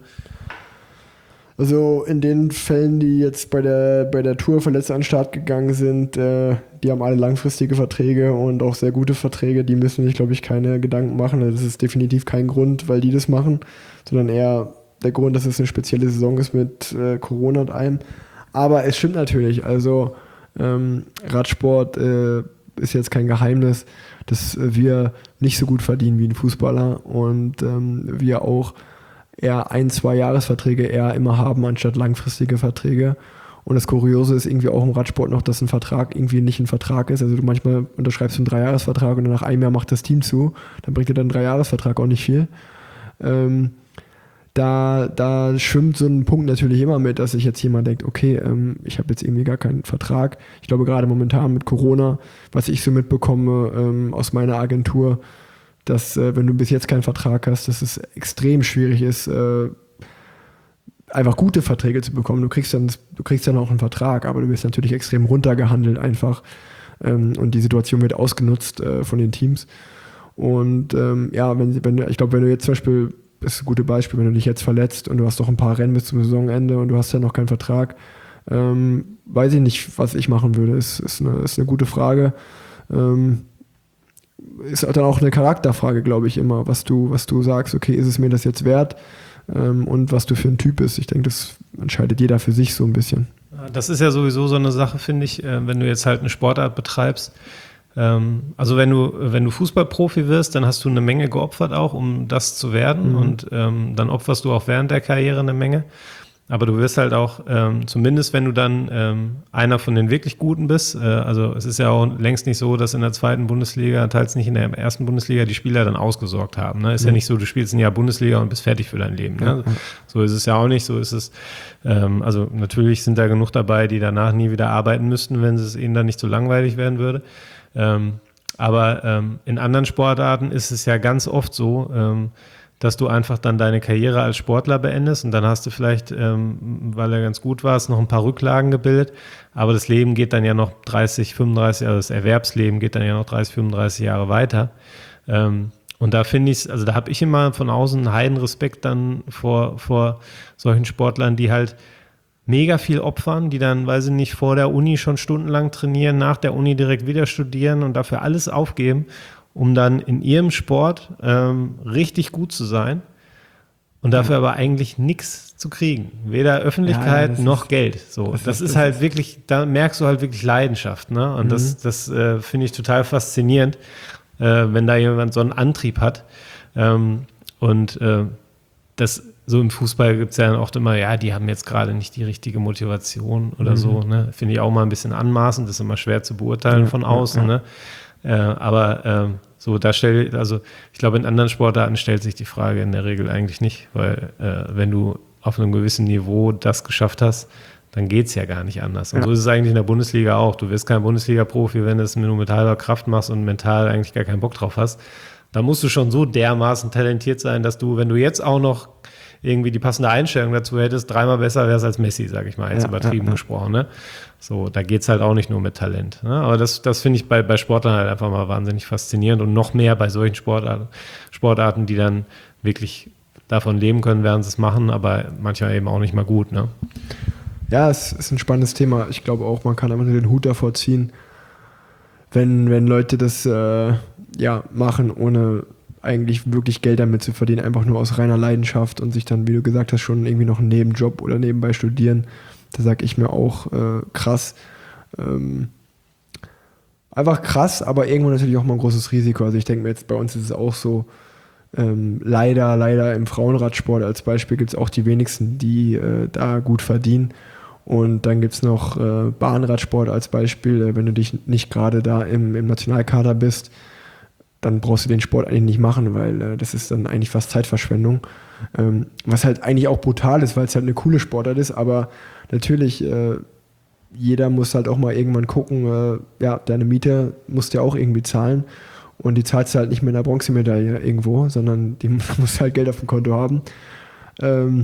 Speaker 2: Also in den Fällen, die jetzt bei der, bei der Tour verletzt an den Start gegangen sind, äh, die haben alle langfristige Verträge und auch sehr gute Verträge, die müssen sich, glaube ich, keine Gedanken machen. Das ist definitiv kein Grund, weil die das machen, sondern eher der Grund, dass es eine spezielle Saison ist mit äh, Corona und allem. Aber es stimmt natürlich, also ähm, Radsport äh, ist jetzt kein Geheimnis, dass wir nicht so gut verdienen wie ein Fußballer und ähm, wir auch eher ein-, zwei Jahresverträge eher immer haben, anstatt langfristige Verträge. Und das Kuriose ist irgendwie auch im Radsport noch, dass ein Vertrag irgendwie nicht ein Vertrag ist. Also du manchmal unterschreibst einen Dreijahresvertrag und dann nach einem Jahr macht das Team zu. Dann bringt dir dann ein Dreijahresvertrag auch nicht viel. Ähm, da, da schwimmt so ein Punkt natürlich immer mit, dass sich jetzt jemand denkt, okay, ähm, ich habe jetzt irgendwie gar keinen Vertrag. Ich glaube gerade momentan mit Corona, was ich so mitbekomme ähm, aus meiner Agentur, dass äh, wenn du bis jetzt keinen Vertrag hast, dass es extrem schwierig ist, äh, einfach gute Verträge zu bekommen. Du kriegst dann, du kriegst dann auch einen Vertrag, aber du wirst natürlich extrem runtergehandelt einfach ähm, und die Situation wird ausgenutzt äh, von den Teams. Und ähm, ja, wenn, wenn ich glaube, wenn du jetzt zum Beispiel, das ist ein gutes Beispiel, wenn du dich jetzt verletzt und du hast doch ein paar Rennen bis zum Saisonende und du hast ja noch keinen Vertrag, ähm, weiß ich nicht, was ich machen würde. Ist, ist, eine, ist eine gute Frage. Ähm, ist dann auch eine Charakterfrage, glaube ich, immer, was du, was du sagst, okay, ist es mir das jetzt wert ähm, und was du für ein Typ bist. Ich denke, das entscheidet jeder für sich so ein bisschen.
Speaker 3: Das ist ja sowieso so eine Sache, finde ich, äh, wenn du jetzt halt eine Sportart betreibst. Ähm, also wenn du, wenn du Fußballprofi wirst, dann hast du eine Menge geopfert auch, um das zu werden mhm. und ähm, dann opferst du auch während der Karriere eine Menge. Aber du wirst halt auch, ähm, zumindest wenn du dann ähm, einer von den wirklich Guten bist, äh, also es ist ja auch längst nicht so, dass in der zweiten Bundesliga, teils nicht in der ersten Bundesliga, die Spieler dann ausgesorgt haben. Ne? Ist mhm. ja nicht so, du spielst ein Jahr Bundesliga und bist fertig für dein Leben. Ne? Ja. So ist es ja auch nicht, so ist es. Ähm, also natürlich sind da genug dabei, die danach nie wieder arbeiten müssten, wenn es ihnen dann nicht so langweilig werden würde. Ähm, aber ähm, in anderen Sportarten ist es ja ganz oft so, ähm, dass du einfach dann deine Karriere als Sportler beendest und dann hast du vielleicht, ähm, weil er ganz gut war, noch ein paar Rücklagen gebildet, aber das Leben geht dann ja noch dreißig, fünfunddreißig, also das Erwerbsleben geht dann ja noch dreißig, fünfunddreißig Jahre weiter. Ähm, und da finde ich, also da habe ich immer von außen einen Heidenrespekt dann vor, vor solchen Sportlern, die halt mega viel opfern, die dann, weiß ich nicht, vor der Uni schon stundenlang trainieren, nach der Uni direkt wieder studieren und dafür alles aufgeben, um dann in ihrem Sport ähm, richtig gut zu sein und dafür aber eigentlich nichts zu kriegen. Weder Öffentlichkeit ja, noch ist, Geld. So, das, das ist, ist halt ist wirklich, da merkst du halt wirklich Leidenschaft. Ne? Und mhm. das, das äh, finde ich total faszinierend, äh, wenn da jemand so einen Antrieb hat. Ähm, und äh, das so im Fußball gibt es ja dann auch immer, ja, die haben jetzt gerade nicht die richtige Motivation oder mhm. so. Ne? Finde ich auch mal ein bisschen anmaßend, das ist immer schwer zu beurteilen ja, von außen. Ja, ja. Ne? Äh, aber ähm, so, da stellt, also ich glaube, in anderen Sportarten stellt sich die Frage in der Regel eigentlich nicht, weil äh, wenn du auf einem gewissen Niveau das geschafft hast, dann geht es ja gar nicht anders. Und ja. so ist es eigentlich in der Bundesliga auch. Du wirst kein Bundesliga-Profi, wenn du es nur mit halber Kraft machst und mental eigentlich gar keinen Bock drauf hast. Da musst du schon so dermaßen talentiert sein, dass du, wenn du jetzt auch noch irgendwie die passende Einstellung dazu hättest, dreimal besser wär's als Messi, sage ich mal, jetzt
Speaker 2: Ja,
Speaker 3: übertrieben
Speaker 2: ja, ja.
Speaker 3: gesprochen. Ne? So, da geht's halt auch nicht nur mit Talent. Ne? Aber das, das finde ich bei, bei Sportlern halt einfach mal wahnsinnig faszinierend und noch mehr bei solchen Sportarten, Sportarten, die dann wirklich davon leben können, während sie es machen, aber manchmal eben auch nicht mal gut. Ne?
Speaker 2: Ja, es ist ein spannendes Thema. Ich glaube auch, man kann einfach nur den Hut davor ziehen, wenn, wenn Leute das äh, ja, machen, ohne eigentlich wirklich Geld damit zu verdienen, einfach nur aus reiner Leidenschaft und sich dann, wie du gesagt hast, schon irgendwie noch einen Nebenjob oder nebenbei studieren. Da sage ich mir auch äh, krass. Ähm, einfach krass, aber irgendwo natürlich auch mal ein großes Risiko. Also ich denke mir jetzt, bei uns ist es auch so, ähm, leider, leider im Frauenradsport als Beispiel gibt es auch die wenigsten, die äh, da gut verdienen. Und dann gibt es noch äh, Bahnradsport als Beispiel. Äh, wenn du dich nicht gerade da im, im Nationalkader bist, dann brauchst du den Sport eigentlich nicht machen, weil äh, das ist dann eigentlich fast Zeitverschwendung. Ähm, was halt eigentlich auch brutal ist, weil es halt eine coole Sportart ist, aber natürlich, äh, jeder muss halt auch mal irgendwann gucken, äh, ja, deine Miete musst du ja auch irgendwie zahlen und die zahlst du halt nicht mit einer Bronzemedaille irgendwo, sondern die musst halt Geld auf dem Konto haben. Ähm,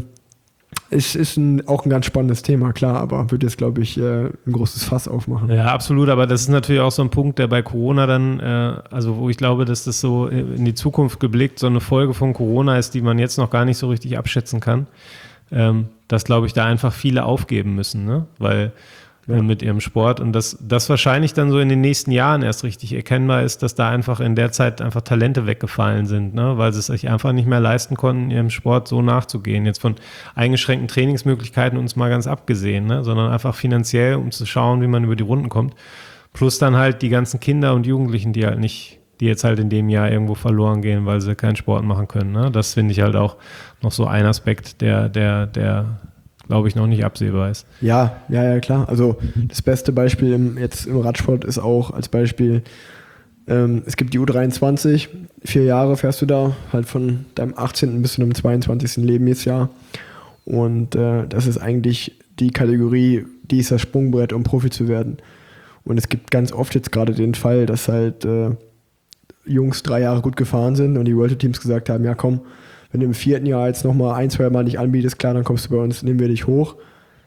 Speaker 2: Es ist ein, auch ein ganz spannendes Thema, klar, aber würde jetzt, glaube ich, äh, ein großes Fass aufmachen.
Speaker 3: Ja, absolut, aber das ist natürlich auch so ein Punkt, der bei Corona dann, äh, also wo ich glaube, dass das so in die Zukunft geblickt, so eine Folge von Corona ist, die man jetzt noch gar nicht so richtig abschätzen kann, ähm, dass, glaube ich, da einfach viele aufgeben müssen, ne? Weil
Speaker 2: Ja.
Speaker 3: mit ihrem Sport und das, das wahrscheinlich dann so in den nächsten Jahren erst richtig erkennbar ist, dass da einfach in der Zeit einfach Talente weggefallen sind, ne? Weil sie es sich einfach nicht mehr leisten konnten, ihrem Sport so nachzugehen. Jetzt von eingeschränkten Trainingsmöglichkeiten uns mal ganz abgesehen, ne? Sondern einfach finanziell, um zu schauen, wie man über die Runden kommt. Plus dann halt die ganzen Kinder und Jugendlichen, die halt nicht, die jetzt halt in dem Jahr irgendwo verloren gehen, weil sie keinen Sport machen können, ne? Das finde ich halt auch noch so ein Aspekt, der, der, der glaube ich, noch nicht absehbar ist.
Speaker 2: Ja, ja, ja, klar. Also das beste Beispiel im, jetzt im Radsport ist auch als Beispiel, ähm, es gibt die U dreiundzwanzig, vier Jahre fährst du da, halt von deinem achtzehnten bis zu deinem zweiundzwanzigsten Lebensjahr. Und äh, das ist eigentlich die Kategorie, die ist das Sprungbrett, um Profi zu werden. Und es gibt ganz oft jetzt gerade den Fall, dass halt äh, Jungs drei Jahre gut gefahren sind und die World Teams gesagt haben, ja komm, wenn du im vierten Jahr jetzt nochmal ein, zwei Mal nicht anbietest, klar, dann kommst du bei uns, nehmen wir dich hoch.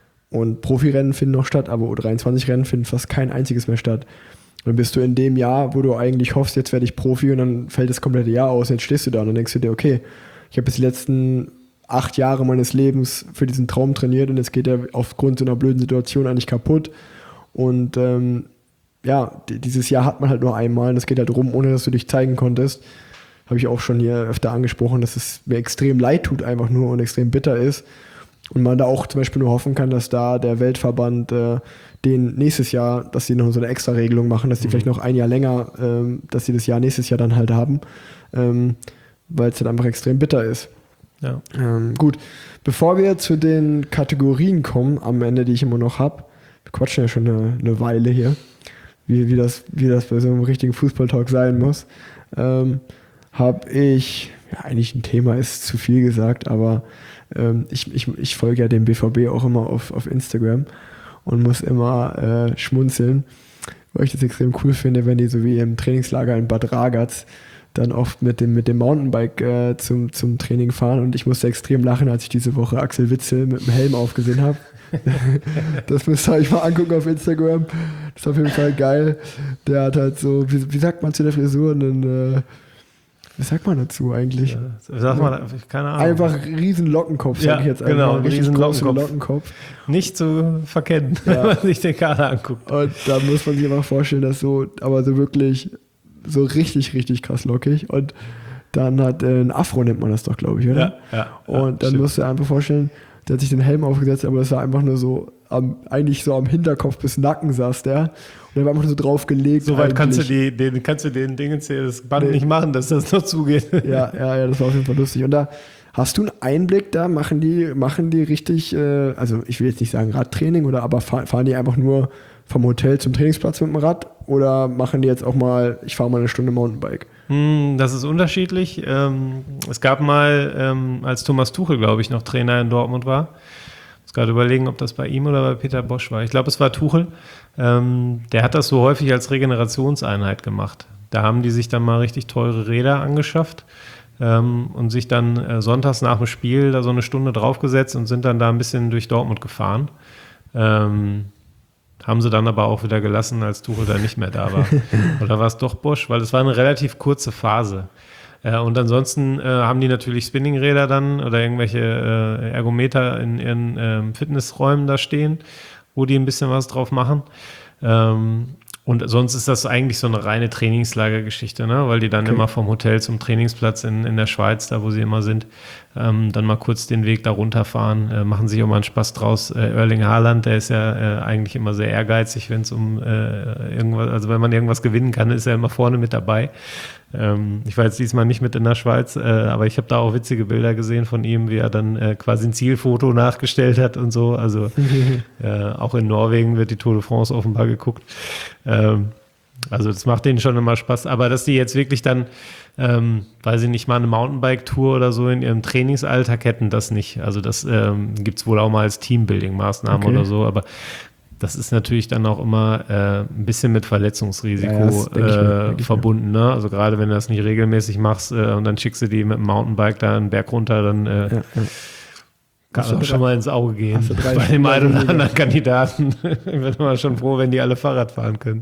Speaker 2: Und Profirennen finden noch statt, aber U dreiundzwanzig-Rennen finden fast kein einziges mehr statt. Und dann bist du in dem Jahr, wo du eigentlich hoffst, jetzt werde ich Profi und dann fällt das komplette Jahr aus und jetzt stehst du da und dann denkst du dir, okay, ich habe jetzt die letzten acht Jahre meines Lebens für diesen Traum trainiert und jetzt geht er aufgrund so einer blöden Situation eigentlich kaputt. Und ähm, ja, d- dieses Jahr hat man halt nur einmal und es geht halt rum, ohne dass du dich zeigen konntest. Habe ich auch schon hier öfter angesprochen, dass es mir extrem leid tut einfach nur und extrem bitter ist. Und man da auch zum Beispiel nur hoffen kann, dass da der Weltverband äh, den nächstes Jahr, dass sie noch so eine extra Regelung machen, dass die mhm. vielleicht noch ein Jahr länger, ähm, dass sie das Jahr nächstes Jahr dann halt haben, ähm, weil es dann einfach extrem bitter ist.
Speaker 3: Ja.
Speaker 2: Ähm, gut, bevor wir zu den Kategorien kommen, am Ende, die ich immer noch habe, wir quatschen ja schon eine, eine Weile hier, wie, wie, das, wie das bei so einem richtigen Fußballtalk sein muss, ähm, habe ich, ja eigentlich ein Thema ist zu viel gesagt, aber ähm, ich, ich, ich folge ja dem B V B auch immer auf, auf Instagram und muss immer äh, schmunzeln, weil ich das extrem cool finde, wenn die so wie im Trainingslager in Bad Ragaz dann oft mit dem, mit dem Mountainbike äh, zum, zum Training fahren und ich musste extrem lachen, als ich diese Woche Axel Witsel mit dem Helm aufgesehen habe. Das müsst ihr euch mal angucken auf Instagram. Das ist auf jeden Fall geil. Der hat halt so, wie, wie sagt man zu der Frisur, einen, äh, was sagt man dazu eigentlich?
Speaker 3: Ja, sag mal, keine Ahnung.
Speaker 2: Einfach einen riesen Lockenkopf, sag
Speaker 3: Ja,
Speaker 2: ich jetzt einfach.
Speaker 3: genau,
Speaker 2: Einen richtig
Speaker 3: riesen
Speaker 2: großen
Speaker 3: Lockenkopf.
Speaker 2: Lockenkopf.
Speaker 3: Nicht zu verkennen,
Speaker 2: Ja.
Speaker 3: wenn man sich den Kader anguckt.
Speaker 2: Und da muss man sich einfach vorstellen, dass so, aber so wirklich, so richtig, richtig krass lockig. Und dann hat äh, ein Afro, nennt man das doch, glaube ich, oder?
Speaker 3: Ja, ja,
Speaker 2: Und
Speaker 3: ja,
Speaker 2: dann
Speaker 3: stimmt.
Speaker 2: musst du dir einfach vorstellen, der hat sich den Helm aufgesetzt, aber das war einfach nur so, am, eigentlich so am Hinterkopf bis Nacken saß der. Und der war einfach nur so drauf gelegt.
Speaker 3: So weit kannst du,
Speaker 2: eigentlich.
Speaker 3: die, den, kannst du den Dingens hier, das Band
Speaker 2: Nee.
Speaker 3: nicht machen, dass das noch zugeht.
Speaker 2: Ja, ja, ja, das war auf jeden Fall lustig. Und da hast du einen Einblick, da machen die, machen die richtig, äh, also ich will jetzt nicht sagen Radtraining, oder aber fahr, fahren die einfach nur vom Hotel zum Trainingsplatz mit dem Rad oder machen die jetzt auch mal, ich fahre mal eine Stunde Mountainbike?
Speaker 3: Hm, Das ist unterschiedlich. Ähm, Es gab mal, ähm, als Thomas Tuchel, glaube ich, noch Trainer in Dortmund war, ich muss gerade überlegen, ob das bei ihm oder bei Peter Bosch war. Ich glaube, es war Tuchel. Ähm, der hat das so häufig als Regenerationseinheit gemacht. Da haben die sich dann mal richtig teure Räder angeschafft, ähm, und sich dann äh, sonntags nach dem Spiel da so eine Stunde draufgesetzt und sind dann da ein bisschen durch Dortmund gefahren. Ähm, haben sie dann aber auch wieder gelassen, als Tuchel da nicht mehr da war. Oder war es doch Bosch? Weil es war eine relativ kurze Phase. Äh, und ansonsten äh, haben die natürlich Spinningräder dann oder irgendwelche äh, Ergometer in ihren äh, Fitnessräumen da stehen, wo die ein bisschen was drauf machen. Ähm, und sonst ist das eigentlich so eine reine Trainingslagergeschichte, ne? Weil die dann okay. immer vom Hotel zum Trainingsplatz in, in der Schweiz, da wo sie immer sind, ähm, dann mal kurz den Weg da runterfahren, äh, machen sich auch mal einen Spaß draus. Äh, Erling Haaland, der ist ja äh, eigentlich immer sehr ehrgeizig, wenn es um äh, irgendwas, also wenn man irgendwas gewinnen kann, ist er immer vorne mit dabei. Ähm, ich war jetzt diesmal nicht mit in der Schweiz, äh, aber ich habe da auch witzige Bilder gesehen von ihm, wie er dann äh, quasi ein Zielfoto nachgestellt hat und so. Also äh, auch in Norwegen wird die Tour de France offenbar geguckt. Ähm, also das macht denen schon immer Spaß. Aber dass die jetzt wirklich dann, ähm, weiß ich nicht, mal eine Mountainbike-Tour oder so in ihrem Trainingsalltag hätten, das nicht. Also das ähm, gibt es wohl auch mal als Teambuilding-Maßnahmen okay. oder so, aber das ist natürlich dann auch immer äh, ein bisschen mit Verletzungsrisiko ja, das äh, ich, verbunden. Ne? Also gerade wenn du das nicht regelmäßig machst äh, und dann schickst du die mit dem Mountainbike da einen Berg runter, dann äh, ja, ja. kann das schon mal ins Auge gehen. Bei dem einen oder anderen Kandidaten wird man schon froh, wenn die alle Fahrrad fahren können.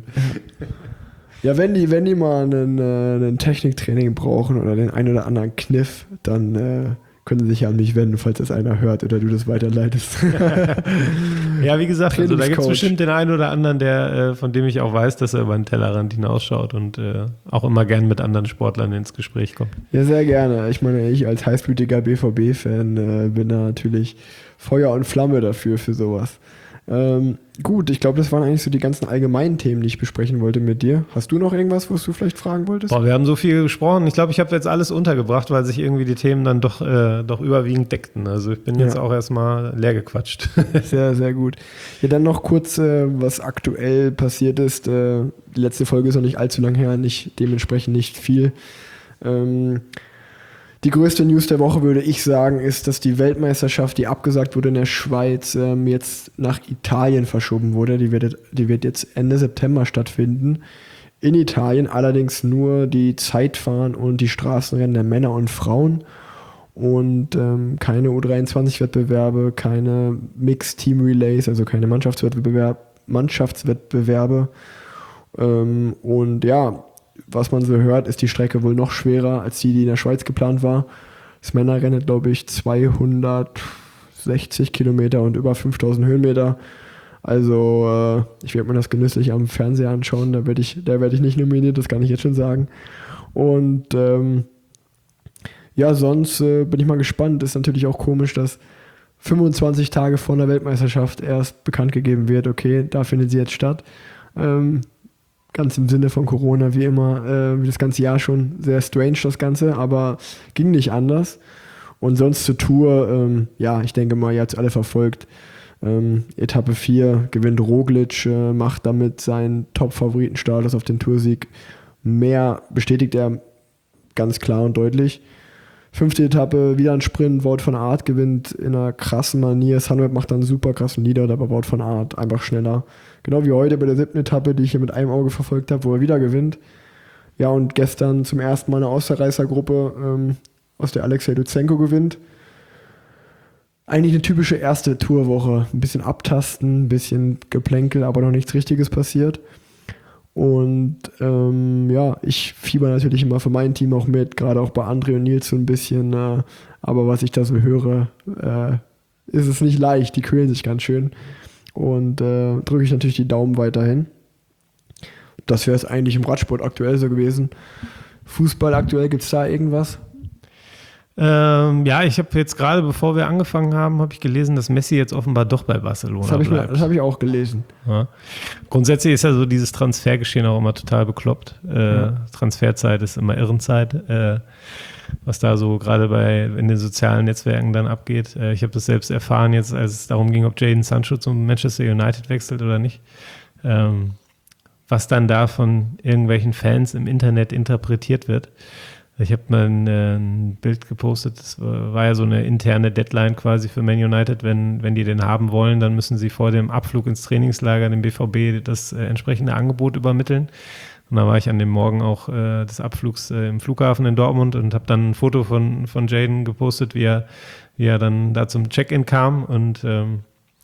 Speaker 2: Ja, wenn die, wenn die mal einen, äh, ein Techniktraining brauchen oder den einen oder anderen Kniff, dann äh, können sie sich ja an mich wenden, falls das einer hört oder du das weiterleitest.
Speaker 3: Ja, wie gesagt, also da gibt es bestimmt den einen oder anderen, der, äh, von dem ich auch weiß, dass er über den Tellerrand hinausschaut und äh, auch immer gern mit anderen Sportlern ins Gespräch kommt.
Speaker 2: Ja, sehr gerne. Ich meine, ich als heißblütiger B V B-Fan äh, bin da natürlich Feuer und Flamme dafür, für sowas. Ähm, gut, ich glaube, das waren eigentlich so die ganzen allgemeinen Themen, die ich besprechen wollte mit dir. Hast du noch irgendwas, was du vielleicht fragen wolltest?
Speaker 3: Boah, wir haben so viel gesprochen. Ich glaube, ich habe jetzt alles untergebracht, weil sich irgendwie die Themen dann doch, äh, doch überwiegend deckten. Also ich bin jetzt ja. auch erstmal leer gequatscht.
Speaker 2: Sehr, sehr gut. Ja, dann noch kurz, äh, was aktuell passiert ist. Äh, die letzte Folge ist noch nicht allzu lang her, nicht, dementsprechend nicht viel. Ähm, Die größte News der Woche, würde ich sagen, ist, dass die Weltmeisterschaft, die abgesagt wurde in der Schweiz, ähm, jetzt nach Italien verschoben wurde. Die wird, die wird jetzt Ende September stattfinden. In Italien allerdings nur die Zeitfahren und die Straßenrennen der Männer und Frauen. Und ähm, keine U dreiundzwanzig-Wettbewerbe, keine Mixed-Team-Relays, also keine Mannschaftswettbewerb, Mannschaftswettbewerbe. Ähm, und ja, was man so hört, ist die Strecke wohl noch schwerer als die, die in der Schweiz geplant war. Das Männerrennen, glaube ich, zweihundertsechzig Kilometer und über fünftausend Höhenmeter. Also äh, ich werde mir das genüsslich am Fernseher anschauen, da werde ich, da werd ich nicht nominiert, das kann ich jetzt schon sagen. Und ähm, ja, sonst äh, bin ich mal gespannt. Ist natürlich auch komisch, dass fünfundzwanzig Tage vor der Weltmeisterschaft erst bekannt gegeben wird, okay, da findet sie jetzt statt. Ähm, Ganz im Sinne von Corona, wie immer, äh, wie das ganze Jahr schon. Sehr strange das Ganze, aber ging nicht anders. Und sonst zur Tour, ähm, ja, ich denke mal, ihr habt es alle verfolgt. Ähm, Etappe vier gewinnt Roglic, äh, macht damit seinen Top-Favoritenstatus auf den Toursieg. Mehr bestätigt er ganz klar und deutlich. Fünfte Etappe, wieder ein Sprint, Wout van Aert gewinnt in einer krassen Manier. Sunweb macht dann einen super krassen Leader, aber Wout van Aert einfach schneller. Genau wie heute bei der siebten Etappe, die ich hier mit einem Auge verfolgt habe, wo er wieder gewinnt. Ja, und gestern zum ersten Mal eine Außerreißergruppe, ähm, aus der Alexei Lutsenko gewinnt. Eigentlich eine typische erste Tourwoche. Ein bisschen abtasten, ein bisschen Geplänkel, aber noch nichts Richtiges passiert. Und ähm, ja, ich fieber natürlich immer für mein Team auch mit, gerade auch bei André und Nils so ein bisschen. Äh, aber was ich da so höre, äh, ist es nicht leicht. Die quälen sich ganz schön. Und äh, drücke ich natürlich die Daumen weiterhin. Das wäre es eigentlich im Radsport aktuell so gewesen. Fußball aktuell, gibt es da irgendwas?
Speaker 3: Ähm, ja, ich habe jetzt gerade, bevor wir angefangen haben, habe ich gelesen, dass Messi jetzt offenbar doch bei Barcelona
Speaker 2: das hab ich
Speaker 3: bleibt.
Speaker 2: Mir, das habe ich auch gelesen.
Speaker 3: Ja. Grundsätzlich ist ja so dieses Transfergeschehen auch immer total bekloppt. Äh, ja. Transferzeit ist immer Irrenzeit. Äh, was da so gerade bei in den sozialen Netzwerken dann abgeht. Äh, ich habe das selbst erfahren jetzt, als es darum ging, ob Jadon Sancho zum Manchester United wechselt oder nicht. Ähm, was dann da von irgendwelchen Fans im Internet interpretiert wird. Ich habe mal ein, äh, ein Bild gepostet, das war, war ja so eine interne Deadline quasi für Man United. Wenn, wenn die den haben wollen, dann müssen sie vor dem Abflug ins Trainingslager dem B V B das äh, entsprechende Angebot übermitteln. Und da war ich an dem Morgen auch äh, des Abflugs äh, im Flughafen in Dortmund und habe dann ein Foto von, von Jayden gepostet, wie er, wie er dann da zum Check-in kam. Und ähm,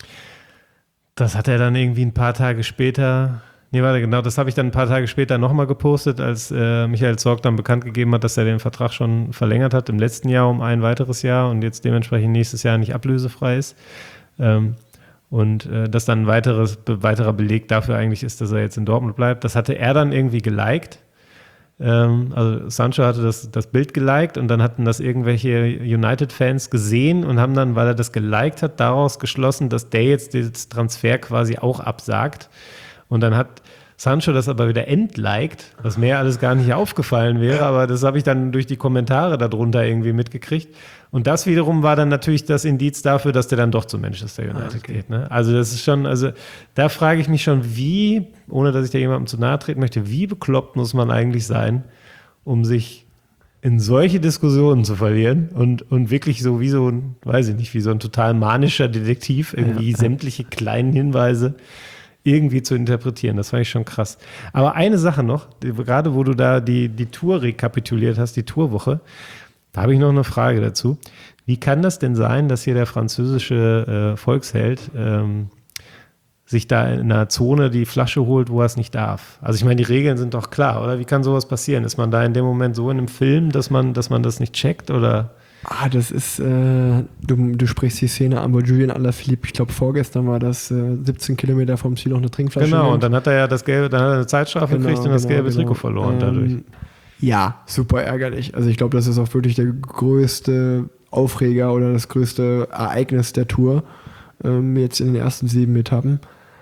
Speaker 3: das hat er dann irgendwie ein paar Tage später, nee, warte, genau, das habe ich dann ein paar Tage später nochmal gepostet, als äh, Michael Zorc dann bekannt gegeben hat, dass er den Vertrag schon verlängert hat im letzten Jahr um ein weiteres Jahr und jetzt dementsprechend nächstes Jahr nicht ablösefrei ist. Ähm, Und äh, dass dann ein weiteres, be- weiterer Beleg dafür eigentlich ist, dass er jetzt in Dortmund bleibt. Das hatte er dann irgendwie geliked. Ähm, also Sancho hatte das, das Bild geliked und dann hatten das irgendwelche United-Fans gesehen und haben dann, weil er das geliked hat, daraus geschlossen, dass der jetzt den Transfer quasi auch absagt. Und dann hat Sancho das aber wieder entliked, was mir alles gar nicht aufgefallen wäre, aber das habe ich dann durch die Kommentare darunter irgendwie mitgekriegt. Und das wiederum war dann natürlich das Indiz dafür, dass der dann doch zu Manchester United ah, okay. geht. Ne? Also das ist schon, also da frage ich mich schon, wie, ohne dass ich da jemandem zu nahe treten möchte, wie bekloppt muss man eigentlich sein, um sich in solche Diskussionen zu verlieren und, und wirklich so wie so ein, weiß ich nicht, wie so ein total manischer Detektiv irgendwie ja. sämtliche kleinen Hinweise irgendwie zu interpretieren. Das fand ich schon krass. Aber eine Sache noch, gerade wo du da die, die Tour rekapituliert hast, die Tourwoche, da habe ich noch eine Frage dazu. Wie kann das denn sein, dass hier der französische äh, Volksheld ähm, sich da in einer Zone die Flasche holt, wo er es nicht darf? Also ich meine, die Regeln sind doch klar, oder? Wie kann sowas passieren? Ist man da in dem Moment so in einem Film, dass man, dass man das nicht checkt, oder?
Speaker 2: Ah, das ist, äh, du, du sprichst die Szene an, wo Julian Alaphilippe, ich glaube vorgestern war das, äh, siebzehn Kilometer vom Ziel noch eine Trinkflasche.
Speaker 3: Genau,
Speaker 2: nimmt.
Speaker 3: Und dann hat er ja das gelbe, dann hat er eine Zeitstrafe
Speaker 2: genau,
Speaker 3: gekriegt und das
Speaker 2: genau,
Speaker 3: gelbe
Speaker 2: genau.
Speaker 3: Trikot verloren ähm, dadurch.
Speaker 2: Ja, super ärgerlich. Also ich glaube, das ist auch wirklich der größte Aufreger oder das größte Ereignis der Tour ähm, jetzt in den ersten sieben Etappen.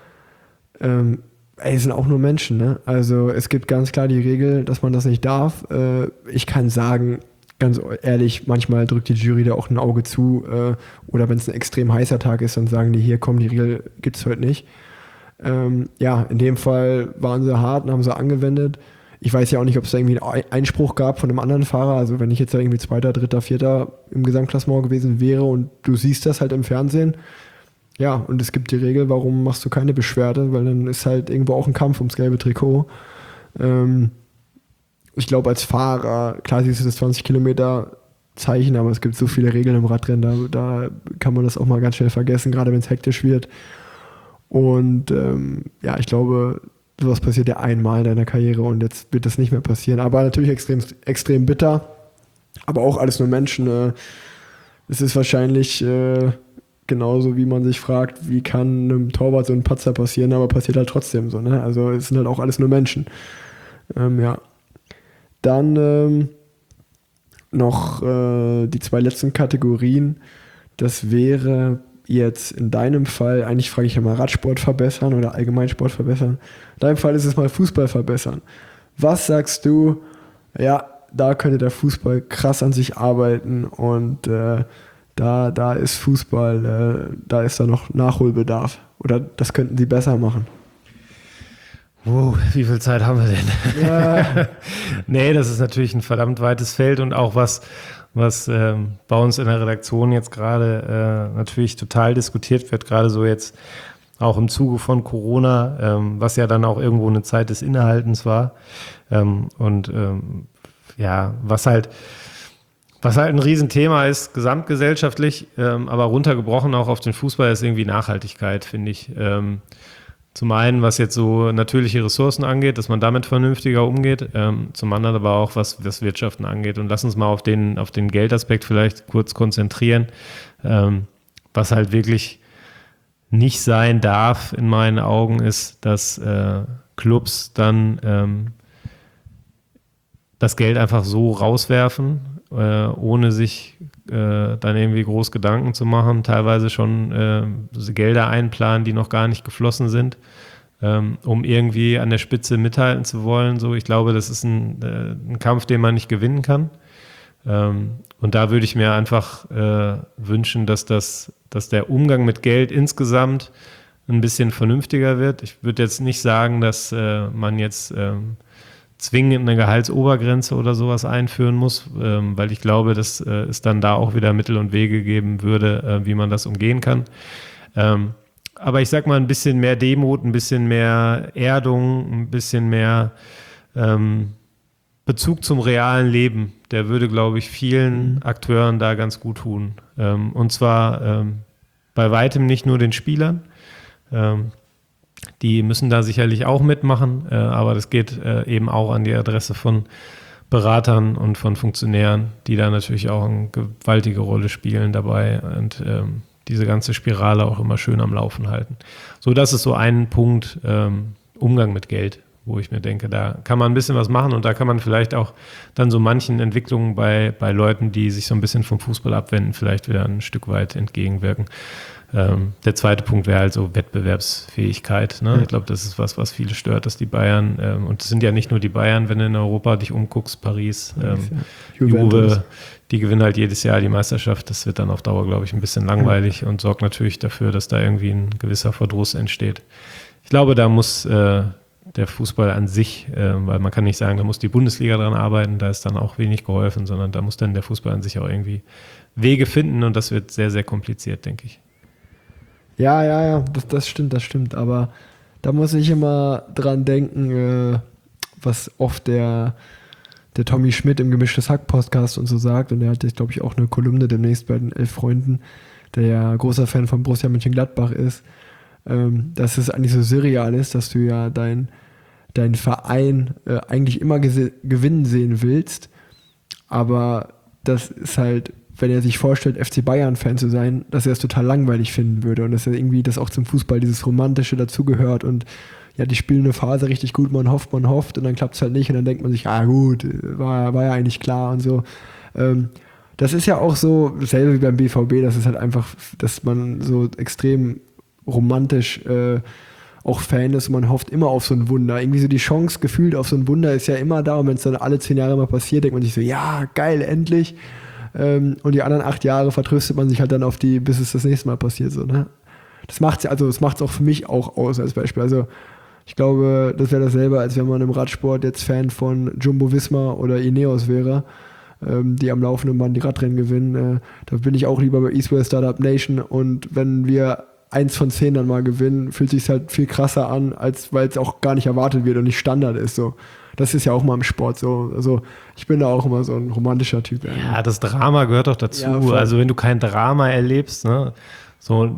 Speaker 2: Ähm, ey, es sind auch nur Menschen, ne? Also es gibt ganz klar die Regel, dass man das nicht darf. Äh, ich kann sagen, ganz ehrlich, manchmal drückt die Jury da auch ein Auge zu äh, oder wenn es ein extrem heißer Tag ist, dann sagen die, hier komm, die Regel gibt es heute nicht. Ähm, ja, in dem Fall waren sie hart und haben sie angewendet. Ich weiß ja auch nicht, ob es da irgendwie einen Einspruch gab von einem anderen Fahrer. Also wenn ich jetzt da irgendwie Zweiter, Dritter, Vierter im Gesamtklassement gewesen wäre und du siehst das halt im Fernsehen, ja, und es gibt die Regel, warum machst du keine Beschwerde? Weil dann ist halt irgendwo auch ein Kampf ums gelbe Trikot. Ähm, ich glaube als Fahrer, klar siehst du das zwanzig Kilometer Zeichen, aber es gibt so viele Regeln im Radrennen, da, da kann man das auch mal ganz schnell vergessen, gerade wenn es hektisch wird. Und ähm, ja, ich glaube, sowas passiert ja einmal in deiner Karriere und jetzt wird das nicht mehr passieren. Aber natürlich extrem, extrem bitter. Aber auch alles nur Menschen. Äh, es ist wahrscheinlich äh, genauso, wie man sich fragt, wie kann einem Torwart so ein Patzer passieren, aber passiert halt trotzdem so. Ne? Also es sind halt auch alles nur Menschen. Ähm, ja. Dann ähm, noch äh, die zwei letzten Kategorien. Das wäre jetzt in deinem Fall, eigentlich frage ich ja mal Radsport verbessern oder Allgemeinsport verbessern. In deinem Fall ist es mal Fußball verbessern. Was sagst du, ja, da könnte der Fußball krass an sich arbeiten und äh, da, da ist Fußball, äh, da ist da noch Nachholbedarf oder das könnten sie besser machen?
Speaker 3: Wow, wie viel Zeit haben wir denn? Ja. Nee, das ist natürlich ein verdammt weites Feld und auch was, was ähm, bei uns in der Redaktion jetzt gerade äh, natürlich total diskutiert wird, gerade so jetzt auch im Zuge von Corona, ähm, was ja dann auch irgendwo eine Zeit des Innehaltens war. Ähm, und ähm, ja, was halt, was halt ein Riesenthema ist, gesamtgesellschaftlich, ähm, aber runtergebrochen auch auf den Fußball, ist irgendwie Nachhaltigkeit, finde ich. Ähm, Zum einen, was jetzt so natürliche Ressourcen angeht, dass man damit vernünftiger umgeht, ähm, zum anderen aber auch, was, was Wirtschaften angeht. Und lass uns mal auf den, auf den Geldaspekt vielleicht kurz konzentrieren, ähm, was halt wirklich nicht sein darf in meinen Augen ist, dass äh, Clubs dann ähm, das Geld einfach so rauswerfen, äh, ohne sich äh, dann irgendwie groß Gedanken zu machen, teilweise schon äh, Gelder einplanen, die noch gar nicht geflossen sind, ähm, um irgendwie an der Spitze mithalten zu wollen. So, ich glaube, das ist ein, äh, ein Kampf, den man nicht gewinnen kann. Ähm, und da würde ich mir einfach äh, wünschen, dass, das, dass der Umgang mit Geld insgesamt ein bisschen vernünftiger wird. Ich würde jetzt nicht sagen, dass äh, man jetzt ähm, zwingend eine Gehaltsobergrenze oder sowas einführen muss, ähm, weil ich glaube, dass äh, es dann da auch wieder Mittel und Wege geben würde, äh, wie man das umgehen kann. Ähm, aber ich sag mal, ein bisschen mehr Demut, ein bisschen mehr Erdung, ein bisschen mehr ähm, Bezug zum realen Leben, der würde, glaube ich, vielen mhm. Akteuren da ganz gut tun. Ähm, und zwar ähm, bei weitem nicht nur den Spielern. Ähm, die müssen da sicherlich auch mitmachen, äh, aber das geht äh, eben auch an die Adresse von Beratern und von Funktionären, die da natürlich auch eine gewaltige Rolle spielen dabei und ähm, diese ganze Spirale auch immer schön am Laufen halten. So, das ist so ein Punkt, ähm, Umgang mit Geld, wo ich mir denke, da kann man ein bisschen was machen und da kann man vielleicht auch dann so manchen Entwicklungen bei, bei Leuten, die sich so ein bisschen vom Fußball abwenden, vielleicht wieder ein Stück weit entgegenwirken. Ähm, der zweite Punkt wäre halt so Wettbewerbsfähigkeit. Ne? Ja. Ich glaube, das ist was, was viele stört, dass die Bayern, ähm, und es sind ja nicht nur die Bayern, wenn du in Europa dich umguckst, Paris, ähm, ja. Juve, die gewinnen halt jedes Jahr die Meisterschaft. Das wird dann auf Dauer, glaube ich, ein bisschen langweilig ja. und sorgt natürlich dafür, dass da irgendwie ein gewisser Verdruss entsteht. Ich glaube, da muss äh, der Fußball an sich, äh, weil man kann nicht sagen, da muss die Bundesliga dran arbeiten, da ist dann auch wenig geholfen, sondern da muss dann der Fußball an sich auch irgendwie Wege finden und das wird sehr, sehr kompliziert, denke ich.
Speaker 2: Ja, ja, ja, das, das stimmt, das stimmt, aber da muss ich immer dran denken, äh, was oft der, der Tommy Schmidt im Gemischtes Hack-Podcast und so sagt, und der hat jetzt, glaube ich, auch eine Kolumne demnächst bei den Elf Freunden, der ja großer Fan von Borussia Mönchengladbach ist, ähm, dass es eigentlich so surreal ist, dass du ja dein, dein Verein äh, eigentlich immer gese- gewinnen sehen willst, aber das ist halt, wenn er sich vorstellt, F C Bayern-Fan zu sein, dass er es total langweilig finden würde und dass er irgendwie das auch zum Fußball, dieses Romantische dazugehört und ja, die spielen eine Phase richtig gut, man hofft, man hofft und dann klappt es halt nicht und dann denkt man sich, ah gut, war, war ja eigentlich klar und so. Ähm, das ist ja auch so, dasselbe wie beim B V B, das ist halt einfach, dass man so extrem romantisch äh, auch Fan ist und man hofft immer auf so ein Wunder. Irgendwie so die Chance gefühlt auf so ein Wunder ist ja immer da und wenn es dann alle zehn Jahre mal passiert, denkt man sich so, ja, geil, endlich. Ähm, und die anderen acht Jahre vertröstet man sich halt dann auf die, bis es das nächste Mal passiert. So, ne? Das macht's also das macht's auch für mich auch aus als Beispiel. Also ich glaube, das wäre dasselbe, als wenn man im Radsport jetzt Fan von Jumbo Visma oder Ineos wäre, ähm, die am laufenden Band die Radrennen gewinnen. Äh, da bin ich auch lieber bei Eastway Startup Nation und wenn wir eins von zehn dann mal gewinnen, fühlt sich halt viel krasser an, als weil es auch gar nicht erwartet wird und nicht Standard ist. So. Das ist ja auch mal im Sport so. Also ich bin da auch immer so ein romantischer Typ.
Speaker 3: Ja, ja das Drama gehört doch dazu. Ja, also wenn du kein Drama erlebst, ne, so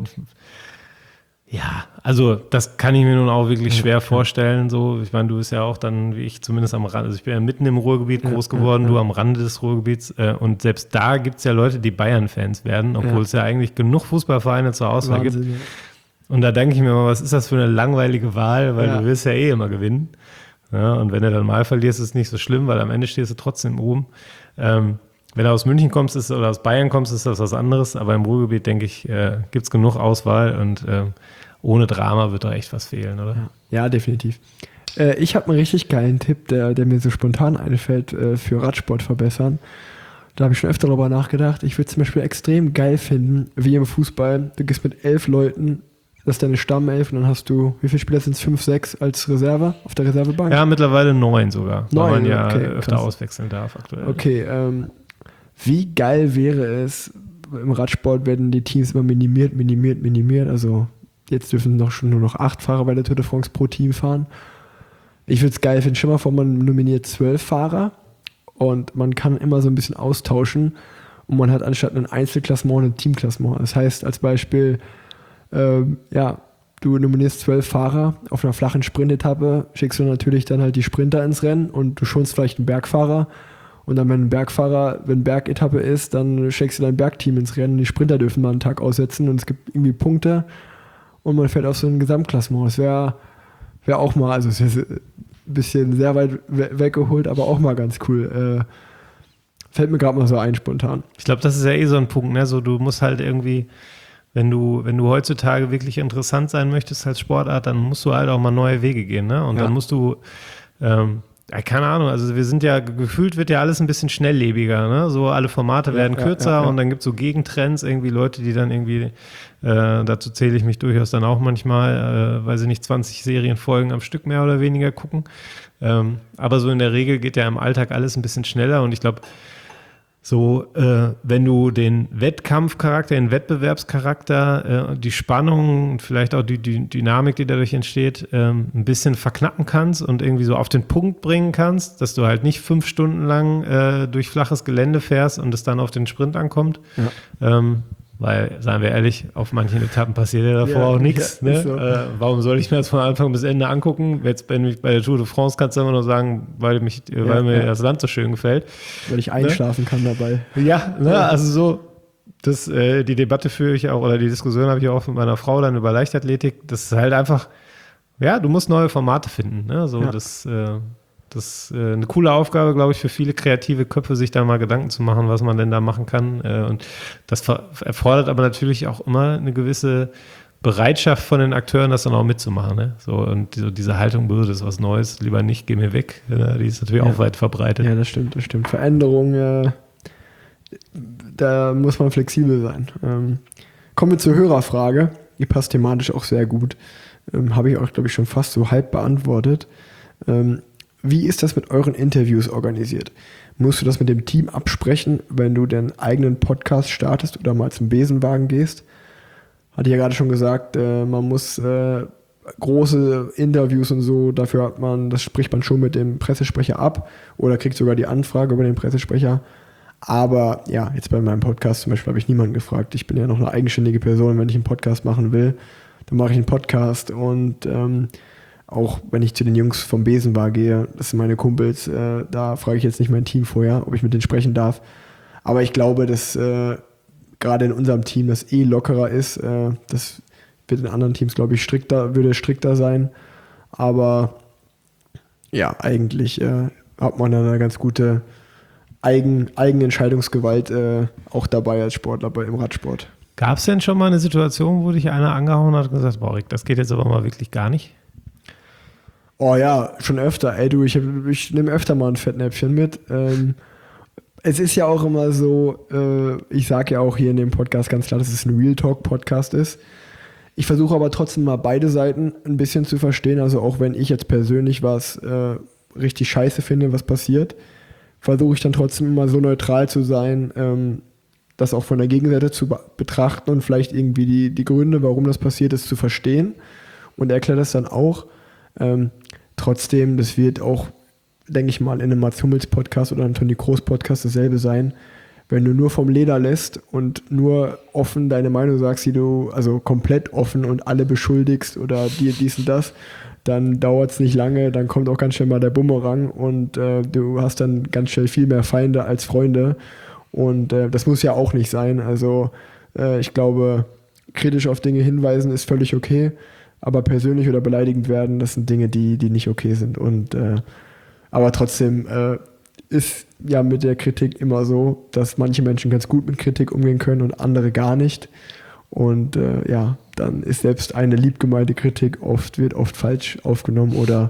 Speaker 3: ja, also das kann ich mir nun auch wirklich schwer vorstellen. So, ich meine, du bist ja auch dann, wie ich zumindest am Rand, also ich bin ja mitten im Ruhrgebiet groß ja, geworden, ja, ja. du am Rande des Ruhrgebiets. Äh, und selbst da gibt es ja Leute, die Bayern-Fans werden, obwohl ja. es ja eigentlich genug Fußballvereine zur Auswahl Wahnsinn, gibt. Ja. Und da denke ich mir mal, was ist das für eine langweilige Wahl, weil ja. du willst ja eh immer gewinnen. Ja, und wenn du dann mal verlierst, ist es nicht so schlimm, weil am Ende stehst du trotzdem oben. Ähm, wenn du aus München kommst ist, oder aus Bayern kommst, ist das was anderes. Aber im Ruhrgebiet, denke ich, äh, gibt es genug Auswahl und äh, ohne Drama wird da echt was fehlen, oder?
Speaker 2: Ja, ja definitiv. Äh, ich habe einen richtig geilen Tipp, der, der mir so spontan einfällt, äh, für Radsport verbessern. Da habe ich schon öfter darüber nachgedacht. Ich würde es zum Beispiel extrem geil finden, wie im Fußball. Du gehst mit elf Leuten, das ist deine Stammelf und dann hast du, wie viele Spieler sind es? Fünf, sechs als Reserve auf der Reservebank?
Speaker 3: Ja, mittlerweile neun sogar,
Speaker 2: neun,
Speaker 3: weil man ja
Speaker 2: okay,
Speaker 3: öfter
Speaker 2: krass.
Speaker 3: auswechseln darf aktuell.
Speaker 2: Okay, ähm, wie geil wäre es, im Radsport werden die Teams immer minimiert, minimiert, minimiert, also jetzt dürfen noch schon nur noch acht Fahrer bei der Tour de France pro Team fahren. Ich würde es geil finden, schon mal vor, man nominiert zwölf Fahrer und man kann immer so ein bisschen austauschen und man hat anstatt ein Einzelklassement ein Teamklassement. Das heißt als Beispiel, ähm, ja, du nominierst zwölf Fahrer auf einer flachen Sprintetappe, schickst du natürlich dann halt die Sprinter ins Rennen und du schonst vielleicht einen Bergfahrer und dann, wenn ein Bergfahrer, wenn Bergetappe ist, dann schickst du dein Bergteam ins Rennen, die Sprinter dürfen mal einen Tag aussetzen und es gibt irgendwie Punkte und man fährt auf so ein Gesamtklassement. Das wäre wär auch mal, also es ist ein bisschen sehr weit we- weggeholt, aber auch mal ganz cool. Äh, fällt mir gerade mal so ein, spontan.
Speaker 3: Ich glaube, das ist ja eh so ein Punkt, ne? So, du musst halt irgendwie, wenn du, wenn du heutzutage wirklich interessant sein möchtest als Sportart, dann musst du halt auch mal neue Wege gehen, ne? Und ja. dann musst du, ähm, ja, keine Ahnung, also wir sind ja, gefühlt wird ja alles ein bisschen schnelllebiger, ne? So alle Formate ja, werden kürzer ja, ja, ja. und dann gibt es so Gegentrends, irgendwie Leute, die dann irgendwie, äh, dazu zähle ich mich durchaus dann auch manchmal, äh, weil sie nicht zwanzig Serienfolgen am Stück mehr oder weniger gucken. Ähm, aber so in der Regel geht ja im Alltag alles ein bisschen schneller und ich glaube, so, äh, wenn du den Wettkampfcharakter, den Wettbewerbscharakter, äh, die Spannung und vielleicht auch die, die Dynamik, die dadurch entsteht, ähm, ein bisschen verknappen kannst und irgendwie so auf den Punkt bringen kannst, dass du halt nicht fünf Stunden lang äh, durch flaches Gelände fährst und es dann auf den Sprint ankommt. Ja. Ähm, Weil, seien wir ehrlich, auf manchen Etappen passiert ja davor ja, auch nichts. Ja, ne? so. äh, warum soll ich mir das von Anfang bis Ende angucken? Jetzt bei, bei der Tour de France kannst du immer nur sagen, weil, mich, ja, weil mir ja. das Land so schön gefällt.
Speaker 2: Weil ich einschlafen ne? kann dabei.
Speaker 3: Ja, ne? also so, das, äh, die Debatte führe ich auch, oder die Diskussion habe ich auch mit meiner Frau dann über Leichtathletik. Das ist halt einfach, ja, du musst neue Formate finden. Ne? So, ja. das... Äh, Das ist äh, eine coole Aufgabe, glaube ich, für viele kreative Köpfe, sich da mal Gedanken zu machen, was man denn da machen kann. Äh, und das ver- erfordert aber natürlich auch immer eine gewisse Bereitschaft von den Akteuren, das dann auch mitzumachen. Ne? So, und so diese Haltung, das ist was Neues, lieber nicht, geh mir weg. Ja, die ist natürlich ja. auch weit verbreitet.
Speaker 2: Ja, das stimmt, das stimmt. Veränderung, äh, da muss man flexibel sein. Ähm, kommen wir zur Hörerfrage. Die passt thematisch auch sehr gut. Ähm, habe ich auch, glaube ich, schon fast so halb beantwortet. Ähm, Wie ist das mit euren Interviews organisiert? Musst du das mit dem Team absprechen, wenn du den eigenen Podcast startest oder mal zum Besenwagen gehst? Hatte ich ja gerade schon gesagt, äh, man muss äh, große Interviews und so, dafür hat man, das spricht man schon mit dem Pressesprecher ab oder kriegt sogar die Anfrage über den Pressesprecher. Aber ja, jetzt bei meinem Podcast zum Beispiel habe ich niemanden gefragt. Ich bin ja noch eine eigenständige Person. Wenn ich einen Podcast machen will, dann mache ich einen Podcast und ähm, auch wenn ich zu den Jungs vom Besenwagen gehe, das sind meine Kumpels, äh, da frage ich jetzt nicht mein Team vorher, ob ich mit denen sprechen darf. Aber ich glaube, dass äh, gerade in unserem Team das eh lockerer ist. Äh, das wird in anderen Teams, glaube ich, strikter, würde strikter sein. Aber ja, eigentlich äh, hat man dann eine ganz gute Eigen, Eigenentscheidungsgewalt äh, auch dabei als Sportler bei, im Radsport.
Speaker 3: Gab es denn schon mal eine Situation, wo dich einer angehauen hat und gesagt, boah, Rick, das geht jetzt aber mal wirklich gar nicht?
Speaker 2: Oh ja, schon öfter. Ey, du, ich, ich nehme öfter mal ein Fettnäpfchen mit. Ähm, es ist ja auch immer so, äh, ich sage ja auch hier in dem Podcast ganz klar, dass es ein Real Talk Podcast ist. Ich versuche aber trotzdem mal beide Seiten ein bisschen zu verstehen. Also auch wenn ich jetzt persönlich was äh, richtig scheiße finde, was passiert, versuche ich dann trotzdem immer so neutral zu sein, ähm, das auch von der Gegenseite zu be- betrachten und vielleicht irgendwie die, die Gründe, warum das passiert ist, zu verstehen und erkläre das dann auch. Ähm, trotzdem, das wird auch, denke ich mal, in einem Mats Hummels Podcast oder einem Toni Kroos Podcast dasselbe sein. Wenn du nur vom Leder lässt und nur offen deine Meinung sagst, die du, also komplett offen und alle beschuldigst oder dir dies und das, dann dauert es nicht lange, dann kommt auch ganz schnell mal der Bumerang und äh, du hast dann ganz schnell viel mehr Feinde als Freunde und äh, das muss ja auch nicht sein. Also äh, ich glaube, kritisch auf Dinge hinweisen ist völlig okay. Aber persönlich oder beleidigend werden, das sind Dinge, die, die nicht okay sind. Und, äh, aber trotzdem äh, ist ja mit der Kritik immer so, dass manche Menschen ganz gut mit Kritik umgehen können und andere gar nicht. Und äh, ja, dann ist selbst eine liebgemeinte Kritik oft, wird oft falsch aufgenommen oder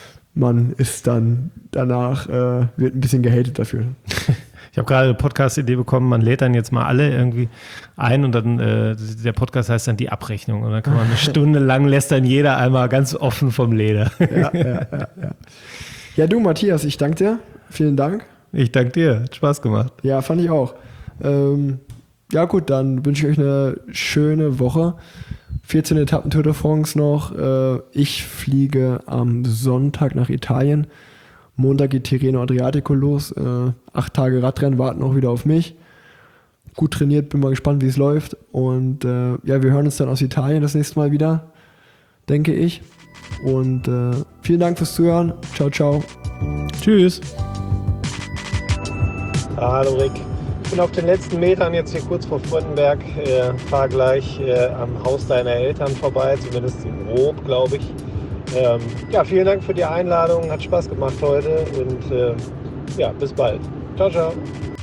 Speaker 2: man ist dann danach, äh, wird ein bisschen gehatet dafür.
Speaker 3: Ich habe gerade eine Podcast-Idee bekommen, man lädt dann jetzt mal alle irgendwie ein und dann, äh, der Podcast heißt dann die Abrechnung und dann kann man eine Stunde lang, lässt dann jeder einmal ganz offen vom Leder.
Speaker 2: Ja, ja, ja, ja. Ja, du Matthias, ich danke dir. Vielen Dank.
Speaker 3: Ich danke dir, hat Spaß gemacht.
Speaker 2: Ja, fand ich auch. Ähm, ja gut, dann wünsche ich euch eine schöne Woche. vierzehn Etappen Tour de France noch. Äh, ich fliege am Sonntag nach Italien. Montag geht Tirreno Adriatico los. Äh, acht Tage Radrennen warten auch wieder auf mich. Gut trainiert, bin mal gespannt, wie es läuft. Und äh, ja, wir hören uns dann aus Italien das nächste Mal wieder, denke ich. Und äh, vielen Dank fürs Zuhören. Ciao, ciao.
Speaker 3: Tschüss.
Speaker 4: Hallo Rick. Ich bin auf den letzten Metern jetzt hier kurz vor Fröndenberg. Äh, fahre gleich äh, am Haus deiner Eltern vorbei, zumindest grob, glaube ich. Ähm, ja, vielen Dank für die Einladung, hat Spaß gemacht heute und äh, ja, bis bald. Ciao, ciao.